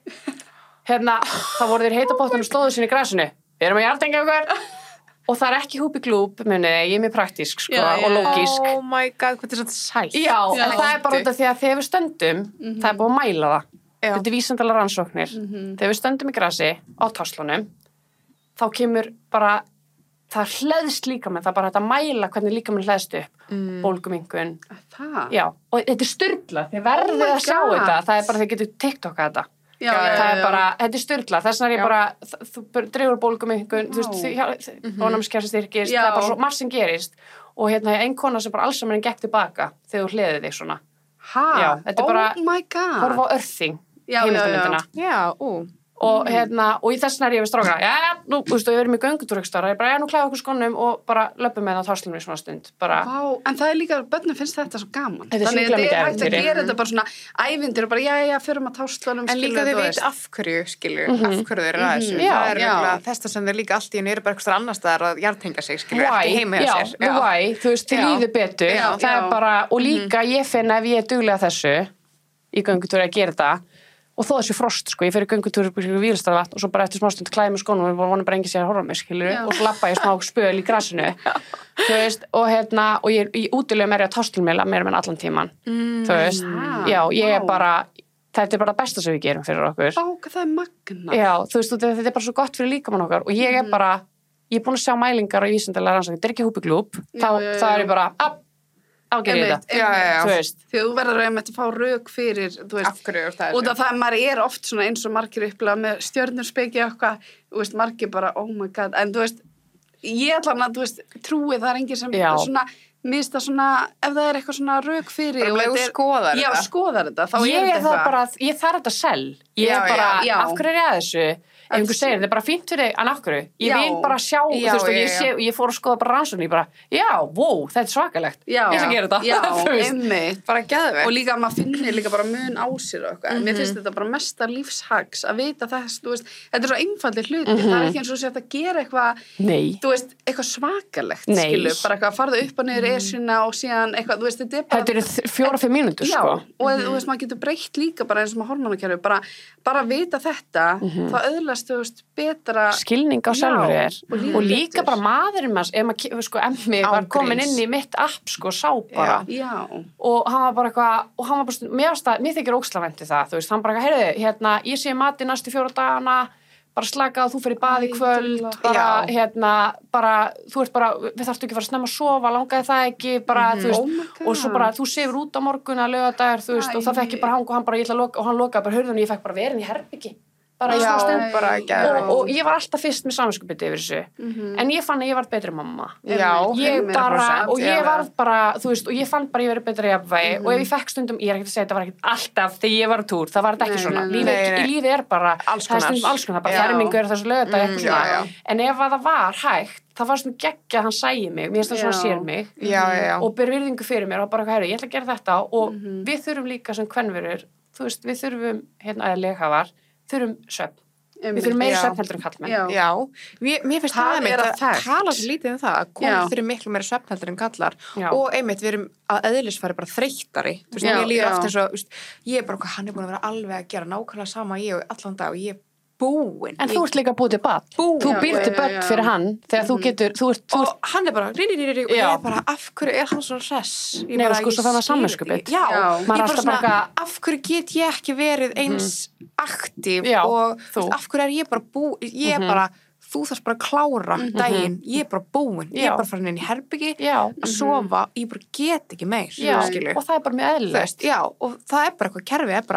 þá voru þeir heita bóttan og stóðu sinni í grasinu, við erum að jartengja okkur. Og það ekki húpiglúp, ég mjög praktísk, sko, og lógísk. Oh my god, hvað svona sætt. Já, en það bara út af því að þegar við stöndum, það búið að mæla það. Þetta vísindalega rannsóknir. Þegar við stöndum í grasi á táslunum, þá kemur bara, það hleðst líkaminn, það bara þetta mæla hvernig líkaminn hleðst upp. Bólgumingun. Það? Já, og þetta sturglað, þið verðið að sjá þetta, það bara þið getur TikTokað þetta. Það bara, þetta sturglað, þess vegna ég bara, þú dregur bólgumingun, þú veist, ónæmiskerfi styrkist, það bara svo margt sem gerist og ein kona sem bara allsammennin gekk tilbaka þegar þú hliðið þig svona. Já, þetta bara, horfa á Earthing, heimildamyndina. Og í þess vegna ég við strákana, nú, þú veist, við erum í göngutúrökstar, ég bara, nú klæða okkur skónum og bara löpum með það á táslunum í svona stund, bara. Vá, en það líka, börnum finnst þetta svo gaman. Þannig þetta hægt að gera þetta bara svona ævindir og bara, förum að táslunum, en líka þau veit af hverju, skilju, af hverju þeir eru að þessu. Það er þess sem þeir líka allt í henni eru bara eitthvað annars staðar að jartengja sig, skilju, ekki heima hjá sér. Why, þú veist, þið líður betur, það er bara, og líka ég finn ef ég duglega þessu í göngutúri að gera þetta og þó þessi frost, sko, ég fer í göngutúr í Víðilsstaðavatn og svo bara eftir smástund klæði mig skónum og vonum bara enginn sé að horfa mig, skilur og svo lappa ég smá spöl í grasinu þú veist, og ég útilegum ég að táslumila meira með allan tíman þú veist, já, ég er bara þetta er bara það besta sem við gerum fyrir okkur hvað það er magna já, þú veist, þetta er bara svo gott fyrir líkamann okkar og ég er bara, ég er búin að sjá mælingar og vísindalega rannsóknir, þetta er ekki húpiglúp þá er ég bara, ágæði þetta, þú veist því þú verður að fá rök fyrir þú veist, af hverju það út af það maður er oft svona eins og margir upplega með stjörnurspeki eitthvað, þú veist, margir bara oh my god, en þú veist ég allan að, þú veist, trúi það er engin sem svona, minnst það svona ef það er eitthvað svona rök fyrir og skoðar þetta skoðar þetta, þá ég er það bara, ég þarf þetta selv ég er bara, af hverju er ég að þessu ef einhver segir, þetta er bara fínt fyrir þig, en af hverju? Ég vil bara sjá, þú veist, og ég fór að skoða bara rannsóknir, ég bara, þetta er svakalegt. Ég skal gera þetta. Já, einmitt. Bara geðveikt. Og líka maður finnir líka bara mun á sér og eitthvað. Mér finnst þetta bara mesta lífshags að vita þess, þú veist, þetta er svo einfaldir hluti. Það er ekki eins og sé að gera eitthvað, þú veist, eitthvað svakalegt, skilu, bara eitthvað að farða upp og niður esjuna og síðan eitthvað, þú veist, þetta er 4-5 mínútur, sko. Og þú veist, maður getur breytt líka bara eins og með hormónakerfi, bara vita þetta, þá öðlast þú veist, betra skilning á sjálfur þér og líka bara maðurinn manns ef maður, sko, Emmi var komin inn í mitt app, sko, sá bara og hann var bara eitthvað og hann var bara, mér þykir ógslavænt það, þú veist, hann bara, heyrðu, ég sé matinn næstu 4 dagana, bara slaka og þú fer í bað í kvöld, bara, bara, þú ert bara, við þarftu ekki að fara að snemma að sofa, langaði það ekki, bara, þú veist, og svo bara, þú sefur út á morgun að laugardagur, þú veist, og það fekk ég bara hann og hann bara, ég ætla að loka, og hann lokaði bara hurðunni, ég fekk bara verið í herbergi bara í smá stund og ég var alltaf fyrst með samviskupið yfir þessu en ég fann að ég var betri mamma ég bara, og ég var bara þú veist, og ég fann bara að ég verið betri jafnvægi og ef ég fekk stundum, ég er ekkert að segja, þetta var ekkert alltaf þegar ég var á túr, það var þetta ekki svona í lífi er bara, það er stundum alls konar bara fermingur þessu lögða, eitthvað svona en ef það var hægt, það var svona geggja að hann sæi mig, mér finnst það svona sér mig og ber virðingu fyrir mér og bara eitthvað, ég ætla að gera þetta og við þurfum líka sem kvenverur, þú veist, við þurfum leghafar þurfum svefn. Við þurfum meira svefn heldur en kallmenn. Já. Mér finnst það einmitt að tala svo lítið um það að konur þurfum miklu meira svefn heldur en kallar og einmitt við erum að eðlisfari bara þreyttari. Þú veist, ég líður oft eins og, ég er bara, hann er búin að vera alveg að gera nákvæmlega sama ég og allan dag og ég búin. En þú ert líka búið til barn. Þú býrti börn fyrir hann þegar þú getur, og hann er bara og ég er bara, af hverju er hann svona hress? Nei, sko, svo það var samvinskupið. Já, ég bara svona, af hverju get ég ekki verið eins aktív og af hverju er ég bara ég er bara, þú þarfst bara að klára daginn, ég er bara búin, ég er bara farin inn í herbyggi að sofa, ég bara get ekki meir, skilur. Og það er bara mjög eðlilegt. Já, og það er bara eitthvað kerfi, er bara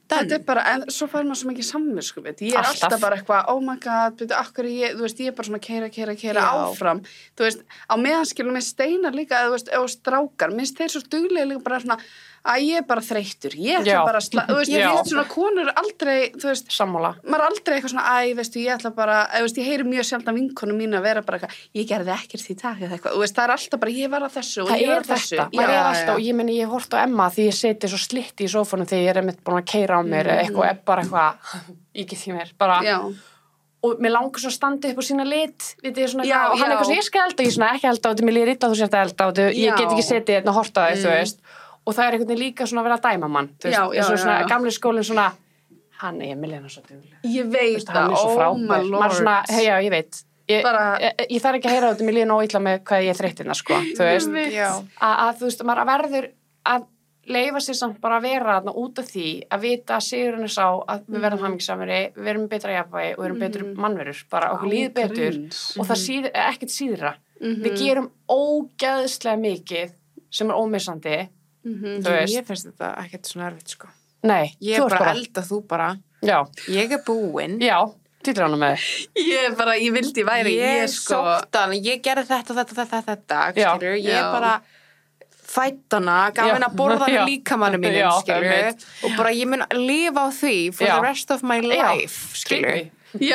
þetta bara, en svo fær maður svo mikið samviskubit, ég alltaf bara eitthvað oh my god, byrju, akkur ég, þú veist, ég bara svona keira áfram, þú veist á meðanskilum með Steinar líka, þú veist, og strákar, minnst þeir svo duglega líka bara svona að ég er bara þreyttur, ég ætla bara þú veist, ég veit svona konur aldrei, þú veist sammála, maður aldrei eitthvað svona, veistu, ég ætla bara þú veist, ég heyri mjög sjaldan vinkonu mín að vera bara eitthvað, ég gerði ekkert í dag eða eitthvað, þú veist, það er alltaf bara, ég var að þessu og ég var að þessu. Það er alltaf, og ég meni, ég hort á Emma því ég seti svo slitt í sófanum þegar ég er einmitt búin að keyra á mér eitthvað, bara eitthvað, ekki því mér, bara og mér langar svo að standa upp á sína lit vitið, svona, og hann eitthvað sem ég skal elda, ég svona ekki elda á þetta, mér líður illa þú sért að elda á þetta, ég get ekki setið hérna og horta þig, þú veist, og það er einhvern veginn líka svona að vera að dæma mann, þú veist, svona gamli skólinn svona, hann er Emiliana svo dugleg. Ég veit það, hann er svo frábær, maður svona, já, ég veit, ég þarf ekki að heyra á þetta, mér líður nóg illa með hvað ég er þreyttina, sko, þú veist, að þú veist, maður verður að leyfa sér samt bara að vera þarna út af því að vita að sigurinn er sá að við verðum hamingjusamari, við verðum betra jafnvægi og við verðum betur mannverur, bara okkur líður betur og það ekkert síðra. Við gerum ógeðslega mikið sem er ómissandi, þú veist. Ég finnst þetta ekkert svona erfitt, sko. Nei, ég er bara elda, þú bara. Já. Ég er búin. Já, týtur hana með. Ég vildi væri, ég sóttan, ég gerði þetta, skilur, ég bara fættana, gaf henni að borða hann líkamannu mínum, skilju, og bara ég mun að lifa á því for the rest of my life, skilju.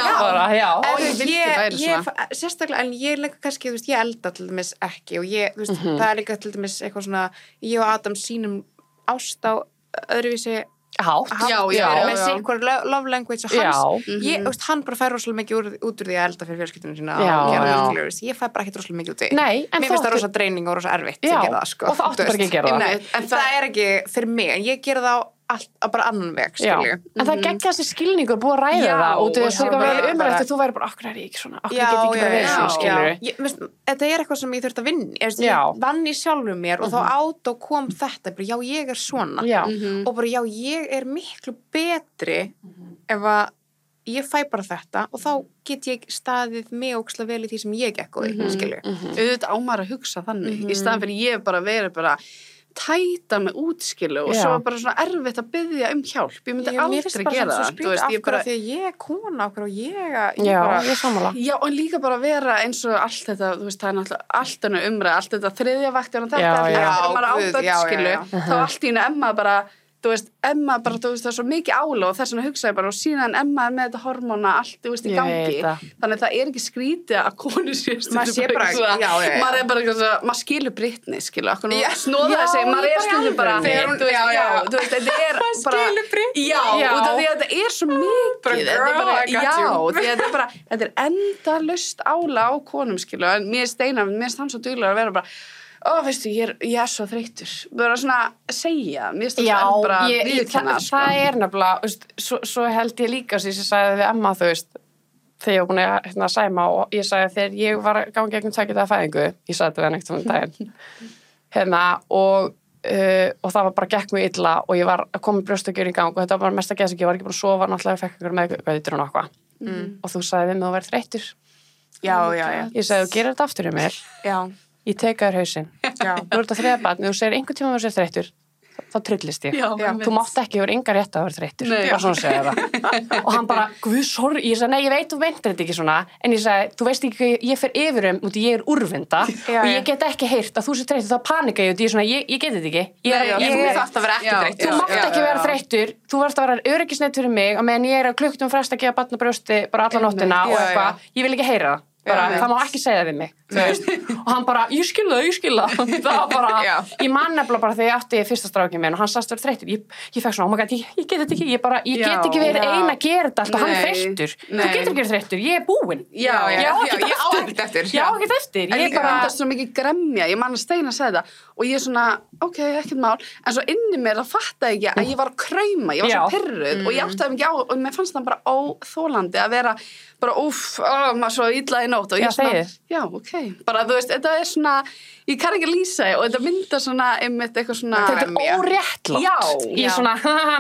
Sérstaklega, en ég líka kannski, þú veist, ég elda til dæmis ekki og ég, þú veist, það er líka til dæmis eitthvað svona, ég og Adam sínum ást á öðruvísi hátt, með sikkur love language og hans, ég, veist, hann bara fær rosalega mikið út úr því að elda fyrir fjölskyldunum sína ég fæ bara ekkert rosalega mikið út því mér finnst það rosalega dreining og rosalega erfitt að gera það, sko, og það áttu bara ekki að gera það en það er ekki fyrir mig, en ég gera það á bara annan veg, skilju. En það geggja þessi skilningur búið að ræða það og þú verður umrætt og þú væri bara, okkur er ég ekki svona, okkur get ekki bara verið svona, skilju. Þetta er eitthvað sem ég þurft að vinna, ég vann í sjálfum mér og þá át og kom þetta, já, ég er svona og bara, já, ég er miklu betri ef að ég fæ bara þetta og þá get ég staðið mig ókslega vel í því sem ég gekk og því, skilju. Auðvitað á maður að hugsa þannig, í staðan fyrir ég bara verið bara tæta með útskilu og svo bara svona erfitt að biðja hjálp, ég myndi aldrei gera það, þú veist, ég bara því að ég er kona okkur og ég ég sammála. Já, og líka bara vera eins og allt þetta, þú veist, það er náttúrulega allt hennu umræð, allt þetta þriðja vaktir og þetta, þegar maður áböld, skilu, þá allt í hennu Emma bara, þú veist, Emma bara, þú veist, það er svo mikið ála og þess vegna hugsaði bara og síðan Emma er með þetta hormóna allt, þú veist, í gangi þannig að það er ekki skrítið að konu sést maður sé bara, maður er bara maður skilur Britney, skilu snóðaði sig, maður er stundum bara þú veist, þetta er bara skilur Britney, út af því að þetta er svo mikið þetta er endalaust ála á konum, skilu, en mér Steinar, mér hann svo duglegur að vera bara veistu, ég er svo þreytur bara svona að segja mér bara viðurkenna það er nefnilega, svo held ég líka sem ég sagði við Emma, þú veist þegar ég var búin að sæma og ég sagði þegar ég var að ganga gegnum tækja það fæðingu ég sagði þetta við hann ekkert um daginn og það var bara gekk mjög illa og ég var að koma brjóstökjur í gang og þetta var bara mest að geða sig, ég var ekki búin að sofa náttúrulega fekk ykkur með gautur og nokkvað og þú sagði við mig að þú verið þreytur ég sagði þú gerir þetta aftur í mér ég teka þér hausinn nú er þetta þriðja barn, þú segir einhvern tíma að vera þreytur þá trillist ég þú mátt ekki vera enga rétt að vera þreytur bara svona segja það og hann bara, guð, sorry, ég sagði, nei, ég veit þú veintir þetta ekki svona en ég sagði, þú veist ekki, ég fer yfir út ég er úrvinda og ég get ekki heyrt að þú sé þreytur, þá panika ég og ég er svona, ég get þetta ekki ég þarf að vera ekki þreytur þú mátt ekki vera þreytur, þú verðst að vera öryggisnett fyrir mig og meðan ég er á klukkutum frest að gefa barn á brjósti bara alla nóttina og eitthvað, ég vil ekki heyra það má ekki segja við mig og hann bara, ég skil það það var bara, ég man nefnilega bara þegar ég átti fyrsta strákinn minn og hann sagðist verið þreytur ég fekk svona, oh my god, ég get þetta ekki ég get ekki verið eina að gera þetta alltaf hann er þreytur, þú getur ekki verið þreytur ég er búin, ég á ekkert eftir ég bara endast svo mikið gremja, ég man að Steina segja það og ég er svona, ok, ekkert mál en svo inni mér það fattaði ekki að ég var að krauma ég var svo pirruð og ég áttaði mikið á og mér fannst það bara óþolandi að vera bara maður svo illa í nótt og ég svona, já, ok bara þú veist, þetta er svona ég kann ekki lýsa og þetta myndar svona einmitt eitthvað svona þetta er óréttlátt ég svona,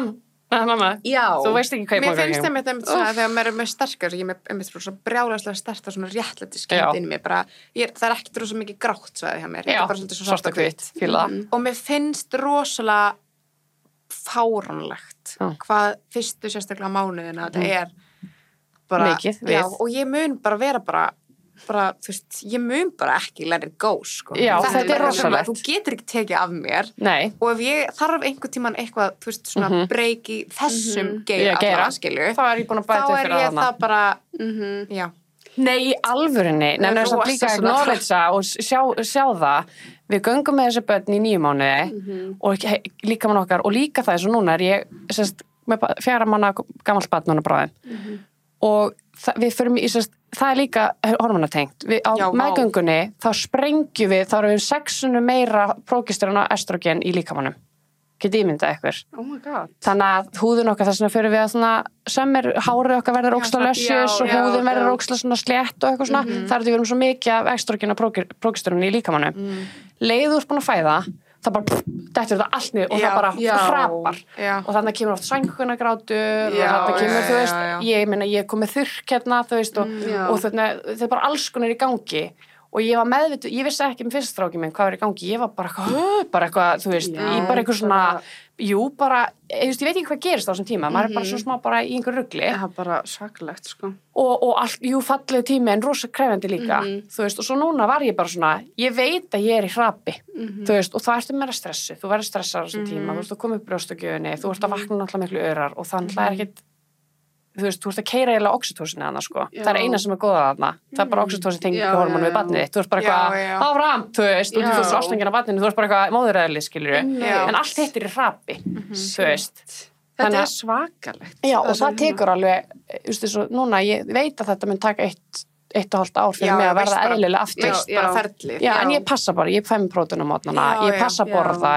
þú veist ekki hvað ég mér finnst einmitt svona þegar maður er með sterkar ég er einmitt svona brjálæslega sterkar svona réttlæti skemmt inn í mig bara, það er ekkert rosa mikið grátt svæði hjá mér þetta er bara svolítið svo svart og hvitt og mér finnst rosalega fáránlegt hvað fyrstu sérstaklega mánuðina þetta bara, mikið, og ég mun bara vera bara, þú veist, ég mun bara ekki let it go, sko. Já, þetta rosalegt. Þú getur ekki tekið af mér. Nei. Og ef ég þarf einhvern tímann eitthvað, þú veist, svona break í þessum geira, skilju. Þá ég búin að bæta fyrir þá ég það bara, já. Nei, í alvörinni. Nei, það er líka acknowledge og sjá það. Við göngum með þessi börn í 9 mánuði og líka mann okkar og líka það eins og núna ég, með 4 mánaða gamalt barn núna bráðin. Og við förum í, það líka hormonatengt. Á meðgöngunni þá sprengjum við, þá erum við 6 meira prógesterón og estrogen í líkamanum. Getið ímyndað ykkur. Oh my god. Þannig að húðin okkar, þess vegna fyrir við að svona sömmir hárið okkar verður óksla lössjus og húðin verður óksla svona slétt og eitthvað svona. Það er því við erum svo mikið af estrogen og prógesterón í líkamanum. Leiður búin að fæða, það bara dettur þetta allt niður og það bara hrapar og þannig kemur oft sænkunagrátur og þannig kemur, þú veist, ég meina ég kom með þurrk hérna, þú veist, og þannig það er bara alls konar í gangi og ég var meðvituð, ég vissi ekki með fyrststrákið minn hvað var í gangi, ég var bara eitthvað, þú veist, ég bara eitthvað svona, bara, ég veist, ég veit ekki hvað gerist á þessum tíma, maður er bara svo smá bara í einhver rugli. Það er bara svakalegt, sko. Og allt, fallegu tími en rosa krefandi líka, þú veist, og svo núna var ég bara svona, ég veit að ég er í hrapi, þú veist, og það ertu meira stressu, þú verður stressar á þessum tíma, þú veist, þú komið upp brjóstagjöfinni, þú ert að vakna náttúrulega miklu örar og þannig er ekkit, þú veist, þú ert að keyra eiginlega oxytocin hana, sko. Það er eina sem er góða þarna. Það er bara oxytocin tengingu hormónu við barnið þitt. Þú ert bara eitthvað áfram, þú veist, þú ert ástfangin af barninu, þú ert bara eitthvað móðuræðli, skilurðu. En allt hitt í hrapi, þú veist. Þetta er svakalegt. Já, og það tekur alveg, þú veist, svo núna, ég veit að þetta mun taka 1,5 ár fyrir mig að verða eðlilega aftur. Bara ferli. Já, en ég passa bara, ég fæ mig prótín á mótnana, ég passa að borða,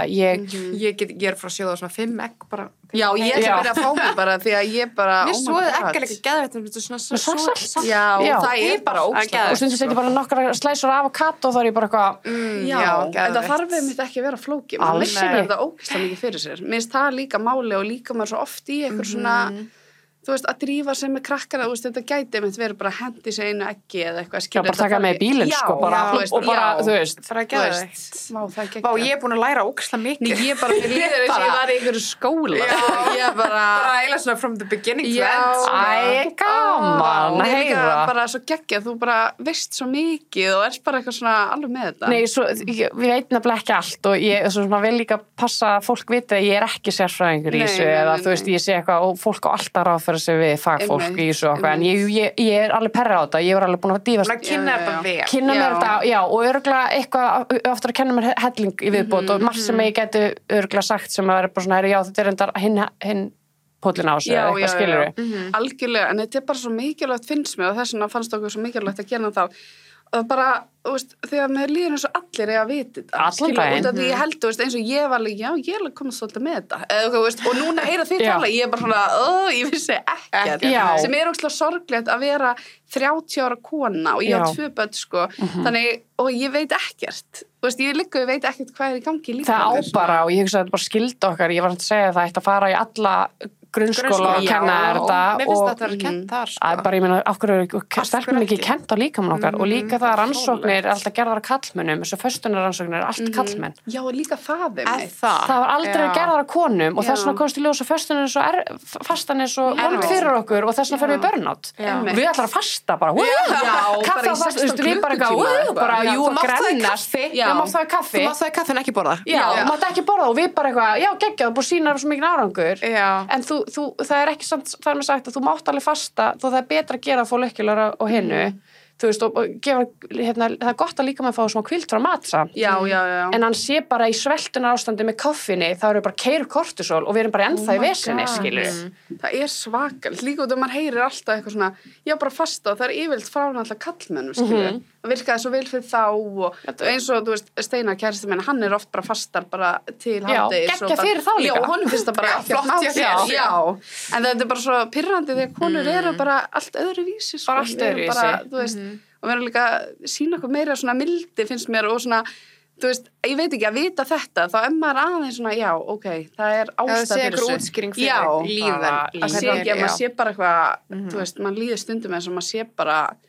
ég er frá að sjóða svona 5 egg bara. Já, ég er að byrja að fá mig bara því að ég bara, mér svoði eggalega geðveitt, svona já, og það er bara ógeðveitt. Og stundum setjum bara nokkra slæsur af avokado og þá er ég bara eitthvað, já, en það þarf einmitt ekki að vera flókið. Maður missir þetta ógeðslega mikið fyrir sér. Mér finnst það líka máli og líka maður svo oft í eitthvað svona þú veist, að drífa sig með krakkana, þú veist, þetta gæti með verið bara hendi sig einu eggi eða eitthvað, skilur. Já, bara taka með bílinn, sko, bara, og bara, þú veist. Það er geðveikt. Vá, ég er búin að læra ógeðslega mikið. Ég bara, mér líður þess að ég var í einhverju skóla. Ég bara eiginlega svona from the beginning to end. Æ, gaman að heyra. Bara svo geggjað, þú bara veist svo mikið og ert bara eitthvað svona alveg með þetta. Nei, svo, við veit nefnilega ekki allt og ég, svona, vil líka passa að fólk viti að ég er ekki sérfræðingur í þessu eða, þú veist, ég sé eitthvað og fólk á alltaf ráð fyrir sig við fagfólk í þessu okkar, en ég er alveg perra á þetta, ég var alveg búin að dýfast kynna þetta vel, kynna mér þetta, já, og örgulega eitthvað aftur að kenna mér helling í viðbót og margt sem ég geti örgulega sagt sem að vera bara svona, já, þetta er endar hinn póllin á þessu, eitthvað skilur algjörlega, en þetta er bara svo mikilvægt finnst mér og þess vegna fannst okkur svo mikilvægt að gera það og bara, þú veist, þegar mér líður eins og allir er að vita þetta. Allan daginn. Út af því ég held, þú veist, eins og ég var alveg, já, ég er alveg komið svolítið með þetta. Eða, þú veist, og núna heyra því tala, ég er bara svona, ég vissi ekkert. Sem er ógeðslega sorglegt að vera 30 ára kona og ég á 2 börn, sko. Þannig, og ég veit ekkert. Þú veist, ég veit ekkert hvað er í gangi líka. Það á bara, og ég hugsa að þetta bara skildi okkar, ég var að segja það ætti að fara í alla grunnskóla og kenna þetta mér finnst þetta að vera kent þar sko. Bara ég meina, okkur er stelpum ekki kent á líkamann okkar og líka það rannsóknir er alltaf gerðar á kallmönnum, þessu föstunarrannsóknir er allt kallmenn. Já, og líka það það var aldrei gerðar á konum og þess vegna komst í ljós að föstunin er svo fastan er svo vond fyrir okkur og þess vegna fyrir við burnout. Við ætlar að fasta bara kaffa fast, við bara jú, grennast við mátt það í kaffi þú mátt það í kaffi en ekki borða þú mátt ekki borða og við bara eitthvað, já, geggjað, búið sína svo mikið árangur en það er ekki samt, það er mér sagt að þú mátt alveg fasta þó það er betra að gera að fá lökjulega og hinnu þú veist, og gefa, það er gott að líka með að fá smá hvíld frá mat samt en hann sé bara í sveltunar ástandi með koffinni, þá eru bara keyru kortisol og við erum bara ennþá í vesinni, skilur það er svakalt, líka út að maður heyrir alltaf eitthvað svona, já bara fasta og það er yfirleitt frá alltaf kallmennum, skilur það virkaði svo vel fyrir þá og eins og, þú veist, Steinar kærasti minn, hann er oft bara fastar bara til hádegis geggja fyrir þá líka já, honum finnst það bara flott hjá þér en þetta er bara svo pirrandi þegar konur eru bara allt öðruvísi bara allt öðruvísi, þú veist og við erum líka að sína okkur meira svona mildi finnst mér og svona, þú veist, ég veit ekki að vita þetta, þá maður aðeins svona, já, ok, það er ástæð fyrir þessu. Útskýring fyrir líðan. Að sé ekki að maður sé bara eitthvað, þú veist, maður líður stundum eins og maður sé bara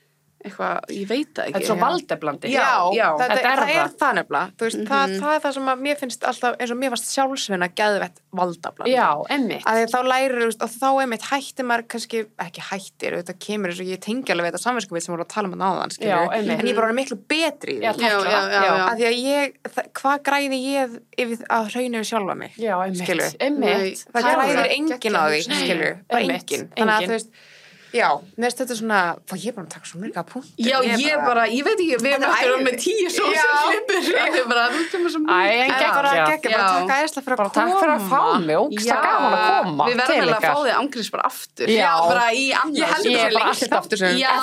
eitthvað, ég veit það ekki. Þetta er svo valdeblandi. Já, það er það nefnilega. Þú veist, það er það sem að mér finnst alltaf, eins og mér fannst sjálfsvinna geðvett valdablandi. Já, einmitt. Að þá lærir, og þá einmitt hættir maður kannski, ekki hættir, þetta kemur eins og ég tengi alveg þetta samviskupið sem voru að tala um þetta áðan, skilju. En ég er bara miklu betri í því. Af því að hvað græði ég yfir að hrauna sjálfa mig? Já, einmitt. Það græðir enginn á því, skilju. Bara enginn. Þannig að þú veist, já, mér finnst þetta svona, ég er bara að taka svo mörg að punkt. Já, ég veit ekki, við erum eftir með 10 sósuflipur. Ég er bara, þú kemur svo mjög. Bara takk æðislega fyrir að koma. Takk fyrir að fá mig, ógsta gaman að koma. Við verðum vel að fá þig ángriðs bara aftur. Já, bara í annars. Ég heldur bara bara alltaf aftur sem. Já,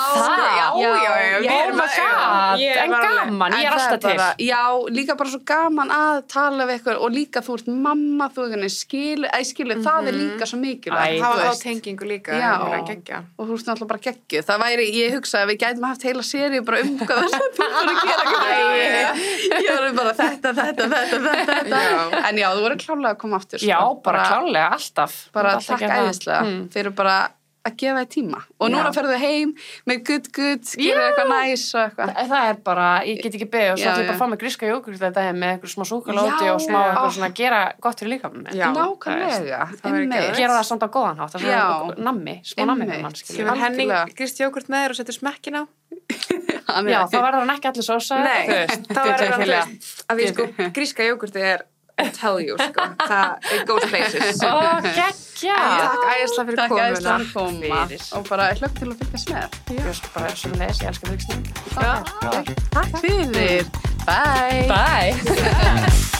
en gaman, ég er alltaf til. Já, líka bara svo gaman að tala við ykkur og líka þú ert mamma, þú skilu, það er líka svo mikilvægt. Það var á tengingu líka, og þú veist náttúrulega bara geggjuð. Það væri, ég hugsaði að við gætum haft heila seríu bara hvað þess að þú voru að gera. Ég voru bara þetta. En já, þú voru klárlega að koma aftur. Já, bara klárlega, alltaf. Bara takk æðislega fyrir bara að gefa þér tíma. Og núna ferðu heim með good, gera eitthvað næs og eitthvað. Það er bara, ég get ekki beðið og svo ætlum ég bara að fá mig gríska jógurt þetta heim með eitthvað smá súkuláti og smá eitthvað svona gera gott fyrir líkamann. Nákvæmlega. Gera það samt á góðan hátt, það er svona nammi, smá nammi fyrir mann. Kemur Henning grískt jógurt með þér og setur smekkin á? Já, þá verður hann ekki allir sósa. Nei, þá verður hann að því sko gríska jógurti er I tell you, sko. It goes places. Gekkja. Takk æðislega fyrir komuna. Takk æðislega fyrir koma. Og bara hlökk til að fylgjast með. Ég bara sömuleiðis, ég elska fylgsning. Takk fyrir. Bye. Bye.